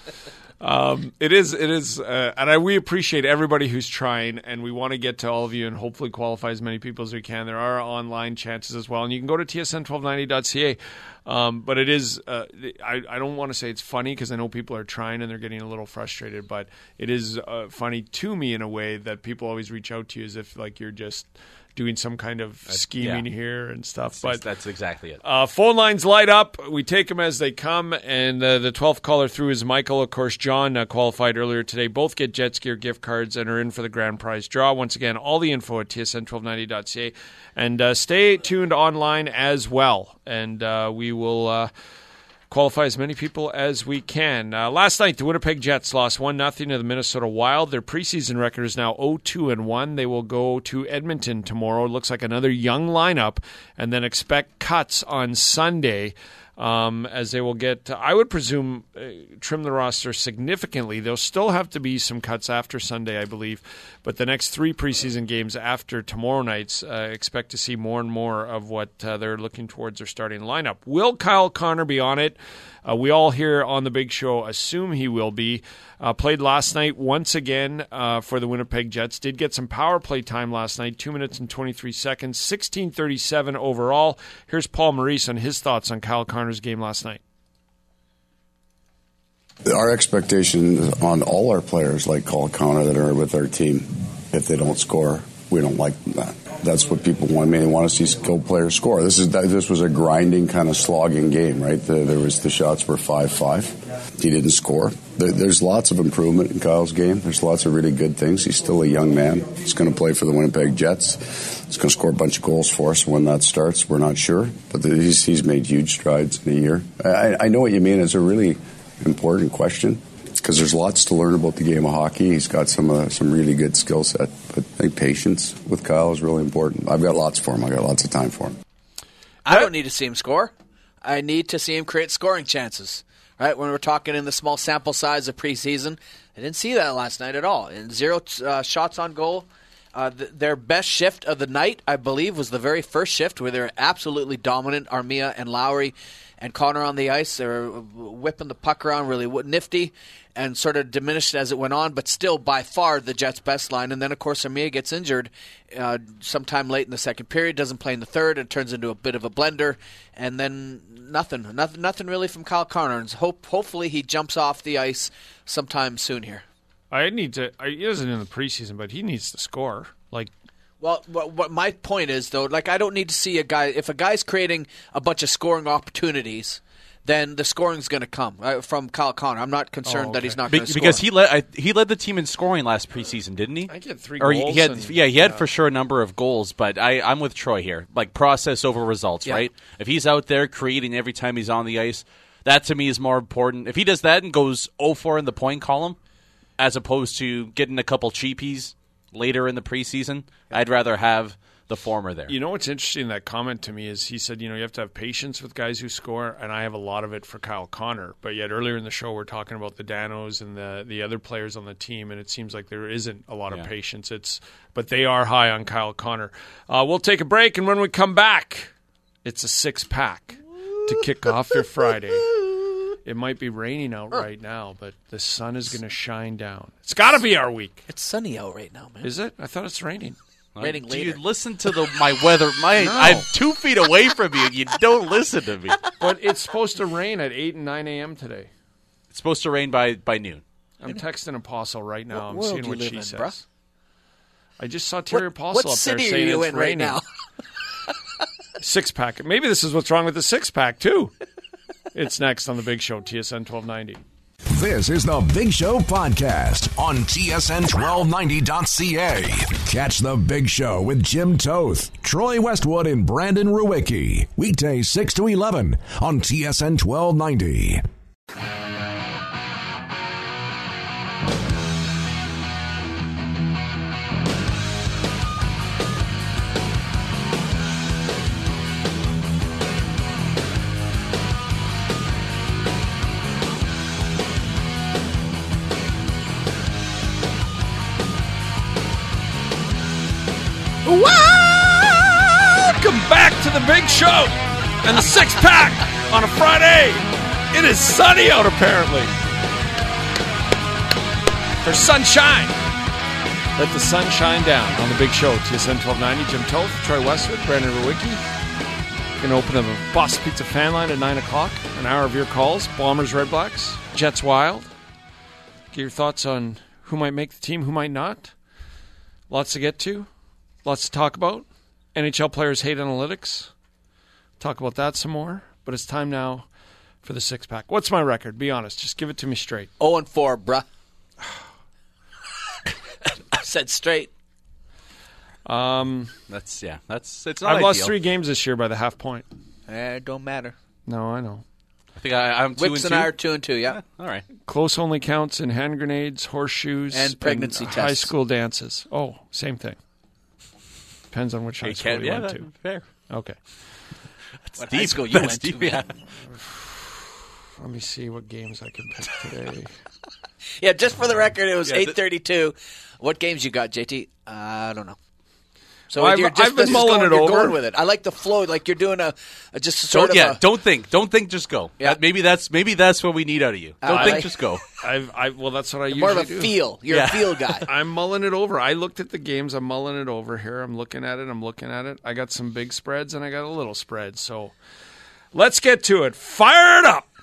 Um, it is, it is, uh, and I, we appreciate everybody who's trying, and we want to get to all of you and hopefully qualify as many people as we can. There are online chances as well, and you can go to T S N twelve ninety dot C A. Um, but it is, uh, I, I don't want to say it's funny because I know people are trying and they're getting a little frustrated, but it is uh, funny to me in a way that people always reach out to you as if like you're just doing some kind of scheming yeah. here and stuff. That's, But that's exactly it. Uh, phone lines light up. We take them as they come, and uh, the twelfth caller through is Michael. Of course, John uh, qualified earlier today. Both get jet skier gift cards and are in for the grand prize draw. Once again, all the info at T S N twelve ninety dot C A. And uh, stay tuned online as well, and uh, we will uh, qualify as many people as we can. Uh, last night, the Winnipeg Jets lost one nothing to the Minnesota Wild. Their preseason record is now oh two and one. They will go to Edmonton tomorrow. It looks like another young lineup, and then expect cuts on Sunday um, as they will get, I would presume, uh, trim the roster significantly. There'll still have to be some cuts after Sunday, I believe, but the next three preseason games after tomorrow night's uh, expect to see more and more of what uh, they're looking towards their starting lineup. Will Kyle Connor be on it? Uh, we all here on the Big Show assume he will be. Uh, played last night once again uh, for the Winnipeg Jets. Did get some power play time last night, two minutes and twenty-three seconds, sixteen thirty-seven overall. Here's Paul Maurice on his thoughts on Kyle Connor's game last night. Our expectation on all our players, like Kyle Connor, that are with our team, if they don't score, we don't like that. That's what people want. I mean, they want to see skilled players score. This is this was a grinding kind of slogging game, right? The, there was the shots were five five. He didn't score. There, there's lots of improvement in Kyle's game. There's lots of really good things. He's still a young man. He's going to play for the Winnipeg Jets. He's going to score a bunch of goals for us. When that starts, we're not sure. But the, he's, he's made huge strides in a year. I, I know what you mean. It's a really important question, because there's lots to learn about the game of hockey. He's got some uh, some really good skill set, but I think patience with Kyle is really important. I've got lots for him. I've got lots of time for him. I don't need to see him score. I need to see him create scoring chances. Right? When we're talking in the small sample size of preseason, I didn't see that last night at all. And zero uh, shots on goal. Uh, th- their best shift of the night, I believe, was the very first shift where they were absolutely dominant. Armia and Lowry and Connor on the ice. They were whipping the puck around really nifty and sort of diminished as it went on, but still by far the Jets' best line. And then, of course, Armia gets injured uh, sometime late in the second period, doesn't play in the third, and turns into a bit of a blender. And then nothing, nothing, nothing really from Kyle Connor. And hope, hopefully he jumps off the ice sometime soon here. I need to. I, he isn't in the preseason, but he needs to score. Like, well, what, what my point is though, like I don't need to see a guy. If a guy's creating a bunch of scoring opportunities, then the scoring's going to come uh, from Kyle Connor. I'm not concerned Oh, okay. that he's not Be- going to score because he led I, he led the team in scoring last preseason, didn't he? I get three or goals. He had, and, yeah, he had yeah. for sure a number of goals, but I, I'm with Troy here. Like process over results, Yeah. right? If he's out there creating every time he's on the ice, that to me is more important. If he does that and goes oh four in the point column, as opposed to getting a couple cheapies later in the preseason, I'd rather have the former there. You know what's interesting, that comment to me, is he said, you know, you have to have patience with guys who score, and I have a lot of it for Kyle Connor. But yet earlier in the show we're talking about the Danos and the, the other players on the team, and it seems like there isn't a lot of Yeah. patience. It's But they are high on Kyle Connor. Uh, we'll take a break, and when we come back, it's a six-pack to kick off your Friday. It might be raining out right now, but the sun is going to shine down. It's got to be our week. It's sunny out right now, man. Is it? I thought it's raining. Raining Do later. you listen to the my weather? My No. I'm two feet away from you, and you don't listen to me. But it's supposed to rain at eight and nine a.m. today. It's supposed to rain by, by noon. I'm texting Apostle right now. What I'm world seeing do you what live she in, says. bruh? I just saw Terry What, Apostle what up there city are saying you it's in right raining. now? Six pack. Maybe this is what's wrong with the six pack too. It's next on the Big Show, T S N twelve ninety. This is the Big Show podcast on T S N twelve ninety dot C A. Catch the Big Show with Jim Toth, Troy Westwood, and Brandon Ruwicki. Weekdays six to eleven on T S N twelve ninety. Welcome back to the Big Show and the six pack on a Friday. It is sunny out apparently. There's sunshine. Let the sun shine down on the Big Show. T S N twelve ninety. Jim Toth, Troy Westwood, Brandon Ruwicki. Going to open up a Boss Pizza fan line at nine o'clock. An hour of your calls. Bombers, Red Blacks, Jets, Wild. Get your thoughts on who might make the team, who might not. Lots to get to. Lots to talk about. N H L players hate analytics. Talk about that some more. But it's time now for the six-pack. What's my record? Be honest. Just give it to me straight. oh and four, bruh. I said straight. Um, That's yeah. That's it's not I've lost ideal. three games this year by the half point. Eh, don't matter. No, I know. I think I, I'm two Wicks and and two. I are two and two, yeah. All right. Close only counts in hand grenades, horseshoes, And pregnancy high tests. school dances. Oh, same thing. Depends on which high You school can't- you yeah, went that- to. fair. Okay. What Deep. high school you That's went deep, to, yeah. man? Let me see what games I can pick today. Yeah, just for the record, it was Yeah, th- eight thirty-two. What games you got, J T? I don't know. So Well, I've- you're just, I've been this is mulling going, it you're over. going with it. I like the flow, like you're doing a, a just sort Don't, of yeah. a... Don't think. Don't think. Just go. Yeah. That- maybe that's maybe that's what we need out of you. Don't I think. like- Just go. I've, I well, that's what I usually more of a do. feel. You're Yeah. a feel guy. I'm mulling it over. I looked at the games. I'm mulling it over here. I'm looking at it. I'm looking at it. I got some big spreads and I got a little spread. So let's get to it. Fire it up.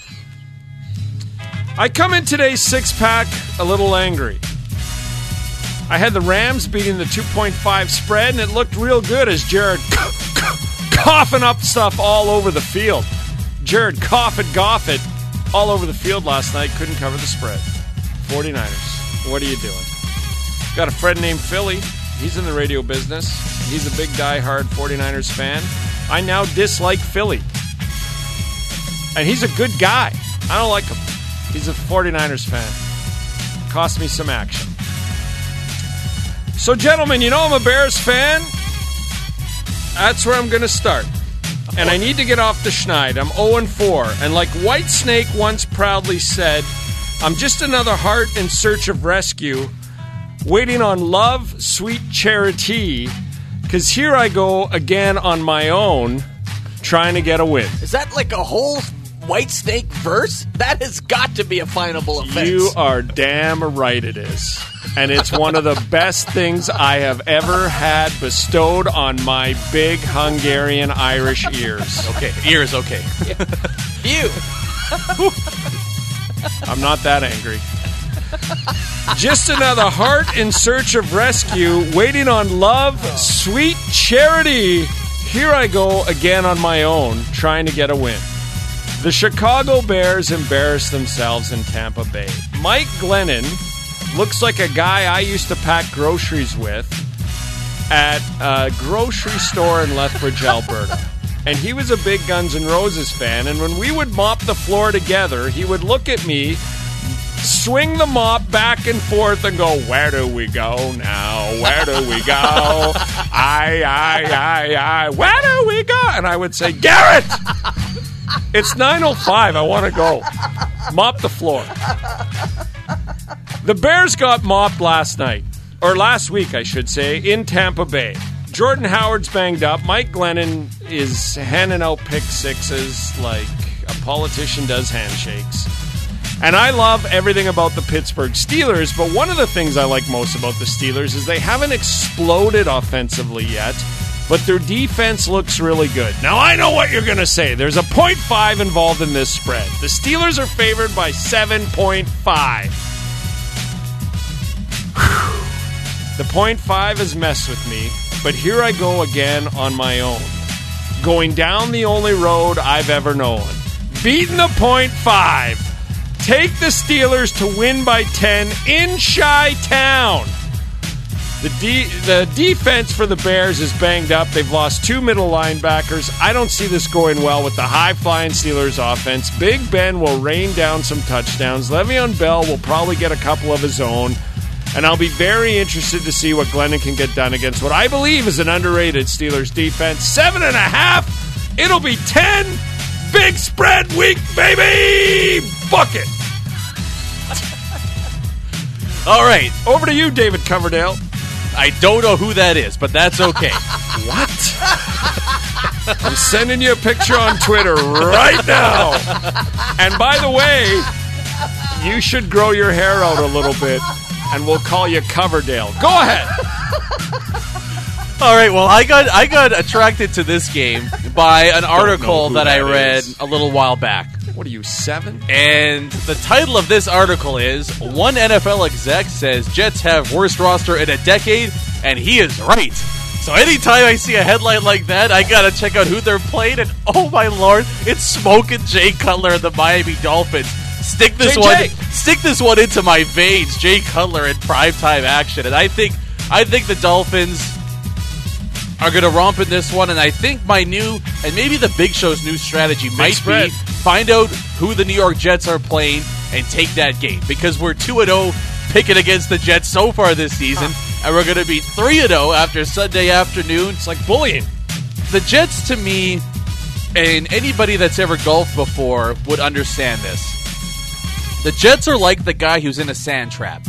I come in today's six-pack a little angry. I had the Rams beating the two point five spread, and it looked real good as Jared coughing up stuff all over the field. Jared coughing Goffett all over the field last night. Couldn't cover the spread. forty-niners. What are you doing? Got a friend named Philly. He's in the radio business. He's a big diehard forty-niners fan. I now dislike Philly. And he's a good guy. I don't like him. He's a forty-niners fan. Cost me some action. So, gentlemen, you know I'm a Bears fan. That's where I'm going to start. And I need to get off the schneid. I'm oh and four. And like Whitesnake once proudly said, I'm just another heart in search of rescue, waiting on love, sweet charity, because here I go again on my own, trying to get a win. Is that like a whole White Snake verse? That has got to be a finable offense. You are damn right it is. And it's one of the best things I have ever had bestowed on my big Hungarian Irish ears. Okay. Ears. Okay. You. I'm not that angry. Just another heart in search of rescue, waiting on love, sweet charity. Here I go again on my own, trying to get a win. The Chicago Bears embarrassed themselves in Tampa Bay. Mike Glennon looks like a guy I used to pack groceries with at a grocery store in Lethbridge, Alberta. And he was a big Guns N' Roses fan, and when we would mop the floor together, he would look at me, swing the mop back and forth and go, where do we go now? Where do we go? I, I, I, I, where do we go? And I would say, Garrett! It's nine oh five. I want to go. Mop the floor. The Bears got mopped last night, or last week, I should say, in Tampa Bay. Jordan Howard's banged up. Mike Glennon is handing out pick sixes like a politician does handshakes. And I love everything about the Pittsburgh Steelers, but one of the things I like most about the Steelers is they haven't exploded offensively yet, but their defense looks really good. Now, I know what you're going to say. There's a point five involved in this spread. The Steelers are favored by seven point five. The point five has messed with me, but here I go again on my own. Going down the only road I've ever known. Beating the point five. Take the Steelers to win by ten in Chi-Town. The de- the defense for the Bears is banged up. They've lost two middle linebackers. I don't see this going well with the high-flying Steelers offense. Big Ben will rain down some touchdowns. Le'Veon Bell will probably get a couple of his own. And I'll be very interested to see what Glennon can get done against what I believe is an underrated Steelers defense. Seven and a half. It'll be ten. Big spread week, baby! Bucket! All right. Over to you, David Coverdale. I don't know who that is, but that's okay. What? I'm sending you a picture on Twitter right now. And by the way, you should grow your hair out a little bit, and we'll call you Coverdale. Go ahead. All right, well, I got I got attracted to this game by an article that, that I read is. a little while back. What are you, seven? And the title of this article is, One N F L Exec Says Jets Have Worst Roster in a Decade, and he is right. So anytime I see a headline like that, I got to check out who they're playing, and oh my lord, it's Smokin' Jay Cutler of the Miami Dolphins. Stick this J J. one stick this one into my veins, Jay Cutler in primetime action. And I think I think the Dolphins are going to romp in this one, and I think my new, and maybe the Big Show's new strategy Big might spread. be find out who the New York Jets are playing and take that game, because we're two and oh picking against the Jets so far this season, huh. and we're going to be three and oh after Sunday afternoon. It's like bullying. The Jets, to me, and anybody that's ever golfed before would understand this. The Jets are like the guy who's in a sand trap,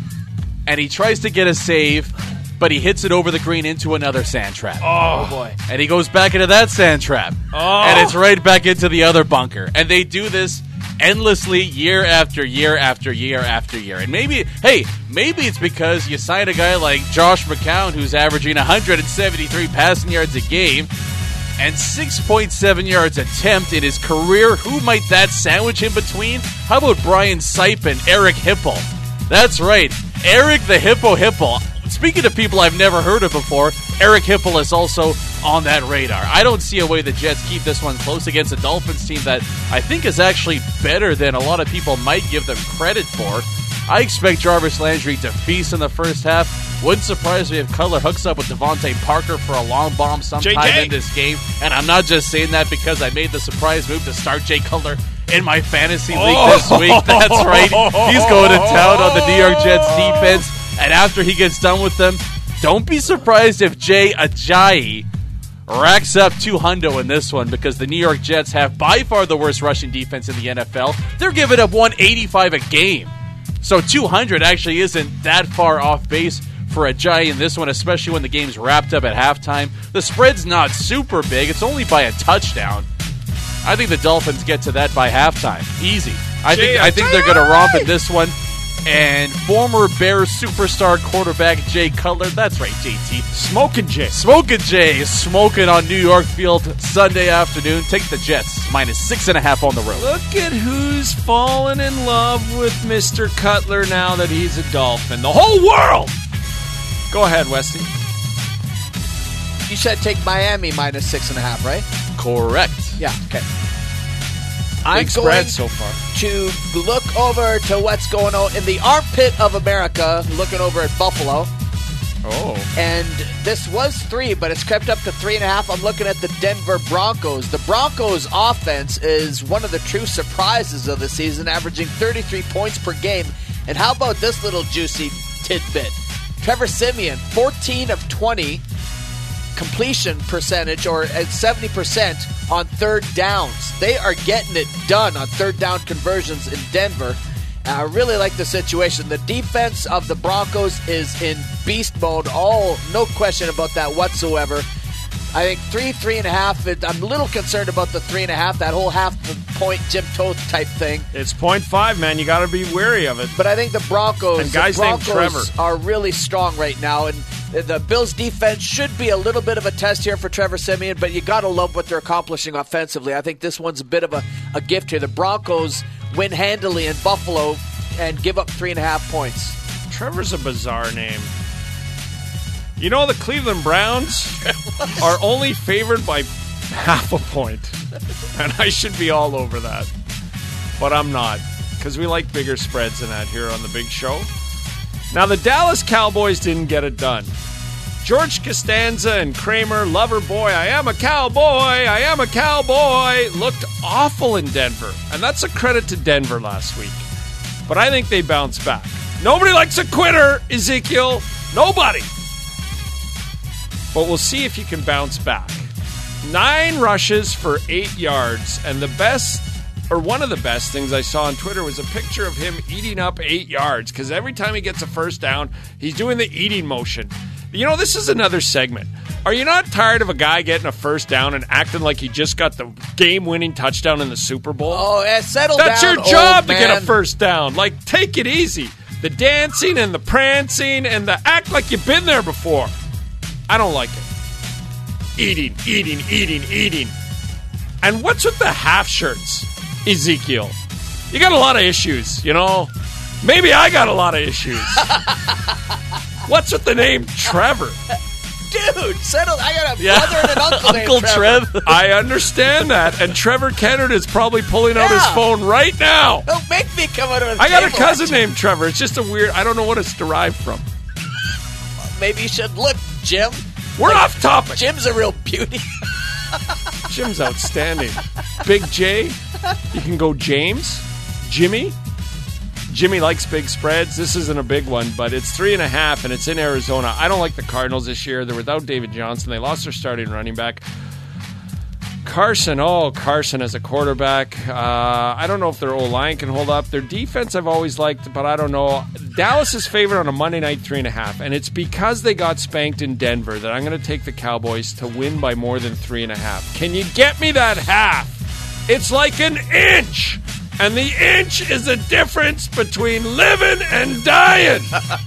and he tries to get a save, but he hits it over the green into another sand trap. Oh, boy. And he goes back into that sand trap. Oh. And it's right back into the other bunker. And they do this endlessly year after year after year after year. And maybe, hey, maybe it's because you signed a guy like Josh McCown, who's averaging one hundred seventy-three passing yards a game and six point seven yards attempt in his career. Who might that sandwich in between? How about Brian Sipe and Eric Hipple? That's right, Eric the Hippo Hipple. Speaking of people I've never heard of before, Eric Hipple is also on that radar. I don't see a way the Jets keep this one close against a Dolphins team that I think is actually better than a lot of people might give them credit for. I expect Jarvis Landry to feast in the first half. Wouldn't surprise me if Cutler hooks up with Devontae Parker for a long bomb sometime J J. in this game. And I'm not just saying that because I made the surprise move to start Jay Cutler in my fantasy league oh. this week. That's right. He's going to town on the New York Jets defense. And after he gets done with them, don't be surprised if Jay Ajayi racks up two hundo in this one, because the New York Jets have by far the worst rushing defense in the N F L. They're giving up one eighty-five a game. So two hundred actually isn't that far off base for Ajayi in this one, especially when the game's wrapped up at halftime. The spread's not super big. It's only by a touchdown. I think the Dolphins get to that by halftime. Easy. I Jay think I think they're going to romp in this one. And former Bears superstar quarterback Jay Cutler, that's right, J T. Smokin' Jay. Smokin' Jay is smoking on New York Field Sunday afternoon. Take the Jets, minus six and a half on the road. Look at who's fallen in love with Mister Cutler now that he's a Dolphin. The whole world! Go ahead, Westy. You said take Miami minus six and a half, right? Correct. Yeah, okay. Big I'm spread going so far. to look over to what's going on in the armpit of America, looking over at Buffalo. Oh. And this was three, but it's crept up to three and a half. I'm looking at the Denver Broncos. The Broncos offense is one of the true surprises of the season, averaging thirty-three points per game. And how about this little juicy tidbit? Trevor Siemian, fourteen of twenty completion percentage, or at seventy percent on third downs. They are getting it done on third down conversions in Denver. I really like the situation. The defense of the Broncos is in beast mode. All no question about that whatsoever. I think three, three and a half. I'm a little concerned about the three and a half. That whole half point Jim Toth type thing. It's point five, man. You got to be wary of it. But I think the Broncos, and guys the Broncos named Trevor are really strong right now, and the Bills' defense should be a little bit of a test here for Trevor Siemian. But you got to love what they're accomplishing offensively. I think this one's a bit of a, a gift here. The Broncos win handily in Buffalo and give up three and a half points. Trevor's a bizarre name. You know, the Cleveland Browns are only favored by half a point. And I should be all over that. But I'm not, because we like bigger spreads than that here on the Big Show. Now, the Dallas Cowboys didn't get it done. George Costanza and Kramer, lover boy, I am a cowboy, I am a cowboy, looked awful in Denver. And that's a credit to Denver last week. But I think they bounce back. Nobody likes a quitter, Ezekiel. Nobody. But we'll see if you can bounce back. Nine rushes for eight yards. And the best, or one of the best things I saw on Twitter was a picture of him eating up eight yards. Because every time he gets a first down, he's doing the eating motion. You know, this is another segment. Are you not tired of a guy getting a first down and acting like he just got the game-winning touchdown in the Super Bowl? Oh, yeah, settle That's down, your job old to man. get a first down. Like, take it easy. The dancing and the prancing and the act like you've been there before. I don't like it. Eating, eating, eating, eating. And what's with the half shirts, Ezekiel? You got a lot of issues, you know? Maybe I got a lot of issues. What's with the name Trevor? Dude, settle. I got a Yeah. brother and an uncle named Uncle Trevor. Trev. I understand that. And Trevor Kennard is probably pulling out his Yeah. phone right now. Don't make me come out of the I got a table cousin at you. named Trevor. It's just a weird, I don't know what it's derived from. Maybe you should look, Jim. We're off topic. Jim's a real beauty. Jim's outstanding. Big J, you can go James, Jimmy. Jimmy likes big spreads. This isn't a big one, but it's three and a half, and it's in Arizona. I don't like the Cardinals this year. They're without David Johnson. They lost their starting running back. Carson, oh, Carson as a quarterback. Uh, I don't know if their O-line can hold up. Their defense I've always liked, but I don't know. Dallas is favored on a Monday night three and a half, and it's because they got spanked in Denver that I'm going to take the Cowboys to win by more than three and a half. Can you get me that half? It's like an inch, and the inch is the difference between living and dying.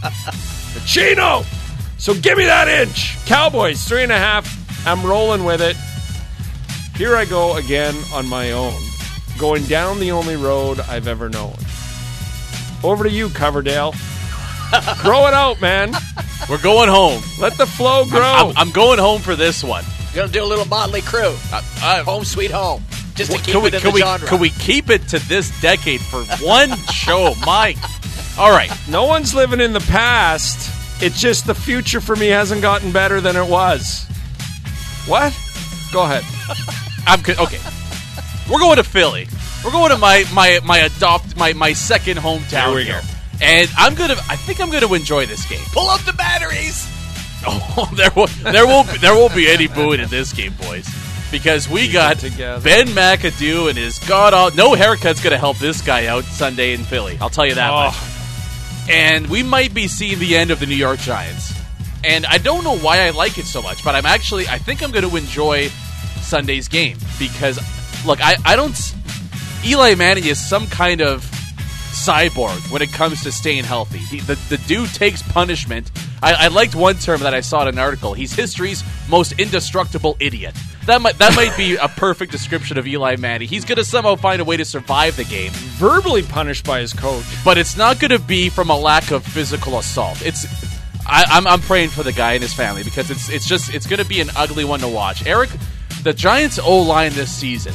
Chino. So give me that inch. Cowboys, three and a half. I'm rolling with it. Here I go again on my own, going down the only road I've ever known. Over to you, Coverdale. Grow it out, man. We're going home. Let the flow grow. I'm, I'm, I'm going home for this one. You're gonna do a little Motley Crue. Uh, uh, Home Sweet Home. Just to keep can we, it in can the we, genre. Can we keep it to this decade for one show? Mike? All right. No one's living in the past. It's just the future for me hasn't gotten better than it was. What? Go ahead. I'm co- okay. We're going to Philly. We're going to my my my adopt my my second hometown Here we here. go. And I'm gonna. I think I'm gonna enjoy this game. Pull up the batteries. Oh, there will there won't be, there won't be any booing in this game, boys, because we Keep got it together. Ben McAdoo and his god all. No haircut's gonna help this guy out Sunday in Philly. I'll tell you that Oh. much. And we might be seeing the end of the New York Giants. And I don't know why I like it so much, but I'm actually I think I'm going to enjoy Sunday's game because, look, I, I don't. Eli Manning is some kind of cyborg when it comes to staying healthy. He, the, the dude takes punishment. I, I liked one term that I saw in an article. He's history's most indestructible idiot. That might that might be a perfect description of Eli Manning. He's going to somehow find a way to survive the game, Verbally punished by his coach. but it's not going to be from a lack of physical assault. It's I, I'm I'm praying for the guy and his family because it's it's just it's going to be an ugly one to watch. Eric, the Giants' O-line this season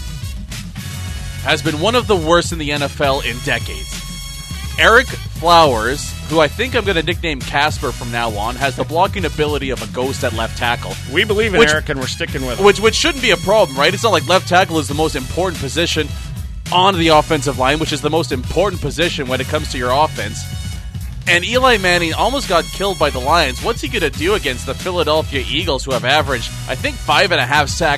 has been one of the worst in the N F L in decades. Eric Flowers, who I think I'm going to nickname Casper from now on, has the blocking ability of a ghost at left tackle. We believe in Which- Eric, and we're sticking with it. Which which shouldn't be a problem, right? It's not like left tackle is the most important position on the offensive line, which is the most important position when it comes to your offense. And Eli Manning almost got killed by the Lions. What's he going to do against the Philadelphia Eagles, who have averaged, I think, five and a half sacks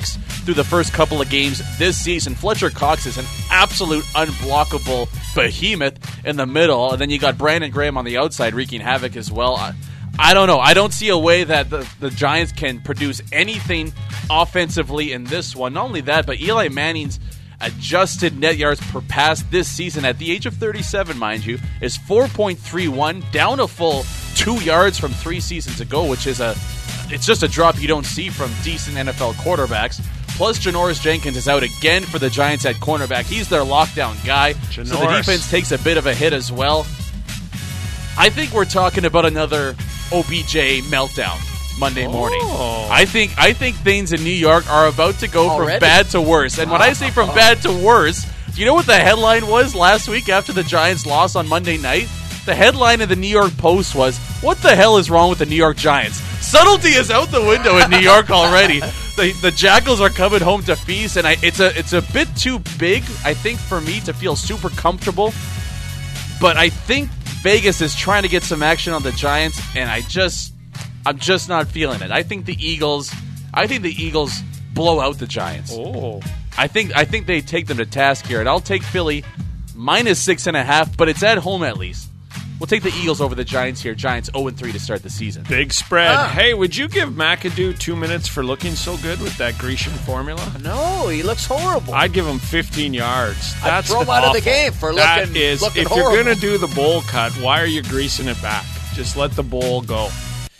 through the first couple of games this season. Fletcher Cox is an absolute unblockable behemoth in the middle, and then you got Brandon Graham on the outside wreaking havoc as well. I, I don't know. I don't see a way that the, the Giants can produce anything offensively in this one. Not only that, but Eli Manning's adjusted net yards per pass this season at the age of thirty-seven, mind you, is four point three one, down a full two yards from three seasons ago, which is a it's just a drop you don't see from decent N F L quarterbacks. Plus, Janoris Jenkins is out again for the Giants at cornerback. He's their lockdown guy, Janoris. So the defense takes a bit of a hit as well. I think we're talking about another O B J meltdown Monday morning. Oh. I think I think things in New York are about to go Already? from bad to worse. And when I say from bad to worse, do you know what the headline was last week after the Giants lost on Monday night? The headline of the New York Post was, "What the hell is wrong with the New York Giants? Subtlety is out the window in New York already. The, the Jackals are coming home to feast, and I, it's a it's a bit too big, I think, for me to feel super comfortable. But I think Vegas is trying to get some action on the Giants, and I just I'm just not feeling it. I think the Eagles I think the Eagles blow out the Giants. Oh. I think I think they take them to task here, and I'll take Philly minus six and a half, but it's at home at least. We'll take the Eagles over the Giants here. Giants oh and three to start the season. Big spread. Ah. Hey, would you give McAdoo two minutes for looking so good with that Grecian formula? No, he looks horrible. I'd give him fifteen yards. That's I'd throw him awful. out of the game for that looking, is, looking if horrible. you're going to do the bowl cut, why are you greasing it back? Just let the bowl go.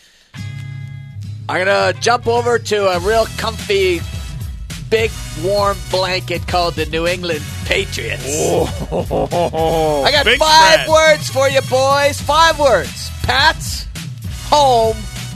I'm going to jump over to a real comfy, big, warm blanket called the New England Patriots. Oh, I got big five spread. words for you, boys. Five words. Pats, home,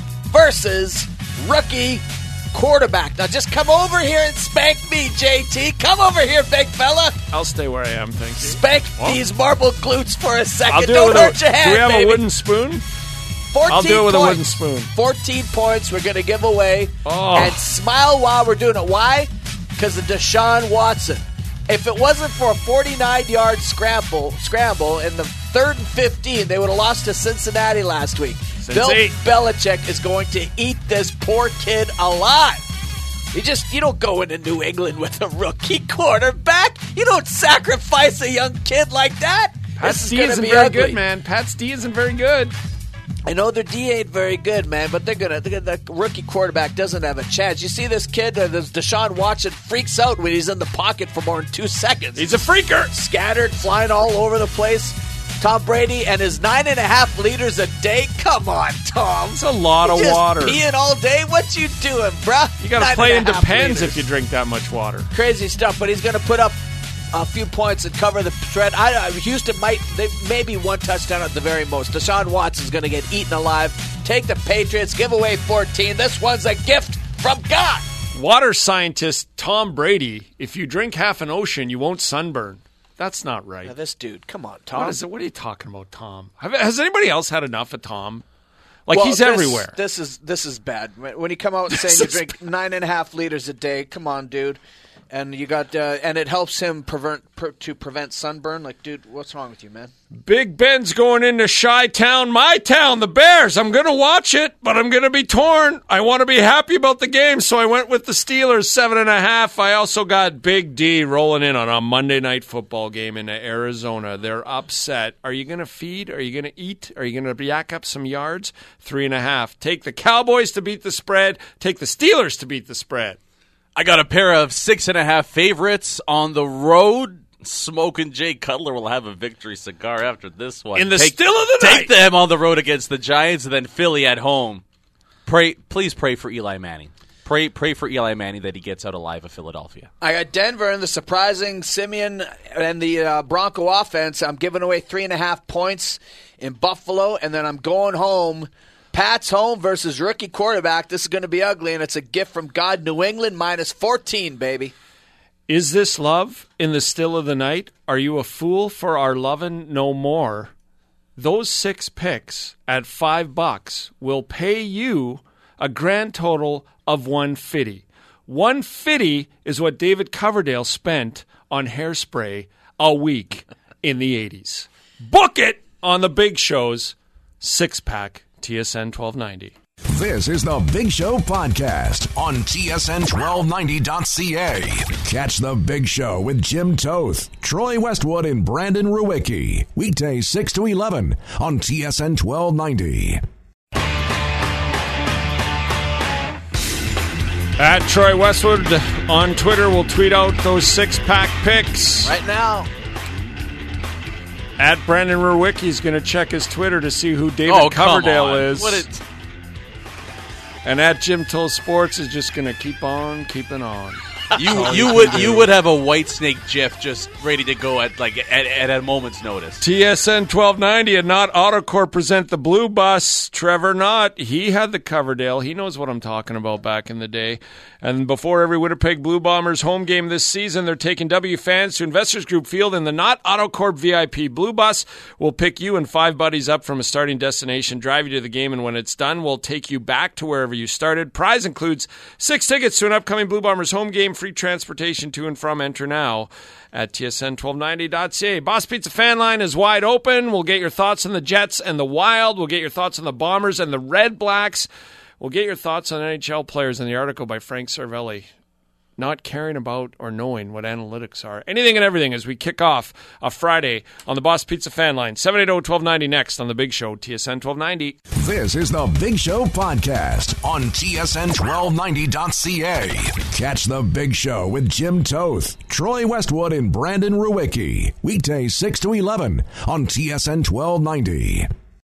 versus rookie quarterback. Now just come over here and spank me, J T. Come over here, big fella. I'll stay where I am, thank you. Spank Well, these marble glutes for a second. I'll do Don't it with hurt a, your hand, Do we have baby. a wooden spoon? fourteen I'll do it with points. a wooden spoon. fourteen points we're going to give away. Oh. And smile while we're doing it. Why? Because of Deshaun Watson. If it wasn't for a forty-nine-yard scramble scramble in the third and fifteen, they would have lost to Cincinnati last week. Since Bill eight. Belichick is going to eat this poor kid alive. You just you don't go into New England with a rookie quarterback. You don't sacrifice a young kid like that. Pat This is D gonna isn't be very ugly. good, man. Pat D isn't very good. I know their D ain't very good, man, but they're gonna. They're gonna the rookie quarterback doesn't have a chance. You see this kid, uh, this Deshaun Watson, freaks out when he's in the pocket for more than two seconds. He's a freaker. Scattered, flying all over the place. Tom Brady and his nine and a half liters a day. Come on, Tom. It's a lot You of just water. peeing all day. What you doing, bruh? You got to Nine play and in a half depends liters. if you drink that much water. Crazy stuff, but he's going to put up a few points and cover the spread. I, I, Houston might, they, maybe one touchdown at the very most. Deshaun Watson's going to get eaten alive. Take the Patriots, give away fourteen. This one's a gift from God. Water scientist Tom Brady, if you drink half an ocean, you won't sunburn. That's not right. Now this dude, come on, Tom. What is it? What are you talking about, Tom? Have, has anybody else had enough of Tom? Like, Well, he's this- everywhere. This is this is bad. When when you come out and saying you drink nine and a half liters a day, come on, dude. And you got uh, and it helps him prevent per, to prevent sunburn. Like, dude, what's wrong with you, man? Big Ben's going into Chi-Town, my town, the Bears. I'm going to watch it, but I'm going to be torn. I want to be happy about the game, so I went with the Steelers, seven and a half. I also got Big D rolling in on a Monday night football game in Arizona. They're upset. Are you going to feed? Are you going to eat? Are you going to yak up some yards? Three and a half. Take the Cowboys to beat the spread. Take the Steelers to beat the spread. I got a pair of six and a half favorites on the road. Smoking Jay Cutler will have a victory cigar after this one. In the take, still of the take night. them on the road against the Giants, and then Philly at home. Pray, please pray for Eli Manning. Pray, pray for Eli Manning that he gets out alive of Philadelphia. I got Denver and the surprising Simeon and the uh, Bronco offense. I'm giving away three and a half points in Buffalo, and then I'm going home. Pat's home versus rookie quarterback. This is going to be ugly, and it's a gift from God. New England minus fourteen, baby. Is this love in the still of the night? Are you a fool for our lovin' no more? Those six picks at five bucks will pay you a grand total of one fifty. One fifty is what David Coverdale spent on hairspray a week in the eighties. Book it on the big shows. Six pack. T S N twelve ninety. This is the Big Show podcast on T S N twelve ninety dot C A. Catch the Big Show with Jim Toth, Troy Westwood, and Brandon Ruwicki. Weekdays six to eleven on T S N twelve ninety. At Troy Westwood on Twitter, we'll tweet out those six-pack picks. Right now. At Brandon Ruwicki's going to check his Twitter to see who David oh, Coverdale is. What is... And at Jim Toll Sports is just going to keep on keeping on. You you would you would have a White Snake GIF just ready to go at like at, at a moment's notice. T S N twelve ninety and Not AutoCorp present the Blue Bus. Trevor Knott, he had the Coverdale. He knows what I'm talking about back in the day. And before every Winnipeg Blue Bombers home game this season, they're taking W fans to Investors Group Field in the Not AutoCorp V I P Blue Bus. We'll pick you and five buddies up from a starting destination, drive you to the game, and when it's done, we'll take you back to wherever you started. Prize includes six tickets to an upcoming Blue Bombers home game, free transportation to and from. Enter now at T S N twelve ninety dot C A. Boss Pizza fan line is wide open. We'll get your thoughts on the Jets and the Wild. We'll get your thoughts on the Bombers and the Red Blacks. We'll get your thoughts on N H L players in the article by Frank Cervelli. Not caring about or knowing what analytics are. Anything and everything as we kick off a Friday on the Boss Pizza fan line. seven eight zero, one two nine zero next on The Big Show, T S N twelve ninety. This is the Big Show podcast on T S N twelve ninety dot C A. Catch the Big Show with Jim Toth, Troy Westwood, and Brandon Ruwicki. Weekdays six to eleven on T S N twelve ninety.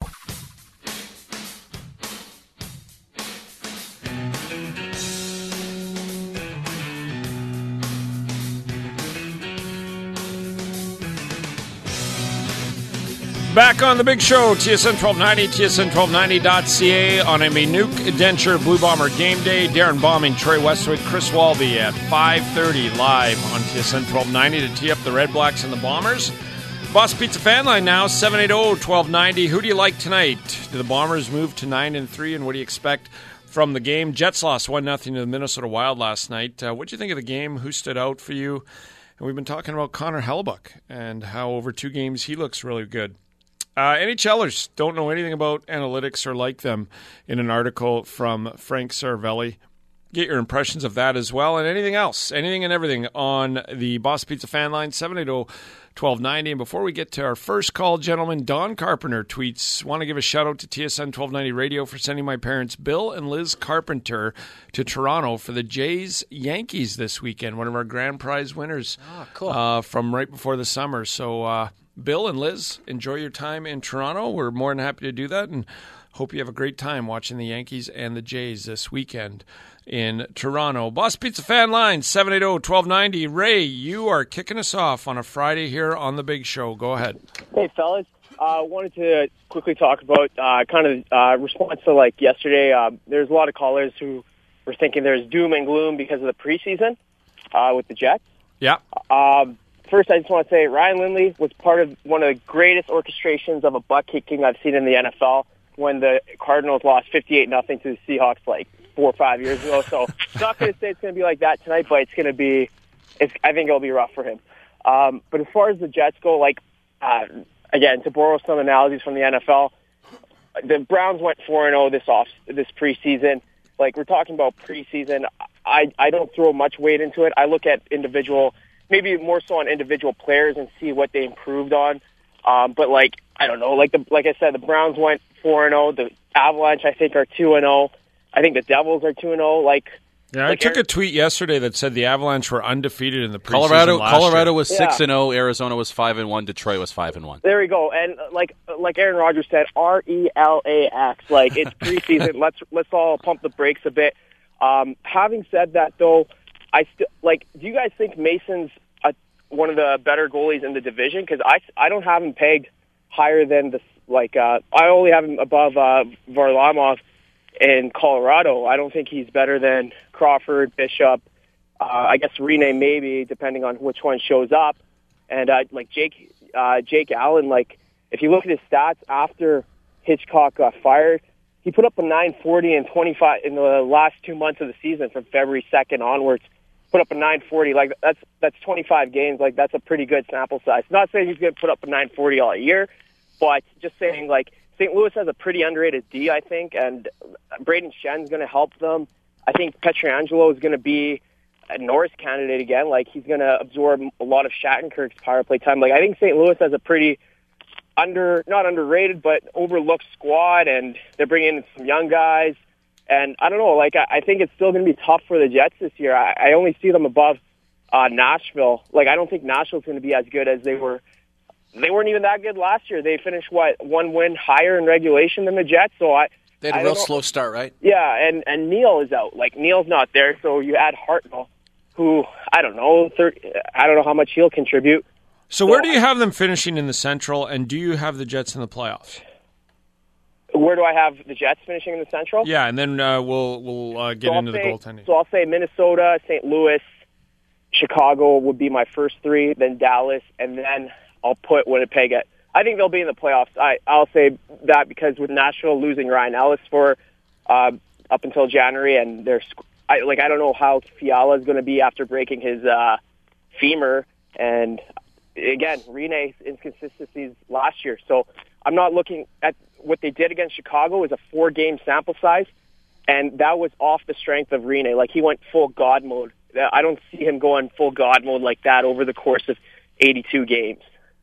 Back on The Big Show, T S N twelve ninety, T S N twelve ninety dot C A on a Minuk Denture Blue Bomber game day. Darren Bombing, Troy Westwood, Chris Walby at five thirty live on T S N twelve ninety to tee up the Red Blacks and the Bombers. Boss Pizza fan line now, seven eight zero, one two nine zero. Who do you like tonight? Do the Bombers move to nine and three, and what do you expect from the game? Jets lost one nothing to the Minnesota Wild last night. Uh, what do you think of the game? Who stood out for you? And we've been talking about Connor Hellebuyck and how over two games he looks really good. Uh, NHLers don't know anything about analytics or like them in an article from Frank Cervelli. Get your impressions of that as well and anything else, anything and everything on the Boss Pizza fan line, seven eight zero, one two nine zero. And before we get to our first call, gentlemen, Don Carpenter tweets, want to give a shout out to T S N twelve ninety Radio for sending my parents Bill and Liz Carpenter to Toronto for the Jays Yankees this weekend, one of our grand prize winners oh, cool. uh, from right before the summer. So, uh, Bill and Liz, enjoy your time in Toronto. We're more than happy to do that and hope you have a great time watching the Yankees and the Jays this weekend in Toronto. Boss Pizza fan line, seven eight zero, one two nine zero. Ray, you are kicking us off on a Friday here on The Big Show. Go ahead. Hey, fellas. I uh, wanted to quickly talk about uh, kind of uh, response to, like, yesterday. Uh, there's a lot of callers who were thinking there's doom and gloom because of the preseason uh, with the Jets. Yeah. Um, First, I just want to say Ryan Lindley was part of one of the greatest orchestrations of a butt kicking I've seen in the N F L when the Cardinals lost fifty-eight nothing to the Seahawks like four or five years ago. So I'm not going to say it's going to be like that tonight, but it's going to be, it's, I think it'll be rough for him. Um, but as far as the Jets go, like, uh, again, to borrow some analogies from the N F L, the Browns went four and oh this off, this preseason. Like, we're talking about preseason. I, I don't throw much weight into it. I look at individual maybe more so on individual players and see what they improved on. Um, but like, I don't know, like the, like I said, the Browns went four and oh, the Avalanche, I think, are two and oh. I think the Devils are two and oh. Like, yeah, like I took Aaron, a tweet yesterday that said the Avalanche were undefeated in the preseason Colorado, last Colorado year. was Yeah. six and oh, Arizona was five and one, Detroit was five and one. There we go. And uh, like, like Aaron Rodgers said, R E L A X. Like, it's preseason. let's, let's all pump the brakes a bit. Um, having said that though, I still, like, do you guys think Mason's one of the better goalies in the division? Because I, I don't have him pegged higher than the, like, uh, I only have him above uh, Varlamov in Colorado. I don't think he's better than Crawford, Bishop, uh, I guess Rene maybe, depending on which one shows up. And, uh, like, Jake uh, Jake Allen, like, if you look at his stats after Hitchcock got fired, he put up a nine forty in twenty-five in the last two months of the season from February second onwards. Put up a nine forty, like that's that's twenty-five games, like that's a pretty good sample size. Not saying he's going to put up a nine forty all year, but just saying like Saint Louis has a pretty underrated D, I think, and Braden Shen's going to help them. I think Pietrangelo is going to be a Norris candidate again. Like, he's going to absorb a lot of Shattenkirk's power play time. Like, I think Saint Louis has a pretty under, not underrated, but overlooked squad, and they're bringing in some young guys. And I don't know, like, I, I think it's still going to be tough for the Jets this year. I, I only see them above uh, Nashville. Like, I don't think Nashville's going to be as good as they were. They weren't even that good last year. They finished, what, one win higher in regulation than the Jets. So I They had a I real don't know. slow start, right? Yeah, and, and Neal is out. Like, Neal's not there, so you add Hartnell, who, I don't know, thirty, I don't know how much he'll contribute. So, so where do you have them finishing in the Central, and do you have the Jets in the playoffs? Where do I have the Jets finishing in the Central? Yeah, and then uh, we'll we'll uh, get so into say, the goaltending. So I'll say Minnesota, Saint Louis, Chicago would be my first three, then Dallas, and then I'll put Winnipeg at. I think they'll be in the playoffs. I, I'll say that because with Nashville losing Ryan Ellis for uh, up until January, and they're I, like I don't know how Fiala is going to be after breaking his uh, femur, and again, Rene's inconsistencies last year. So I'm not looking at what they did against Chicago is a four-game sample size, and that was off the strength of Rene. Like, he went full God mode. I don't see him going full God mode like that over the course of eighty-two games.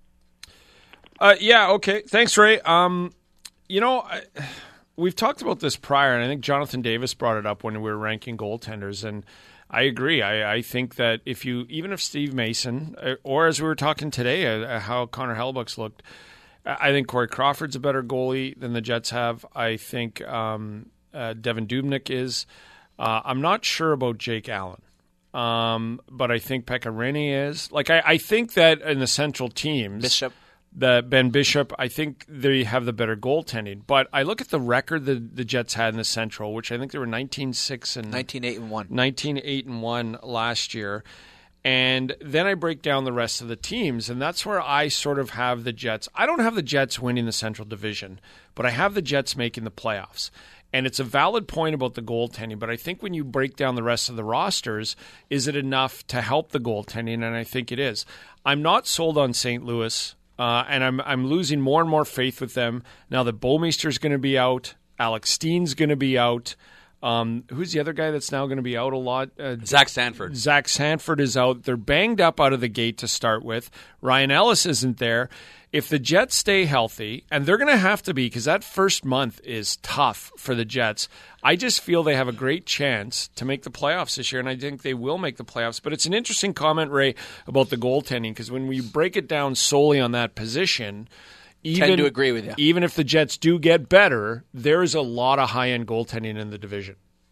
Uh, yeah, okay. Thanks, Ray. Um, you know, I, we've talked about this prior, and I think Jonathan Davis brought it up when we were ranking goaltenders, and I agree. I, I think that if you, even if Steve Mason, or as we were talking today, uh, how Connor Hellebuyck's looked, I think Corey Crawford's a better goalie than the Jets have. I think um, uh, Devin Dubnyk is. Uh, I'm not sure about Jake Allen, um, but I think Pekka Rinne is. Like, I, I think that in the Central teams, Bishop. The Ben Bishop, I think they have the better goaltending. But I look at the record that the Jets had in the Central, which I think they were nineteen six and nineteen eight and one. nineteen eight and one last year. And then I break down the rest of the teams, and that's where I sort of have the Jets. I don't have the Jets winning the Central Division, but I have the Jets making the playoffs. And it's a valid point about the goaltending, but I think when you break down the rest of the rosters, is it enough to help the goaltending? And I think it is. I'm not sold on Saint Louis. Uh, and I'm I'm losing more and more faith with them now that Bouwmeester's going to be out, Alex Steen's going to be out. Um, who's the other guy that's now going to be out a lot? Uh, Zach Sanford. Zach Sanford is out. They're banged up out of the gate to start with. Ryan Ellis isn't there. If the Jets stay healthy, and they're going to have to be because that first month is tough for the Jets, I just feel they have a great chance to make the playoffs this year, and I think they will make the playoffs. But it's an interesting comment, Ray, about the goaltending because when we break it down solely on that position, even, tend to agree with you. Even if the Jets do get better, there is a lot of high-end goaltending in the division.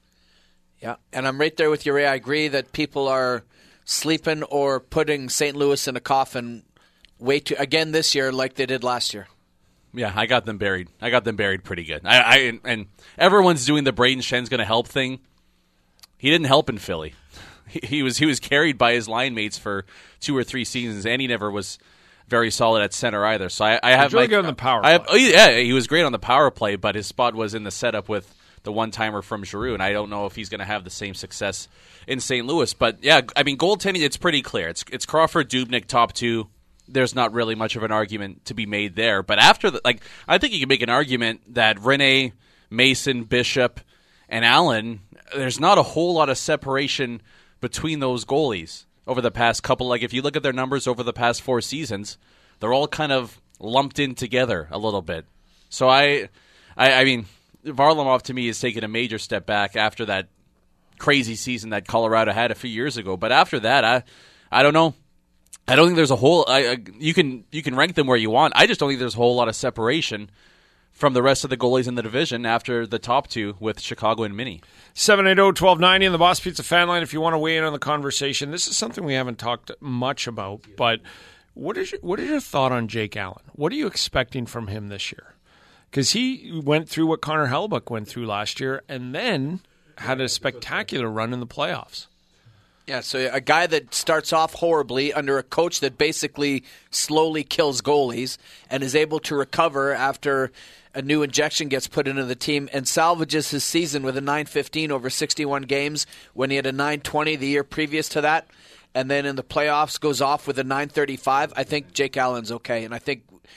Yeah, and I'm right there with you, Ray. I agree that people are sleeping or putting Saint Louis in a coffin way too again this year like they did last year. Yeah, I got them buried. I got them buried pretty good. I, I and everyone's doing the Braden Shen's going to help thing. He didn't help in Philly. He, he was he was carried by his line mates for two or three seasons, and he never was very solid at center either. So I, I have He's really my, good on the power I have, play. oh, yeah, he was great on the power play, but his spot was in the setup with the one-timer from Giroux, and I don't know if he's going to have the same success in Saint Louis. But, yeah, I mean, goaltending, it's pretty clear. It's it's Crawford, Dubnyk, top two. There's not really much of an argument to be made there. But after the, like, I think you can make an argument that Rinne, Mason, Bishop, and Allen, there's not a whole lot of separation between those goalies over the past couple. Like, if you look at their numbers over the past four seasons, they're all kind of lumped in together a little bit. So I, I, I mean, Varlamov to me has taken a major step back after that crazy season that Colorado had a few years ago. But after that, I, I don't know. I don't think there's a whole. I, I, you can you can rank them where you want. I just don't think there's a whole lot of separation from the rest of the goalies in the division after the top two with Chicago and Mini. seven eighty, twelve ninety on the Boss Pizza fan line if you want to weigh in on the conversation. This is something we haven't talked much about, but what is your, what is your thought on Jake Allen? What are you expecting from him this year? Because he went through what Connor Hellebuyck went through last year and then had a spectacular run in the playoffs. Yeah, so a guy that starts off horribly under a coach that basically slowly kills goalies and is able to recover after a new injection gets put into the team and salvages his season with a nine fifteen over sixty-one games when he had a nine twenty the year previous to that, and then in the playoffs goes off with a nine thirty-five. I think Jake Allen's okay, and I think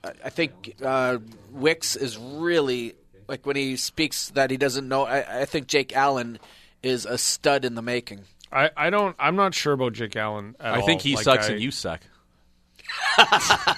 I think uh, Wicks is really, like when he speaks that he doesn't know, I, I think Jake Allen is a stud in the making. I, I don't, I'm not sure about Jake Allen at I all. think he like sucks I, and you suck. Wait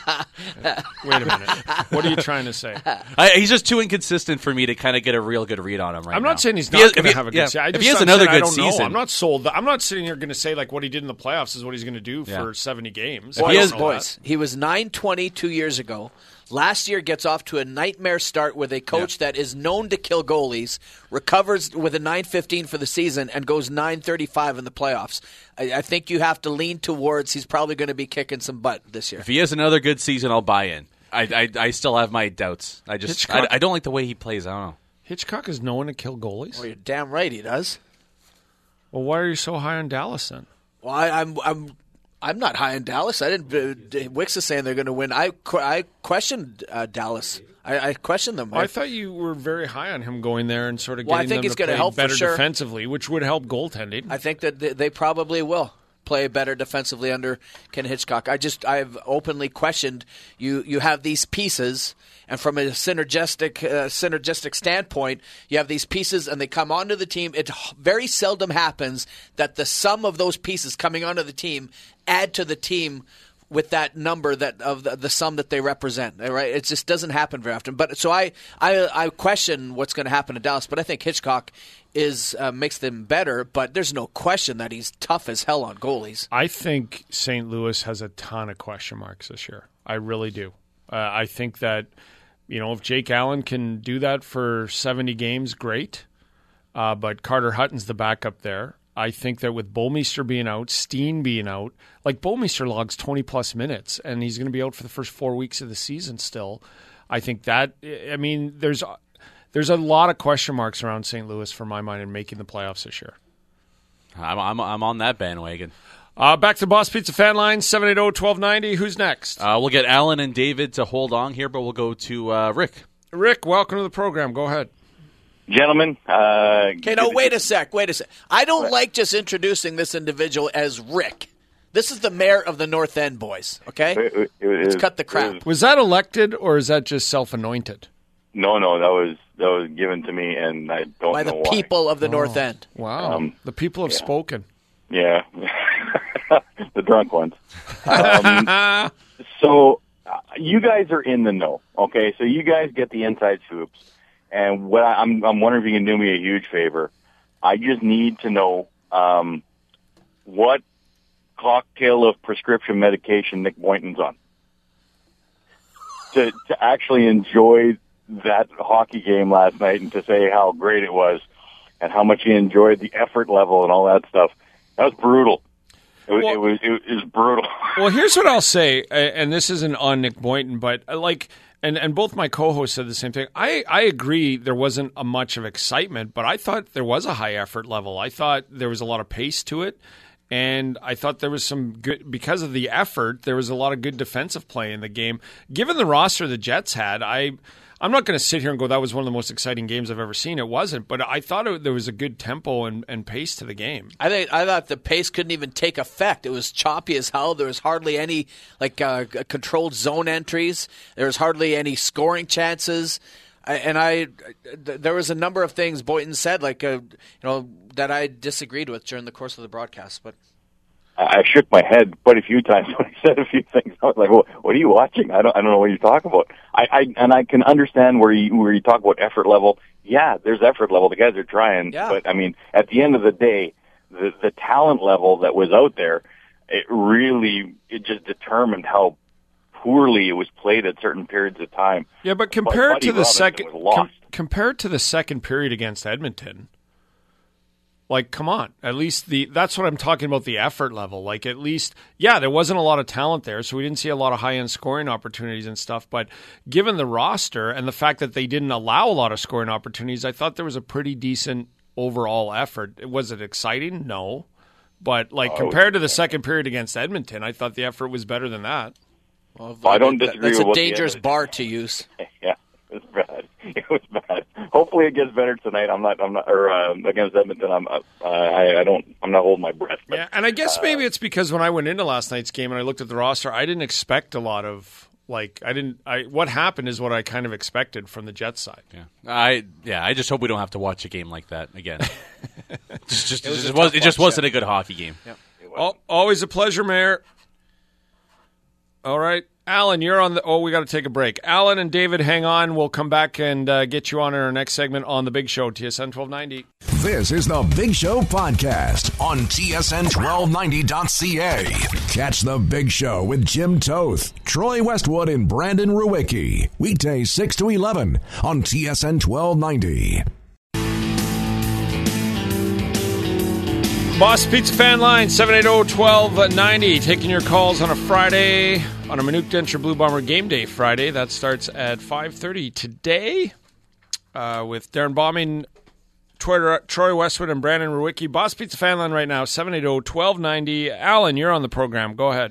a minute. What are you trying to say? I, he's just too inconsistent for me to kind of get a real good read on him right now. I'm not saying he's If he not has- going if to he- have a good yeah, season. I if just, he has I'm another saying I good don't know. season, I'm not sold. I'm not sitting here going to say like what he did in the playoffs is what he's going to do Yeah. for seventy games. Boys, I don't know boys, that. he was nine twenty two years ago. Last year gets off to a nightmare start with a coach that is known to kill goalies, recovers with a nine fifteen for the season, and goes nine thirty-five in the playoffs. I, I think you have to lean towards he's probably going to be kicking some butt this year. If he has another good season, I'll buy in. I I, I still have my doubts. I just I, Hitchcock- I don't like the way he plays. I don't know. Hitchcock is known to kill goalies. Well, you're damn right he does. Well, why are you so high on Dallas then? Well, I, I'm I'm I'm not high in Dallas. I didn't. Uh, Wicks is saying they're going to win. I que- I questioned uh, Dallas. I, I questioned them. Well, I thought you were very high on him going there and sort of Well, I getting think them it's to gonna play help for better sure. defensively, which would help goaltending. I think that they, they probably will play better defensively under Ken Hitchcock. I just I've openly questioned you. You have these pieces, and from a synergistic uh, synergistic standpoint, you have these pieces, and they come onto the team. It very seldom happens that the sum of those pieces coming onto the team add to the team with that number that of the, the sum that they represent. Right? It just doesn't happen very often. But so I I, I question what's going to happen to Dallas, but I think Hitchcock is uh, makes them better. But there's no question that he's tough as hell on goalies. I think Saint Louis has a ton of question marks this year. I really do. Uh, I think that, you know, if Jake Allen can do that for seventy games, great. Uh, but Carter Hutton's the backup there. I think that with Bolmeister being out, Steen being out, like Bolmeister logs twenty-plus minutes, and he's going to be out for the first four weeks of the season still. I think that, I mean, there's there's a lot of question marks around Saint Louis for my mind in making the playoffs this year. I'm I'm, I'm on that bandwagon. Uh, back to Boss Pizza fan line, seven eight zero, one two nine zero. Who's next? Uh, we'll get Alan and David to hold on here, but we'll go to uh, Rick. Rick, welcome to the program. Go ahead. Gentlemen. Uh, Okay, no, wait a sec. Wait a sec. I don't like just introducing this individual as Rick. This is the mayor of the North End, boys. Okay? It, it, it Let's was- cut the it crap. was- Was that elected, or is that just self-anointed? no, no, that was that was given to me, and I don't By know the why. people of the North End. Wow. Um, the people have yeah. spoken. Yeah, the drunk ones. Um, so uh, you guys are in the know, okay? So you guys get the inside scoops, and what I, I'm I'm wondering if you can do me a huge favor. I just need to know um, what cocktail of prescription medication Nick Boynton's on to to actually enjoy that hockey game last night and to say how great it was and how much he enjoyed the effort level and all that stuff. That was brutal. It was, Well- it was, it was brutal. Well, here's what I'll say, uh, and this isn't on Nick Boynton, but uh, like, and, and both my co-hosts said the same thing. I, I agree there wasn't a much of excitement, but I thought there was a high effort level. I thought there was a lot of pace to it, and I thought there was some good, because of the effort, there was a lot of good defensive play in the game. Given the roster the Jets had, I... I'm not going to sit here and go, that was one of the most exciting games I've ever seen. It wasn't, but I thought it, there was a good tempo and, and pace to the game. I think I thought the pace couldn't even take effect. It was choppy as hell. There was hardly any like uh, controlled zone entries. There was hardly any scoring chances. I, and I, th- there was a number of things Boynton said, like uh, you know, that I disagreed with during the course of the broadcast. But I shook my head quite a few times when he said a few things. I was like, well, what are you watching? I don't, I don't know what you're talking about. I, I, and I can understand where you, where you talk about effort level. Yeah, there's effort level. The guys are trying. Yeah. But I mean, at the end of the day, the, the talent level that was out there, it really, it just determined how poorly it was played at certain periods of time. Yeah, but compared Buddy to the Robinson second, was lost. com- compared to the second period against Edmonton, like, come on. At least the that's what I'm talking about, the effort level. Like, at least, yeah, there wasn't a lot of talent there, so we didn't see a lot of high-end scoring opportunities and stuff. But given the roster and the fact that they didn't allow a lot of scoring opportunities, I thought there was a pretty decent overall effort. Was it exciting? No. But, like, Oh, compared to the second period against Edmonton, I thought the effort was better than that. well, I don't that- disagree That's with a what the dangerous Edmonton- bar to use. Yeah, it was bad. It was bad. Hopefully, it gets better tonight. I'm not. I'm not. Or uh, against Edmonton, I'm. Uh, I, I don't. I'm not holding my breath. But, Yeah, and I guess maybe it's because when I went into last night's game and I looked at the roster, I didn't expect a lot of Like I didn't. I what happened is what I kind of expected from the Jets side. Yeah, I yeah. I just hope we don't have to watch a game like that again. just, just, It was it, a was, tough it just watch, wasn't yeah. a good hockey game. Yep. Al- always a pleasure, Mayor. All right, Alan, you're on the. Oh, we got to take a break. Alan and David, hang on. We'll come back and uh, get you on in our next segment on the Big Show, T S N twelve ninety. This is the Big Show podcast on T S N twelve ninety dot C A. Catch the Big Show with Jim Toth, Troy Westwood, and Brandon Ruwicki. Weekdays six to eleven on T S N twelve ninety. Boss Pizza Fan Line, seven eight zero, one two nine zero. Taking your calls on a Friday, on a Minute Denture Blue Bomber Game Day Friday. That starts at five thirty today uh, with Darren Bombing, Troy, Troy Westwood, and Brandon Ruwicki. Boss Pizza Fan Line right now, seven eight zero, one two nine zero. Alan, you're on the program. Go ahead.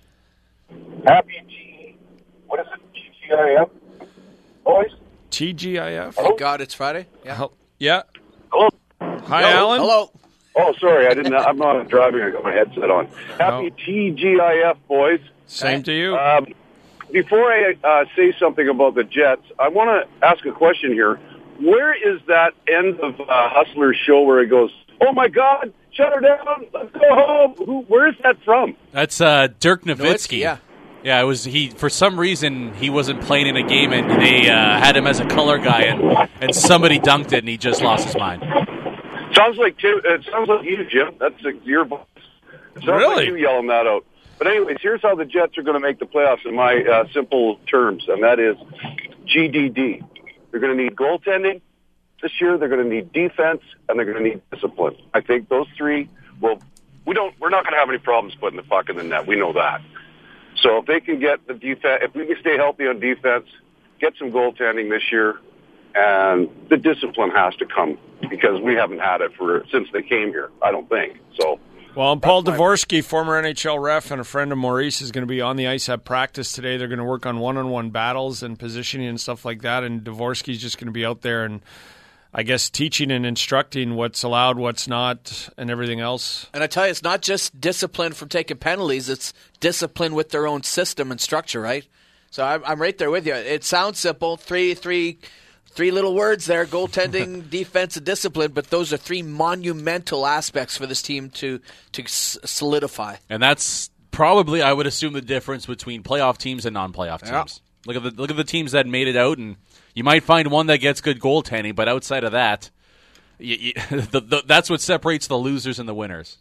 Happy G. What is it? G G I F? Boys? T G I F? Thank God it's Friday. Yeah. Hel- Yeah. Hello. Hi, Hello. Alan. Hello. Oh, sorry. I didn't. I'm not driving. I got my headset on. Happy Oh. T G I F, boys. Same to you. Um, before I uh, say something about the Jets, I want to ask a question here. Where is that end of uh, Hustler's show where he goes, "Oh my God, shut her down, let's go home"? Who, where is that from? That's uh, Dirk Nowitzki. Nowitzki, yeah. Yeah, it was he. For some reason, he wasn't playing in a game, and they uh, had him as a color guy, and, and somebody dunked it, and he just lost his mind. Sounds like Tim, it sounds like you, Jim. That's uh, your voice. It sounds Really? like you yelling that out. But anyways, here's how the Jets are going to make the playoffs in my uh, simple terms, and that is G D D. They're going to need goaltending this year. They're going to need defense, and they're going to need discipline. I think those three will. We don't. We're not going to have any problems putting the puck in the net. We know that. So if they can get the defense, if we can stay healthy on defense, get some goaltending this year, and the discipline has to come because we haven't had it for since they came here. I don't think so. Well, and Paul That's my- Dvorsky, former N H L ref and a friend of Maurice, is going to be on the ice at practice today. They're going to work on one-on-one battles and positioning and stuff like that, and Dvorsky's just going to be out there and, I guess, teaching and instructing what's allowed, what's not, and everything else. And I tell you, it's not just discipline from taking penalties. It's discipline with their own system and structure, right? So I'm, I'm right there with you. It sounds simple, three, three, three little words there, goaltending, defense, and discipline, but those are three monumental aspects for this team to, to s- solidify. And that's probably, I would assume, the difference between playoff teams and non-playoff teams. Yeah. Look at the look at the teams that made it out, and you might find one that gets good goaltending, but outside of that, you, you, the, the, that's what separates the losers and the winners.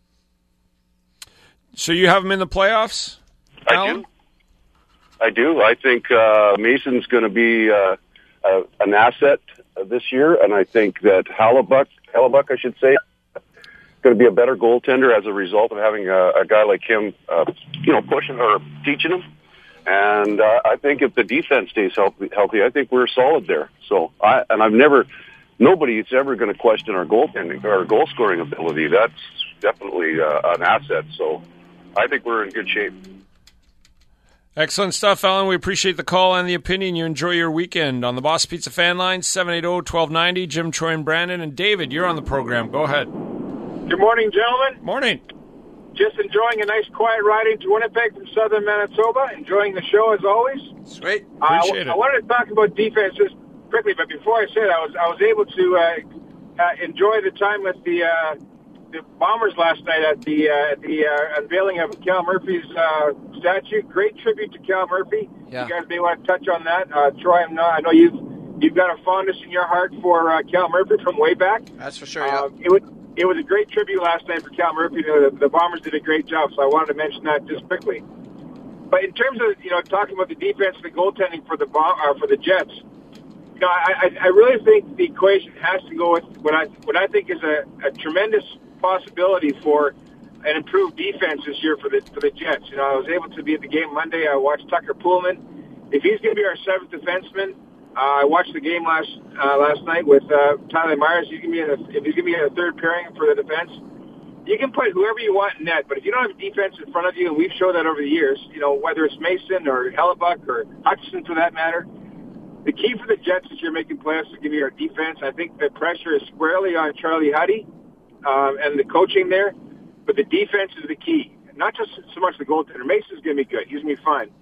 So you have them in the playoffs, I Alan? do. I do. I think uh, Mason's going to be uh, uh, an asset uh, this year, and I think that Hallebuck, Hallebuck, I should say, going to be a better goaltender as a result of having a, a guy like him, uh, you know, pushing or teaching him. And uh, I think if the defense stays healthy, healthy, I think we're solid there. So, I and I've never, nobody is ever going to question our goaltending or our goal scoring ability. That's definitely uh, an asset. So, I think we're in good shape. Excellent stuff, Alan. We appreciate the call and the opinion. You enjoy your weekend on the Boss Pizza Fan Line, seven eight zero, one two nine zero. Jim, Troy, and Brandon. And David, you're on the program. Go ahead. Good morning, gentlemen. Morning. Just enjoying a nice quiet ride into Winnipeg from southern Manitoba. Enjoying the show as always. Sweet. Appreciate uh, it. I wanted to talk about defense just quickly, but before I said, I was I was able to uh, uh, enjoy the time with the uh, the Bombers last night at the uh, the uh, unveiling of Cal Murphy's uh, statue. Great tribute to Cal Murphy. Yeah. You guys may want to touch on that. Uh, Troy, I'm not, I know you've you've got a fondness in your heart for uh, Cal Murphy from way back. That's for sure, yeah. Uh, it would. It was a great tribute last night for Cal Murphy. The, the Bombers did a great job, so I wanted to mention that just quickly. But in terms of, you know, talking about the defense and the goaltending for the bomb, uh, for the Jets, you know, I, I, I really think the equation has to go with what I what I think is a, a tremendous possibility for an improved defense this year for the for the Jets. You know, I was able to be at the game Monday. I watched Tucker Pullman. If he's going to be our seventh defenseman, Uh, I watched the game last uh, last night with uh, Tyler Myers. He's gonna be in a, if he's going to be in a third pairing for the defense, you can put whoever you want in net. But if you don't have a defense in front of you, and we've showed that over the years, you know, whether it's Mason or Hellebuck or Hutchinson for that matter, the key for the Jets this year making playoffs is going to be our defense. I think the pressure is squarely on Charlie Huddy um, and the coaching there, but the defense is the key. Not just so much the goaltender. Mason's going to be good. He's going to be fine.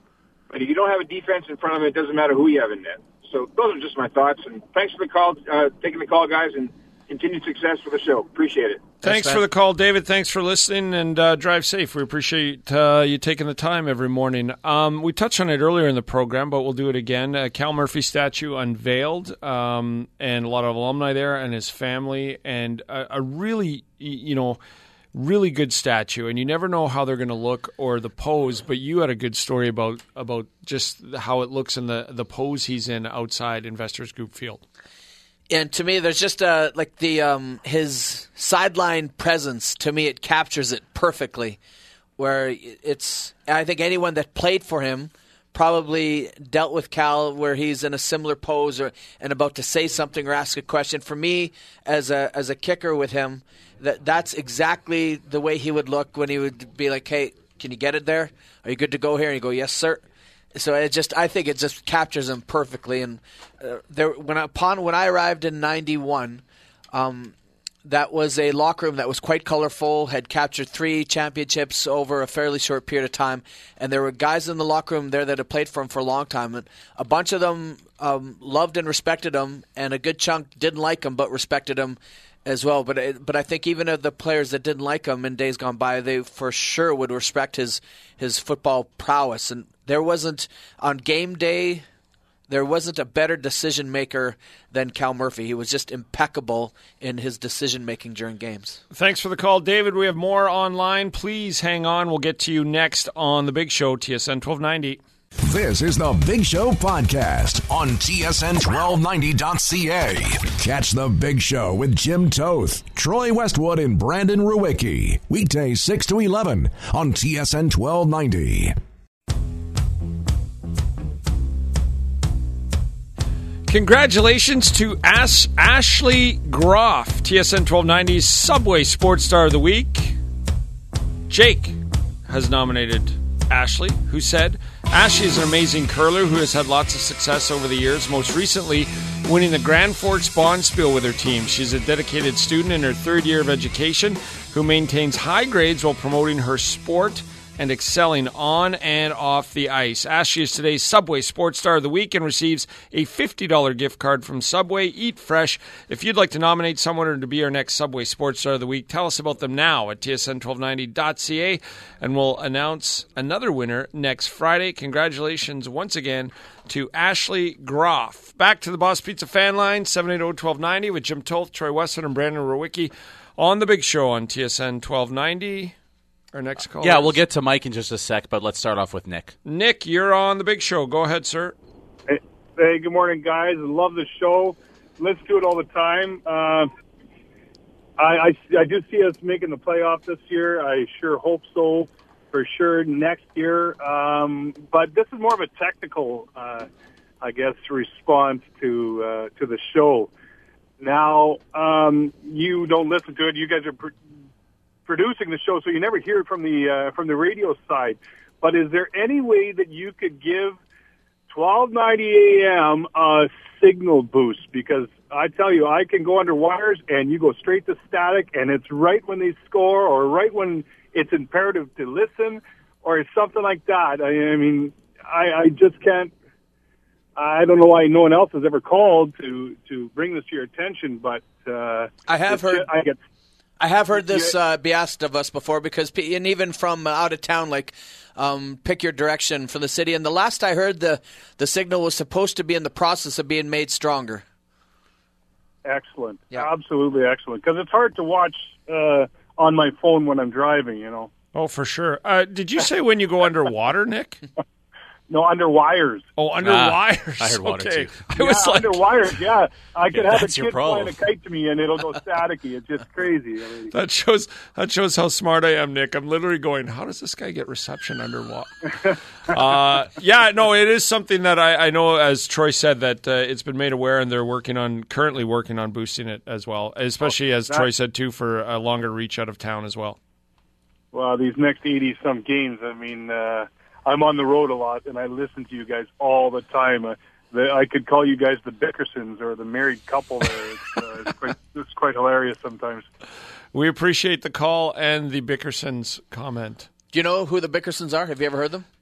But if you don't have a defense in front of him, it doesn't matter who you have in net. So those are just my thoughts. And thanks for the call, uh, taking the call, guys, and continued success for the show. Appreciate it. Thanks, Thanks for the call, David. Thanks for listening, and uh, drive safe. We appreciate uh, you taking the time every morning. Um, we touched on it earlier in the program, but we'll do it again. Uh, Cal Murphy statue unveiled, um, and a lot of alumni there and his family, and a, a really, you know, really good statue. And you never know how they're going to look or the pose, but you had a good story about about just how it looks in the, the pose he's in outside Investors Group Field. And to me, there's just uh, like the um, his sideline presence. To me, it captures it perfectly. Where it's, I think anyone that played for him probably dealt with Cal, where he's in a similar pose or and about to say something or ask a question. For me, as a as a kicker with him, that that's exactly the way he would look when he would be like, "Hey, can you get it there? Are you good to go here?" And you go, "Yes, sir." So it just, I think it just captures him perfectly. And uh, there, when I, upon when I arrived in ninety-one, um, that was a locker room that was quite colorful, had captured three championships over a fairly short period of time, and there were guys in the locker room there that had played for him for a long time. And a bunch of them um, loved and respected him, and a good chunk didn't like him but respected him as well. But it, but I think even of the players that didn't like him in days gone by, they for sure would respect his his football prowess. And there wasn't, on game day, there wasn't a better decision maker than Cal Murphy. He was just impeccable in his decision making during games. Thanks for the call, David. We have more online. Please hang on. We'll get to you next on The Big Show, T S N twelve ninety. This is The Big Show podcast on T S N twelve ninety dot C A. Catch The Big Show with Jim Toth, Troy Westwood, and Brandon Ruwicki. Weekdays six to eleven on T S N twelve ninety. Congratulations to Ash- Ashley Groff, T S N twelve ninety's Subway Sports Star of the Week. Jake has nominated Ashley, who said, Ashley is an amazing curler who has had lots of success over the years, most recently winning the Grand Forks Bonspiel with her team. She's a dedicated student in her third year of education who maintains high grades while promoting her sport and excelling on and off the ice. Ashley is today's Subway Sports Star of the Week and receives a fifty dollars gift card from Subway. Eat fresh. If you'd like to nominate someone or to be our next Subway Sports Star of the Week, tell us about them now at T S N twelve ninety dot C A, and we'll announce another winner next Friday. Congratulations once again to Ashley Groff. Back to the Boss Pizza fan line, seven eight zero, one two nine zero with Jim Toth, Troy Westwood, and Brandon Ruwicki on The Big Show on T S N twelve ninety. Our next call. Yeah, we'll get to Mike in just a sec, but let's start off with Nick. Nick, you're on The Big Show. Go ahead, sir. Hey, hey good morning, guys. I love the show. Listen to it all the time. Uh, I, I, I do see us making the playoff this year. I sure hope so, for sure, next year. Um, but this is more of a technical, uh, I guess, response to uh, to the show. Now, um, you don't listen to it. You guys are Pr- producing the show, so you never hear it from the uh, from the radio side. But is there any way that you could give twelve ninety a.m. a signal boost? Because I tell you, I can go under wires and you go straight to static, and it's right when they score or right when it's imperative to listen or something like that. I, I mean, I, I just can't. I don't know why no one else has ever called to to bring this to your attention, but uh, I have heard. I get. I have heard this uh, be asked of us before, because and even from out of town, like um, pick your direction for the city. And the last I heard, the the signal was supposed to be in the process of being made stronger. Excellent, yeah. Absolutely excellent. Because it's hard to watch uh, on my phone when I'm driving. You know. Oh, for sure. Uh, did you say when you go underwater, Nick? No, under wires. Oh, under ah, wires. I heard water okay. too. I yeah, was like, under wires. Yeah, I could yeah, have a kid flying a kite to me, and it'll go staticky. It's just crazy. I mean, that shows that shows how smart I am, Nick. I'm literally going, how does this guy get reception underwater? uh, yeah, no, it is something that I, I know, as Troy said, that uh, it's been made aware, and they're working on currently working on boosting it as well. Especially, oh, as that, Troy said too, for a longer reach out of town as well. Well, these next eighty some games, I mean. Uh, I'm on the road a lot, and I listen to you guys all the time. Uh, the, I could call you guys the Bickersons or the married couple there. It's, uh, it's, quite, it's quite hilarious sometimes. We appreciate the call and the Bickersons comment. Do you know who the Bickersons are? Have you ever heard them?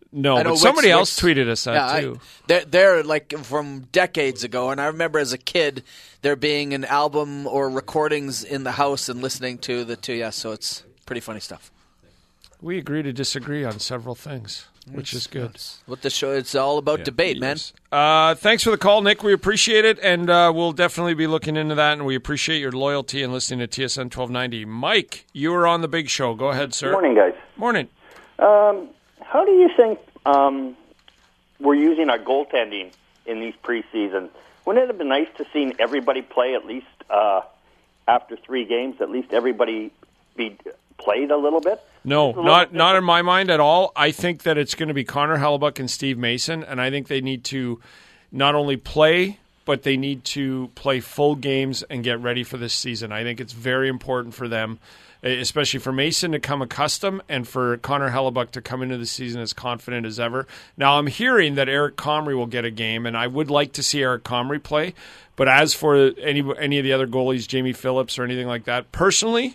No, I know but Wicks- somebody else Wicks- tweeted us that yeah, I- too. they're, they're like from decades ago, and I remember as a kid there being an album or recordings in the house and listening to the two. Yeah, so it's pretty funny stuff. We agree to disagree on several things, which is good. What the show, it's all about debate, man. Uh, thanks for the call, Nick. We appreciate it, and uh, we'll definitely be looking into that, and we appreciate your loyalty and listening to T S N twelve ninety. Mike, you were on the big show. Go ahead, sir. Morning, guys. Morning. Um, how do you think um, we're using our goaltending in these preseason? Wouldn't it have been nice to see everybody play at least uh, after three games, at least everybody be played a little bit? No, Just a not little not in my mind at all. I think that it's going to be Connor Hellebuyck and Steve Mason, and I think they need to not only play, but they need to play full games and get ready for this season. I think it's very important for them, especially for Mason to come accustomed and for Connor Hellebuyck to come into the season as confident as ever. Now, I'm hearing that Eric Comrie will get a game, and I would like to see Eric Comrie play. But as for any any of the other goalies, Jamie Phillips or anything like that, personally,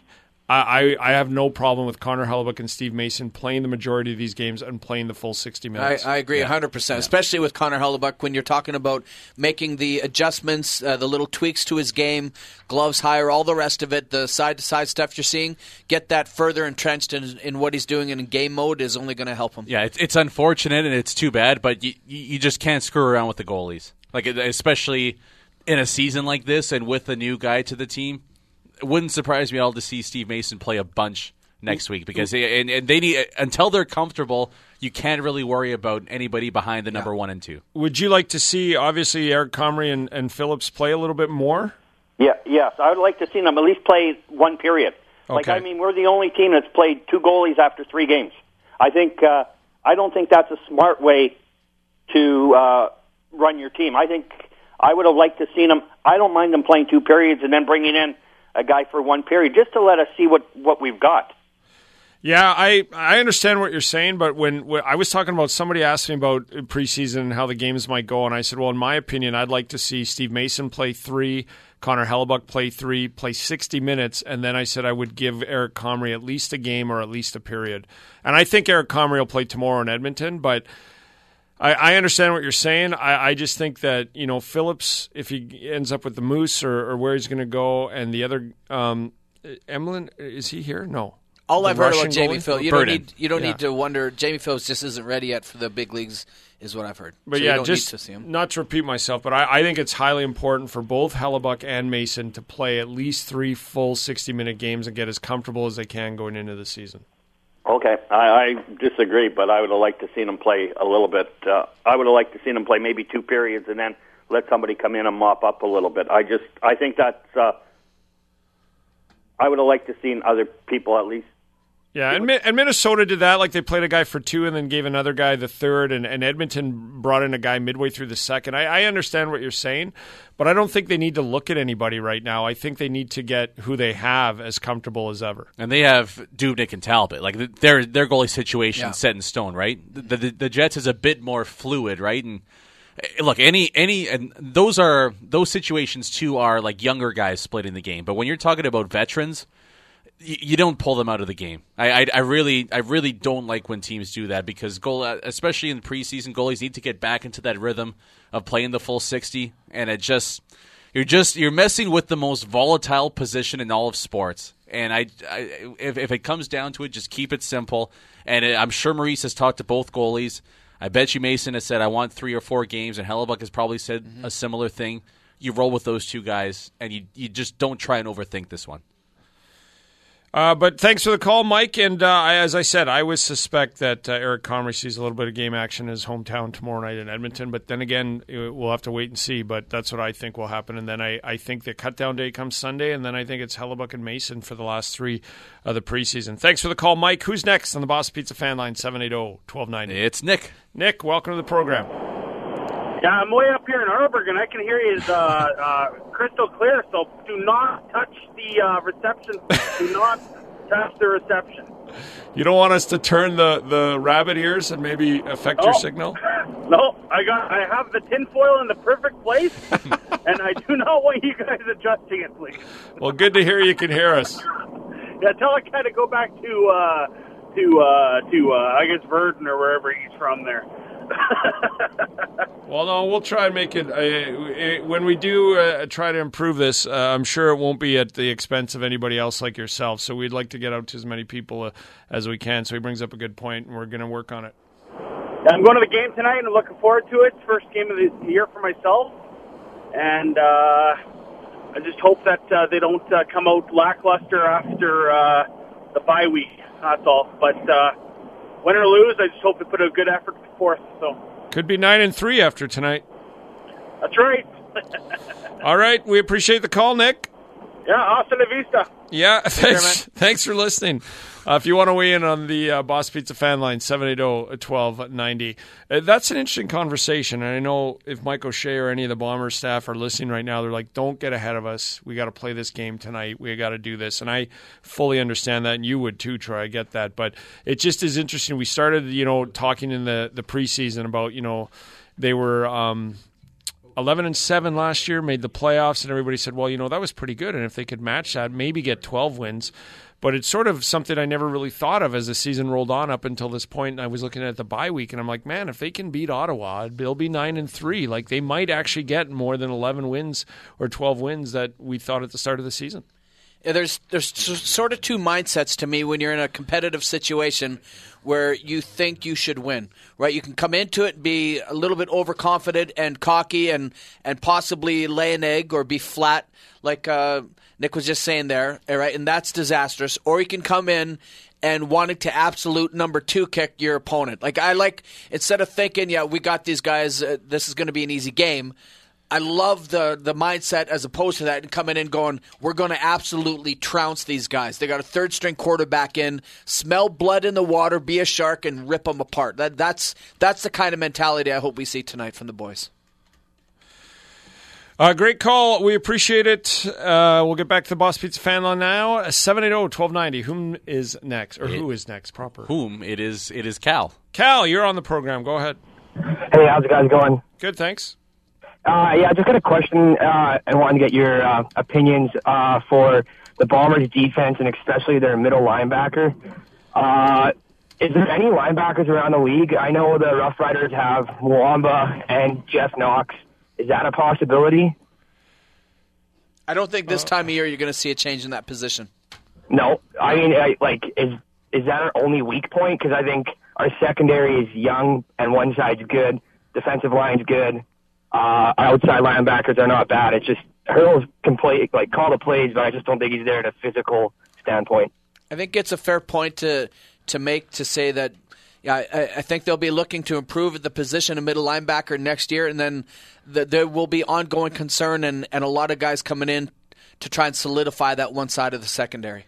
I, I have no problem with Connor Hellebuyck and Steve Mason playing the majority of these games and playing the full sixty minutes. I, I agree Yeah. one hundred percent, especially with Connor Hellebuyck when you're talking about making the adjustments, uh, the little tweaks to his game, gloves higher, all the rest of it, the side-to-side stuff you're seeing, get that further entrenched in, in what he's doing in game mode is only going to help him. Yeah, it's, it's unfortunate and it's too bad, but you, you just can't screw around with the goalies. Like, especially in a season like this and with a new guy to the team. It wouldn't surprise me at all to see Steve Mason play a bunch next week because they, and, and they need until they're comfortable. You can't really worry about anybody behind the number yeah. one and two. Would you like to see obviously Eric Comrie and, and Phillips play a little bit more? Yeah, yes, I would like to see them at least play one period. Okay. Like I mean, we're the only team that's played two goalies after three games. I think uh, I don't think that's a smart way to uh, run your team. I think I would have liked to see them. I don't mind them playing two periods and then bringing in a guy for one period, just to let us see what, what we've got. Yeah, I, I understand what you're saying, but when, when I was talking about, somebody asked me about preseason and how the games might go, and I said, well, in my opinion, I'd like to see Steve Mason play three, Connor Hellebuyck play three, play sixty minutes, and then I said I would give Eric Comrie at least a game or at least a period. And I think Eric Comrie will play tomorrow in Edmonton, but I, I understand what you're saying. I, I just think that, you know, Phillips, if he ends up with the Moose or, or where he's going to go, and the other, um, Emlyn, is he here? No. All The I've heard Russian about Jamie goalie? Phillips, you Burden. don't need you don't Yeah. need to wonder. Jamie Phillips just isn't ready yet for the big leagues, is what I've heard. But so yeah, you don't just need to see him. not to repeat myself, but I, I think it's highly important for both Hellebuyck and Mason to play at least three full sixty-minute games and get as comfortable as they can going into the season. Okay, I, I disagree, but I would have liked to see them play a little bit. Uh, I would have liked to see them play maybe two periods and then let somebody come in and mop up a little bit. I just, I think that's. Uh, I would have liked to see other people at least. Yeah, and, Mi- and Minnesota did that. Like, they played a guy for two and then gave another guy the third, and, and Edmonton brought in a guy midway through the second. I, I understand what you're saying, but I don't think they need to look at anybody right now. I think they need to get who they have as comfortable as ever. And they have Dubnyk and Talbot. Like, their their goalie situation Yeah. set in stone, right? The, the the Jets is a bit more fluid, right? And look, any any and those are those situations too are like younger guys splitting the game. But when you're talking about veterans, you, you don't pull them out of the game. I, I I really I really don't like when teams do that because goal, especially in preseason, goalies need to get back into that rhythm of playing the full sixty, and it just you're just you're messing with the most volatile position in all of sports. And I, I if if it comes down to it, just keep it simple. And I'm sure Maurice has talked to both goalies. I bet you Mason has said, I want three or four games, and Hellebuyck has probably said mm-hmm. a similar thing. You roll with those two guys, and you you just don't try and overthink this one. Uh, but thanks for the call, Mike. And uh, I, as I said, I would suspect that uh, Eric Comrie sees a little bit of game action in his hometown tomorrow night in Edmonton. But then again, we'll have to wait and see. But that's what I think will happen. And then I, I think the cutdown day comes Sunday, and then I think it's Hellebuyck and Mason for the last three of the preseason. Thanks for the call, Mike. Who's next on the Boston Pizza fan line, seven eight zero, one two nine zero? It's Nick. Nick, welcome to the program. Yeah, I'm way up here in Harburg, and I can hear you uh, uh, crystal clear, so do not touch the uh, reception. Do not touch the reception. You don't want us to turn the, the rabbit ears and maybe affect Oh. your signal? No, I got. I have the tinfoil in the perfect place, and I do not want you guys adjusting it, please. Well, good to hear you can hear us. Yeah, tell I kind of go back to uh, to uh, to uh, I guess Verdun or wherever he's from there. Well, no, we'll try and make it. Uh, when we do uh, try to improve this, uh, I'm sure it won't be at the expense of anybody else like yourself. So we'd like to get out to as many people uh, as we can. So he brings up a good point, and we're going to work on it. I'm going to the game tonight, and I'm looking forward to it. First game of the year for myself, and uh, I just hope that uh, they don't uh, come out lackluster after uh, the bye week. That's all. But uh, win or lose, I just hope they put a good effort forth. So could be nine and three after tonight. That's right. All right, we appreciate the call, Nick. Yeah, hasta la vista. Yeah, thanks. Thanks for listening. Uh, if you want to weigh in on the uh, Boss Pizza fan line, seven eight zero, one two nine zero. Uh, that's an interesting conversation. And I know if Mike O'Shea or any of the Bombers staff are listening right now, they're like, don't get ahead of us. We got to play this game tonight. We got to do this. And I fully understand that, and you would too, Troy. I get that. But it just is interesting. We started, you know, talking in the, the preseason about, you know, they were um, – eleven and seven last year, made the playoffs, and everybody said, well, you know, that was pretty good, and if they could match that, maybe get twelve wins. But it's sort of something I never really thought of as the season rolled on up until this point. And I was looking at the bye week, and I'm like, man, if they can beat Ottawa, they'll be nine and three. Like, they might actually get more than eleven wins or twelve wins that we thought at the start of the season. Yeah, there's there's sort of two mindsets to me when you're in a competitive situation where you think you should win, right? You can come into it, be a little bit overconfident and cocky and, and possibly lay an egg or be flat, like uh, Nick was just saying there, right? And that's disastrous. Or you can come in and wanting to absolute number two kick your opponent. Like, I like, instead of thinking, yeah, we got these guys, uh, this is going to be an easy game, I love the the mindset as opposed to that and coming in going, we're going to absolutely trounce these guys. They got a third string quarterback in, smell blood in the water, be a shark, and rip them apart. That that's that's the kind of mentality I hope we see tonight from the boys. Uh, great call. We appreciate it. Uh, we'll get back to the Boss Pizza fan line now. seven eight zero, one two nine zero. Whom is next? Or it, who is next proper? Whom? It is, it is Cal. Cal, you're on the program. Go ahead. Hey, how's it guys going? Good, thanks. Uh, yeah, I just got a question uh, and wanted to get your uh, opinions uh, for the Bombers' defense and especially their middle linebacker. Uh, is there any linebackers around the league? I know the Rough Riders have Mwamba and Jeff Knox. Is that a possibility? I don't think this time of year you're going to see a change in that position. No. I mean, I, like, is is that our only weak point? Because I think our secondary is young and one side's good. Defensive line's good. Uh, our outside linebackers are not bad. It's just Hurls can play, like, call the plays, but I just don't think he's there at a physical standpoint. I think it's a fair point to to make to say that. Yeah, I, I think they'll be looking to improve at the position of middle linebacker next year, and then the, there will be ongoing concern and, and a lot of guys coming in to try and solidify that one side of the secondary.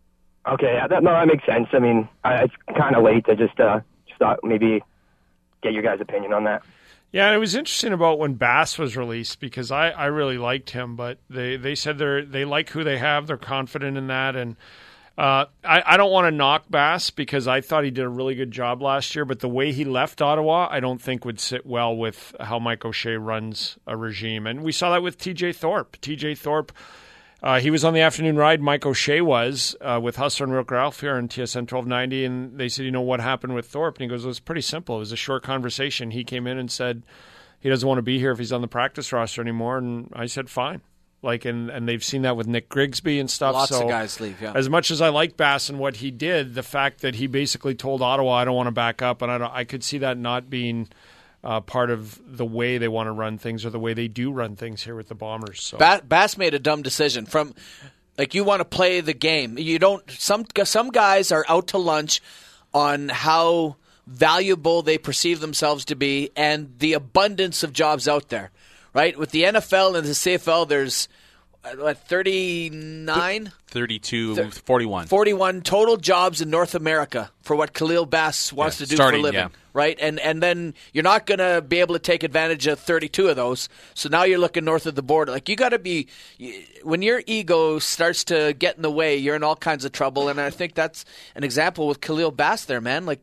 Okay, yeah, that, no, that makes sense. I mean, I, it's kind of late to just uh, just thought maybe get your guys' opinion on that. Yeah, and it was interesting about when Bass was released because I, I really liked him, but they, they said they they like who they have, they're confident in that, and uh, I, I don't want to knock Bass because I thought he did a really good job last year, but the way he left Ottawa I don't think would sit well with how Mike O'Shea runs a regime, and we saw that with T J Thorpe. T J Thorpe, uh, he was on the afternoon ride, Mike O'Shea was, uh, with Hustler and Real Ralph here on T S N twelve ninety, and they said, you know, what happened with Thorpe? And he goes, it was pretty simple. It was a short conversation. He came in and said he doesn't want to be here if he's on the practice roster anymore, and I said, fine. Like, and, and they've seen that with Nick Grigsby and stuff. Lots so of guys leave, yeah. As much as I like Bass and what he did, the fact that he basically told Ottawa, I don't want to back up, and I, don't, I could see that not being Uh, part of the way they want to run things or the way they do run things here with the Bombers. So Bass made a dumb decision. From like, you want to play the game. You don't. Some some guys are out to lunch on how valuable they perceive themselves to be and the abundance of jobs out there. Right, with the N F L and the C F L, there's what, thirty-nine? thirty-two, forty-one. forty-one total jobs in North America for what Khalil Bass wants yeah, to do starting, for a living. Yeah. Right, and and then you're not going to be able to take advantage of thirty-two of those. So now you're looking north of the border. Like, you got to be, when your ego starts to get in the way, you're in all kinds of trouble. And I think that's an example with Khalil Bass there, man. Like,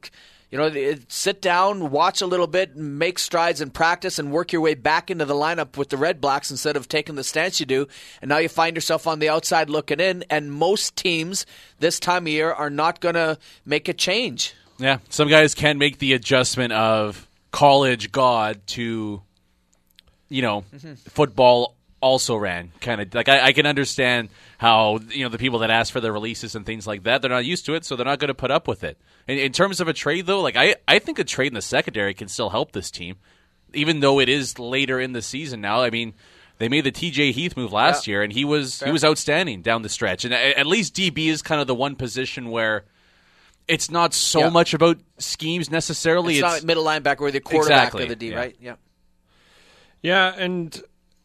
You know, it, sit down, watch a little bit, make strides in practice, and work your way back into the lineup with the Red Blacks instead of taking the stance you do. And now you find yourself on the outside looking in, and most teams this time of year are not going to make a change. Yeah, some guys can make the adjustment of college god to, you know, mm-hmm. football also ran. Kind of like I, I can understand how, you know, the people that ask for their releases and things like that, they're not used to it, so they're not going to put up with it. In, in terms of a trade, though, like I, I think a trade in the secondary can still help this team, even though it is later in the season now. I mean, they made the T J Heath move last yeah. year, and he was Fair. he was outstanding down the stretch. And at least D B is kind of the one position where it's not so yeah. much about schemes necessarily. It's, it's not like middle linebacker or the quarterback exactly. of the D, yeah. right? Yeah. Yeah, and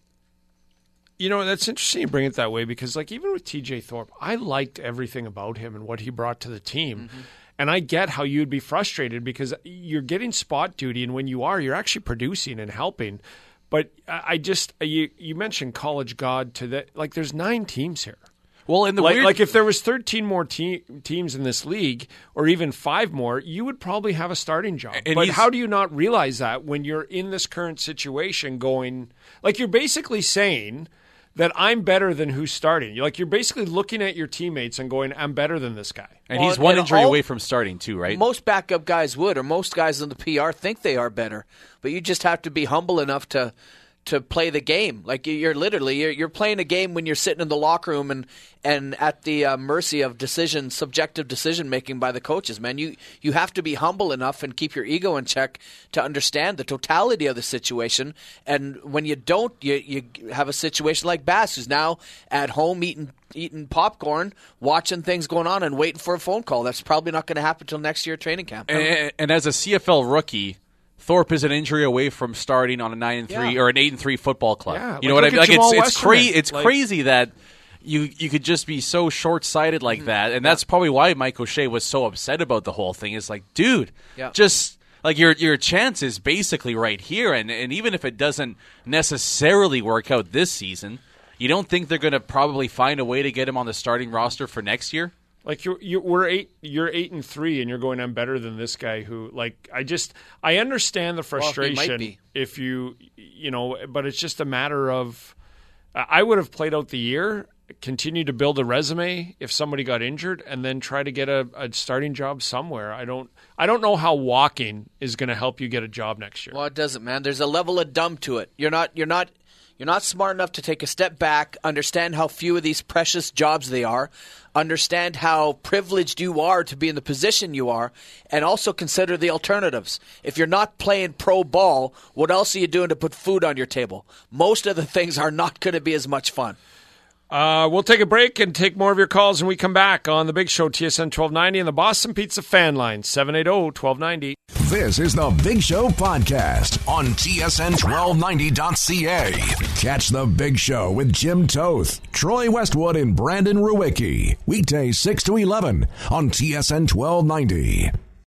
you know, that's interesting you bring it that way because, like, even with T J Thorpe, I liked everything about him and what he brought to the team. Mm-hmm. And I get how you'd be frustrated because you're getting spot duty, and when you are, you're actually producing and helping. But I just you you mentioned college god to that, like, there's nine teams here. Well, in the like, weird... like if there was thirteen more te- teams in this league, or even five more, you would probably have a starting job. And but how do you not realize that when you're in this current situation? Going like you're basically saying that I'm better than who's starting. You're like you're basically looking at your teammates and going, I'm better than this guy. And well, he's one and injury all, away from starting too, right? Most backup guys would, or most guys in the P R think they are better. But you just have to be humble enough to to play the game. Like you're literally you're, you're playing a game when you're sitting in the locker room and and at the uh, mercy of decision, subjective decision making by the coaches. Man, you you have to be humble enough and keep your ego in check to understand the totality of the situation. And when you don't, you you have a situation like Bass, who's now at home eating eating popcorn, watching things going on, and waiting for a phone call. That's probably not going to happen until next year training camp. And, and as a C F L rookie, Thorpe is an injury away from starting on a nine and three yeah. or an eight and three football club. Yeah, you know like, what I mean? Like Jamal it's it's, cra- it's like, crazy that you you could just be so short sighted like mm-hmm. that, and that's yeah. probably why Mike O'Shea was so upset about the whole thing. Is like, dude, yeah. just like your your chance is basically right here, and and even if it doesn't necessarily work out this season, you don't think they're going to probably find a way to get him on the starting roster for next year? Like you're, you're, we're eight, you're eight and three, and you're going, I'm better than this guy. Who, like, I just, I understand the frustration well, be. if you, you know, but it's just a matter of, I would have played out the year, continue to build a resume if somebody got injured, and then try to get a, a starting job somewhere. I don't, I don't know how walking is going to help you get a job next year. Well, it doesn't, man. There's a level of dumb to it. You're not, you're not. You're not smart enough to take a step back, understand how few of these precious jobs they are, understand how privileged you are to be in the position you are, and also consider the alternatives. If you're not playing pro ball, what else are you doing to put food on your table? Most of the things are not going to be as much fun. Uh, we'll take a break and take more of your calls when we come back on The Big Show, T S N twelve ninety, and the Boston Pizza fan line, seven eight zero, one two nine zero. This is The Big Show podcast on T S N twelve ninety dot C A. Catch The Big Show with Jim Toth, Troy Westwood, and Brandon Ruwicki. Weekdays six to eleven on T S N twelve ninety.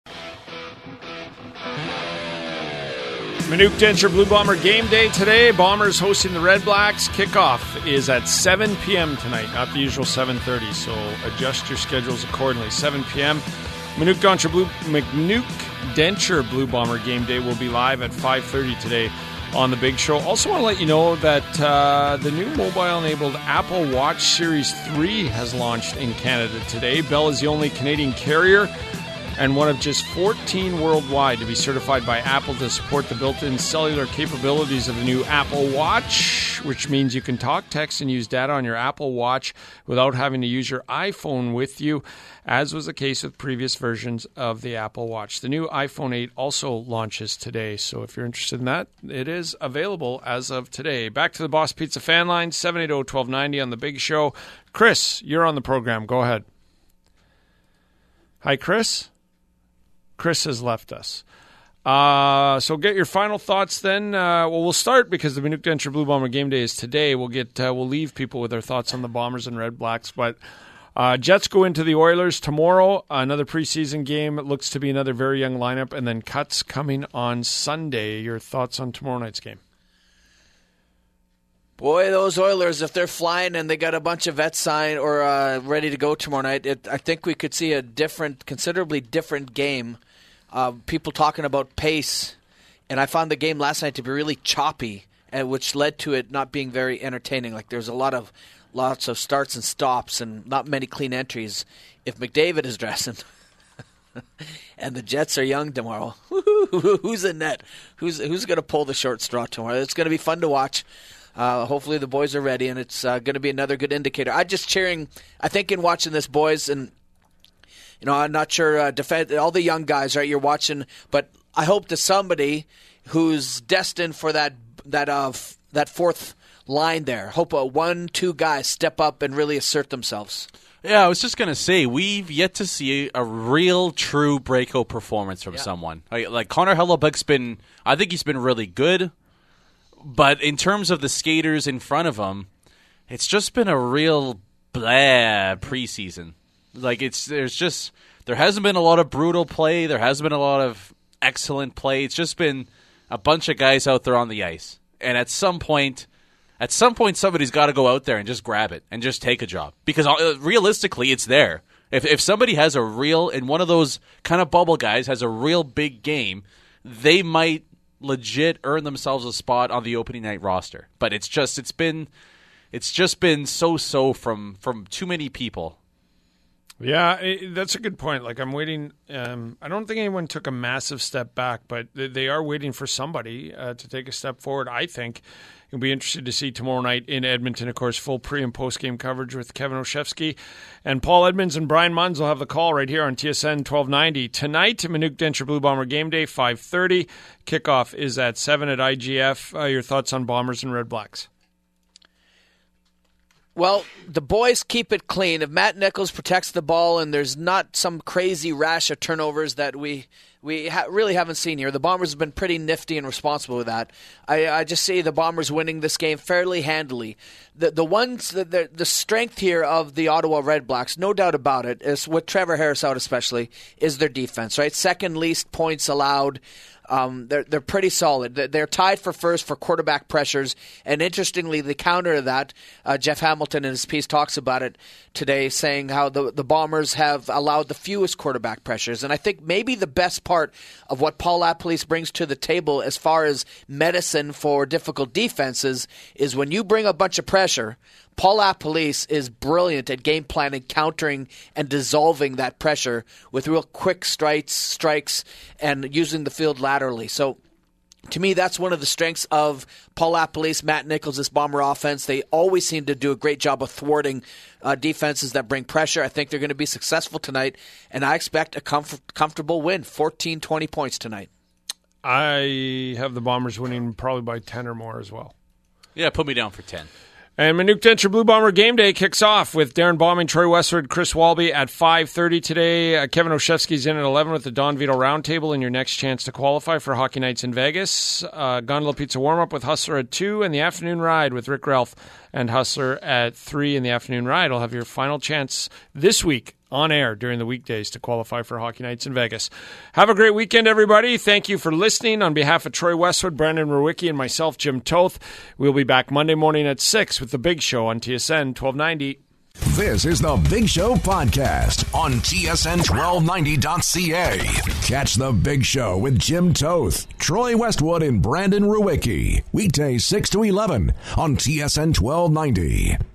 Manuk Dencher Blue Bomber game day today. Bombers hosting the Red Blacks. Kickoff is at seven p.m. tonight, not the usual seven thirty, so adjust your schedules accordingly. seven p.m. Manuk Dencher Blue, Manuk Dencher Blue Bomber game day will be live at five thirty today on The Big Show. Also want to let you know that uh, the new mobile-enabled Apple Watch Series three has launched in Canada today. Bell is the only Canadian carrier and one of just fourteen worldwide to be certified by Apple to support the built-in cellular capabilities of the new Apple Watch, which means you can talk, text, and use data on your Apple Watch without having to use your iPhone with you, as was the case with previous versions of the Apple Watch. The new iPhone eight also launches today, so if you're interested in that, it is available as of today. Back to the Boss Pizza fan line, seven eight zero, one two nine zero on The Big Show. Chris, you're on the program. Go ahead. Hi, Chris. Chris has left us. Uh, so get your final thoughts then. Uh, well, we'll start because the Manuk Dencher Blue Bomber game day is today. We'll get uh, we'll leave people with their thoughts on the Bombers and Red Blacks. But uh, Jets go into the Oilers tomorrow. Another preseason game. It looks to be another very young lineup. And then Cuts coming on Sunday. Your thoughts on tomorrow night's game? Boy, those Oilers, if they're flying and they got a bunch of vets signed or uh, ready to go tomorrow night, it, I think we could see a different, considerably different game. uh, people talking about pace, and I found the game last night to be really choppy, and which led to it not being very entertaining. Like there's a lot of lots of starts and stops and not many clean entries. If McDavid is dressing and the Jets are young tomorrow, who's in net? Who's who's going to pull the short straw tomorrow? It's going to be fun to watch. Uh, hopefully the boys are ready, and it's uh, going to be another good indicator. I'm just cheering. I think in watching this, boys, and you know, I'm not sure. Uh, defend all the young guys, right? You're watching, but I hope that somebody who's destined for that that uh, f- that fourth line there. Hope a one, two guys step up and really assert themselves. Yeah, I was just going to say, we've yet to see a real, true breakout performance from yeah. someone. Like, like Connor Hellebuyck's been, I think he's been really good, but in terms of the skaters in front of him, it's just been a real blah preseason. Like, it's there's just, there hasn't been a lot of brutal play, there hasn't been a lot of excellent play. It's just been a bunch of guys out there on the ice. And at some point... At some point, somebody's got to go out there and just grab it and just take a job. Because uh, realistically, it's there. If if somebody has a real, and one of those kind of bubble guys has a real big game, they might legit earn themselves a spot on the opening night roster. But it's just, it's been, it's just been so-so from, from too many people. Yeah, it, that's a good point. Like I'm waiting. Um, I don't think anyone took a massive step back, but they are waiting for somebody uh, to take a step forward. I think you'll be interested to see tomorrow night in Edmonton. Of course, full pre and post game coverage with Kevin Olszewski and Paul Edmonds and Brian Munns will have the call right here on T S N twelve ninety tonight. Manuk Dencher Blue Bomber game day five thirty. Kickoff is at seven at I G F. Uh, your thoughts on Bombers and Red Blacks? Well, the boys keep it clean. If Matt Nichols protects the ball and there's not some crazy rash of turnovers that we we ha- really haven't seen here, the Bombers have been pretty nifty and responsible with that. I, I just see the Bombers winning this game fairly handily. The the ones the, the the strength here of the Ottawa Red Blacks, no doubt about it, is with Trevor Harris out especially, is their defense. Right, second least points allowed. Um, they're they're pretty solid. They're tied for first for quarterback pressures, and interestingly, the counter to that, uh, Jeff Hamilton in his piece talks about it today, saying how the the Bombers have allowed the fewest quarterback pressures. And I think maybe the best part of what Paul LaPolice brings to the table as far as medicine for difficult defenses is when you bring a bunch of pressure, Paul LaPolice is brilliant at game planning, countering, and dissolving that pressure with real quick strikes, strikes, and using the field laterally. So, to me, that's one of the strengths of Paul LaPolice, Matt Nichols, this Bomber offense. They always seem to do a great job of thwarting uh, defenses that bring pressure. I think they're going to be successful tonight, and I expect a comf- comfortable win, fourteen, twenty points tonight. I have the Bombers winning probably by ten or more as well. Yeah, put me down for ten. And Manuk Dencher Blue Bomber game day kicks off with Darren Bauming, Troy Westwood, Chris Walby at five thirty today. Uh, Kevin Olszewski's in at eleven with the Don Vito Roundtable and your next chance to qualify for Hockey Nights in Vegas. Uh, Gondola Pizza Warm-Up with Hustler at two and the Afternoon Ride with Rick Ralph and Hustler at three in the Afternoon Ride. I'll have your final chance this week on air during the weekdays to qualify for Hockey Nights in Vegas. Have a great weekend, everybody. Thank you for listening. On behalf of Troy Westwood, Brandon Rowicki, and myself, Jim Toth, we'll be back Monday morning at six with The Big Show on T S N twelve ninety. This is The Big Show podcast on T S N twelve ninety dot C A. Catch The Big Show with Jim Toth, Troy Westwood, and Brandon Rowicki. Weekdays six to eleven on T S N twelve ninety.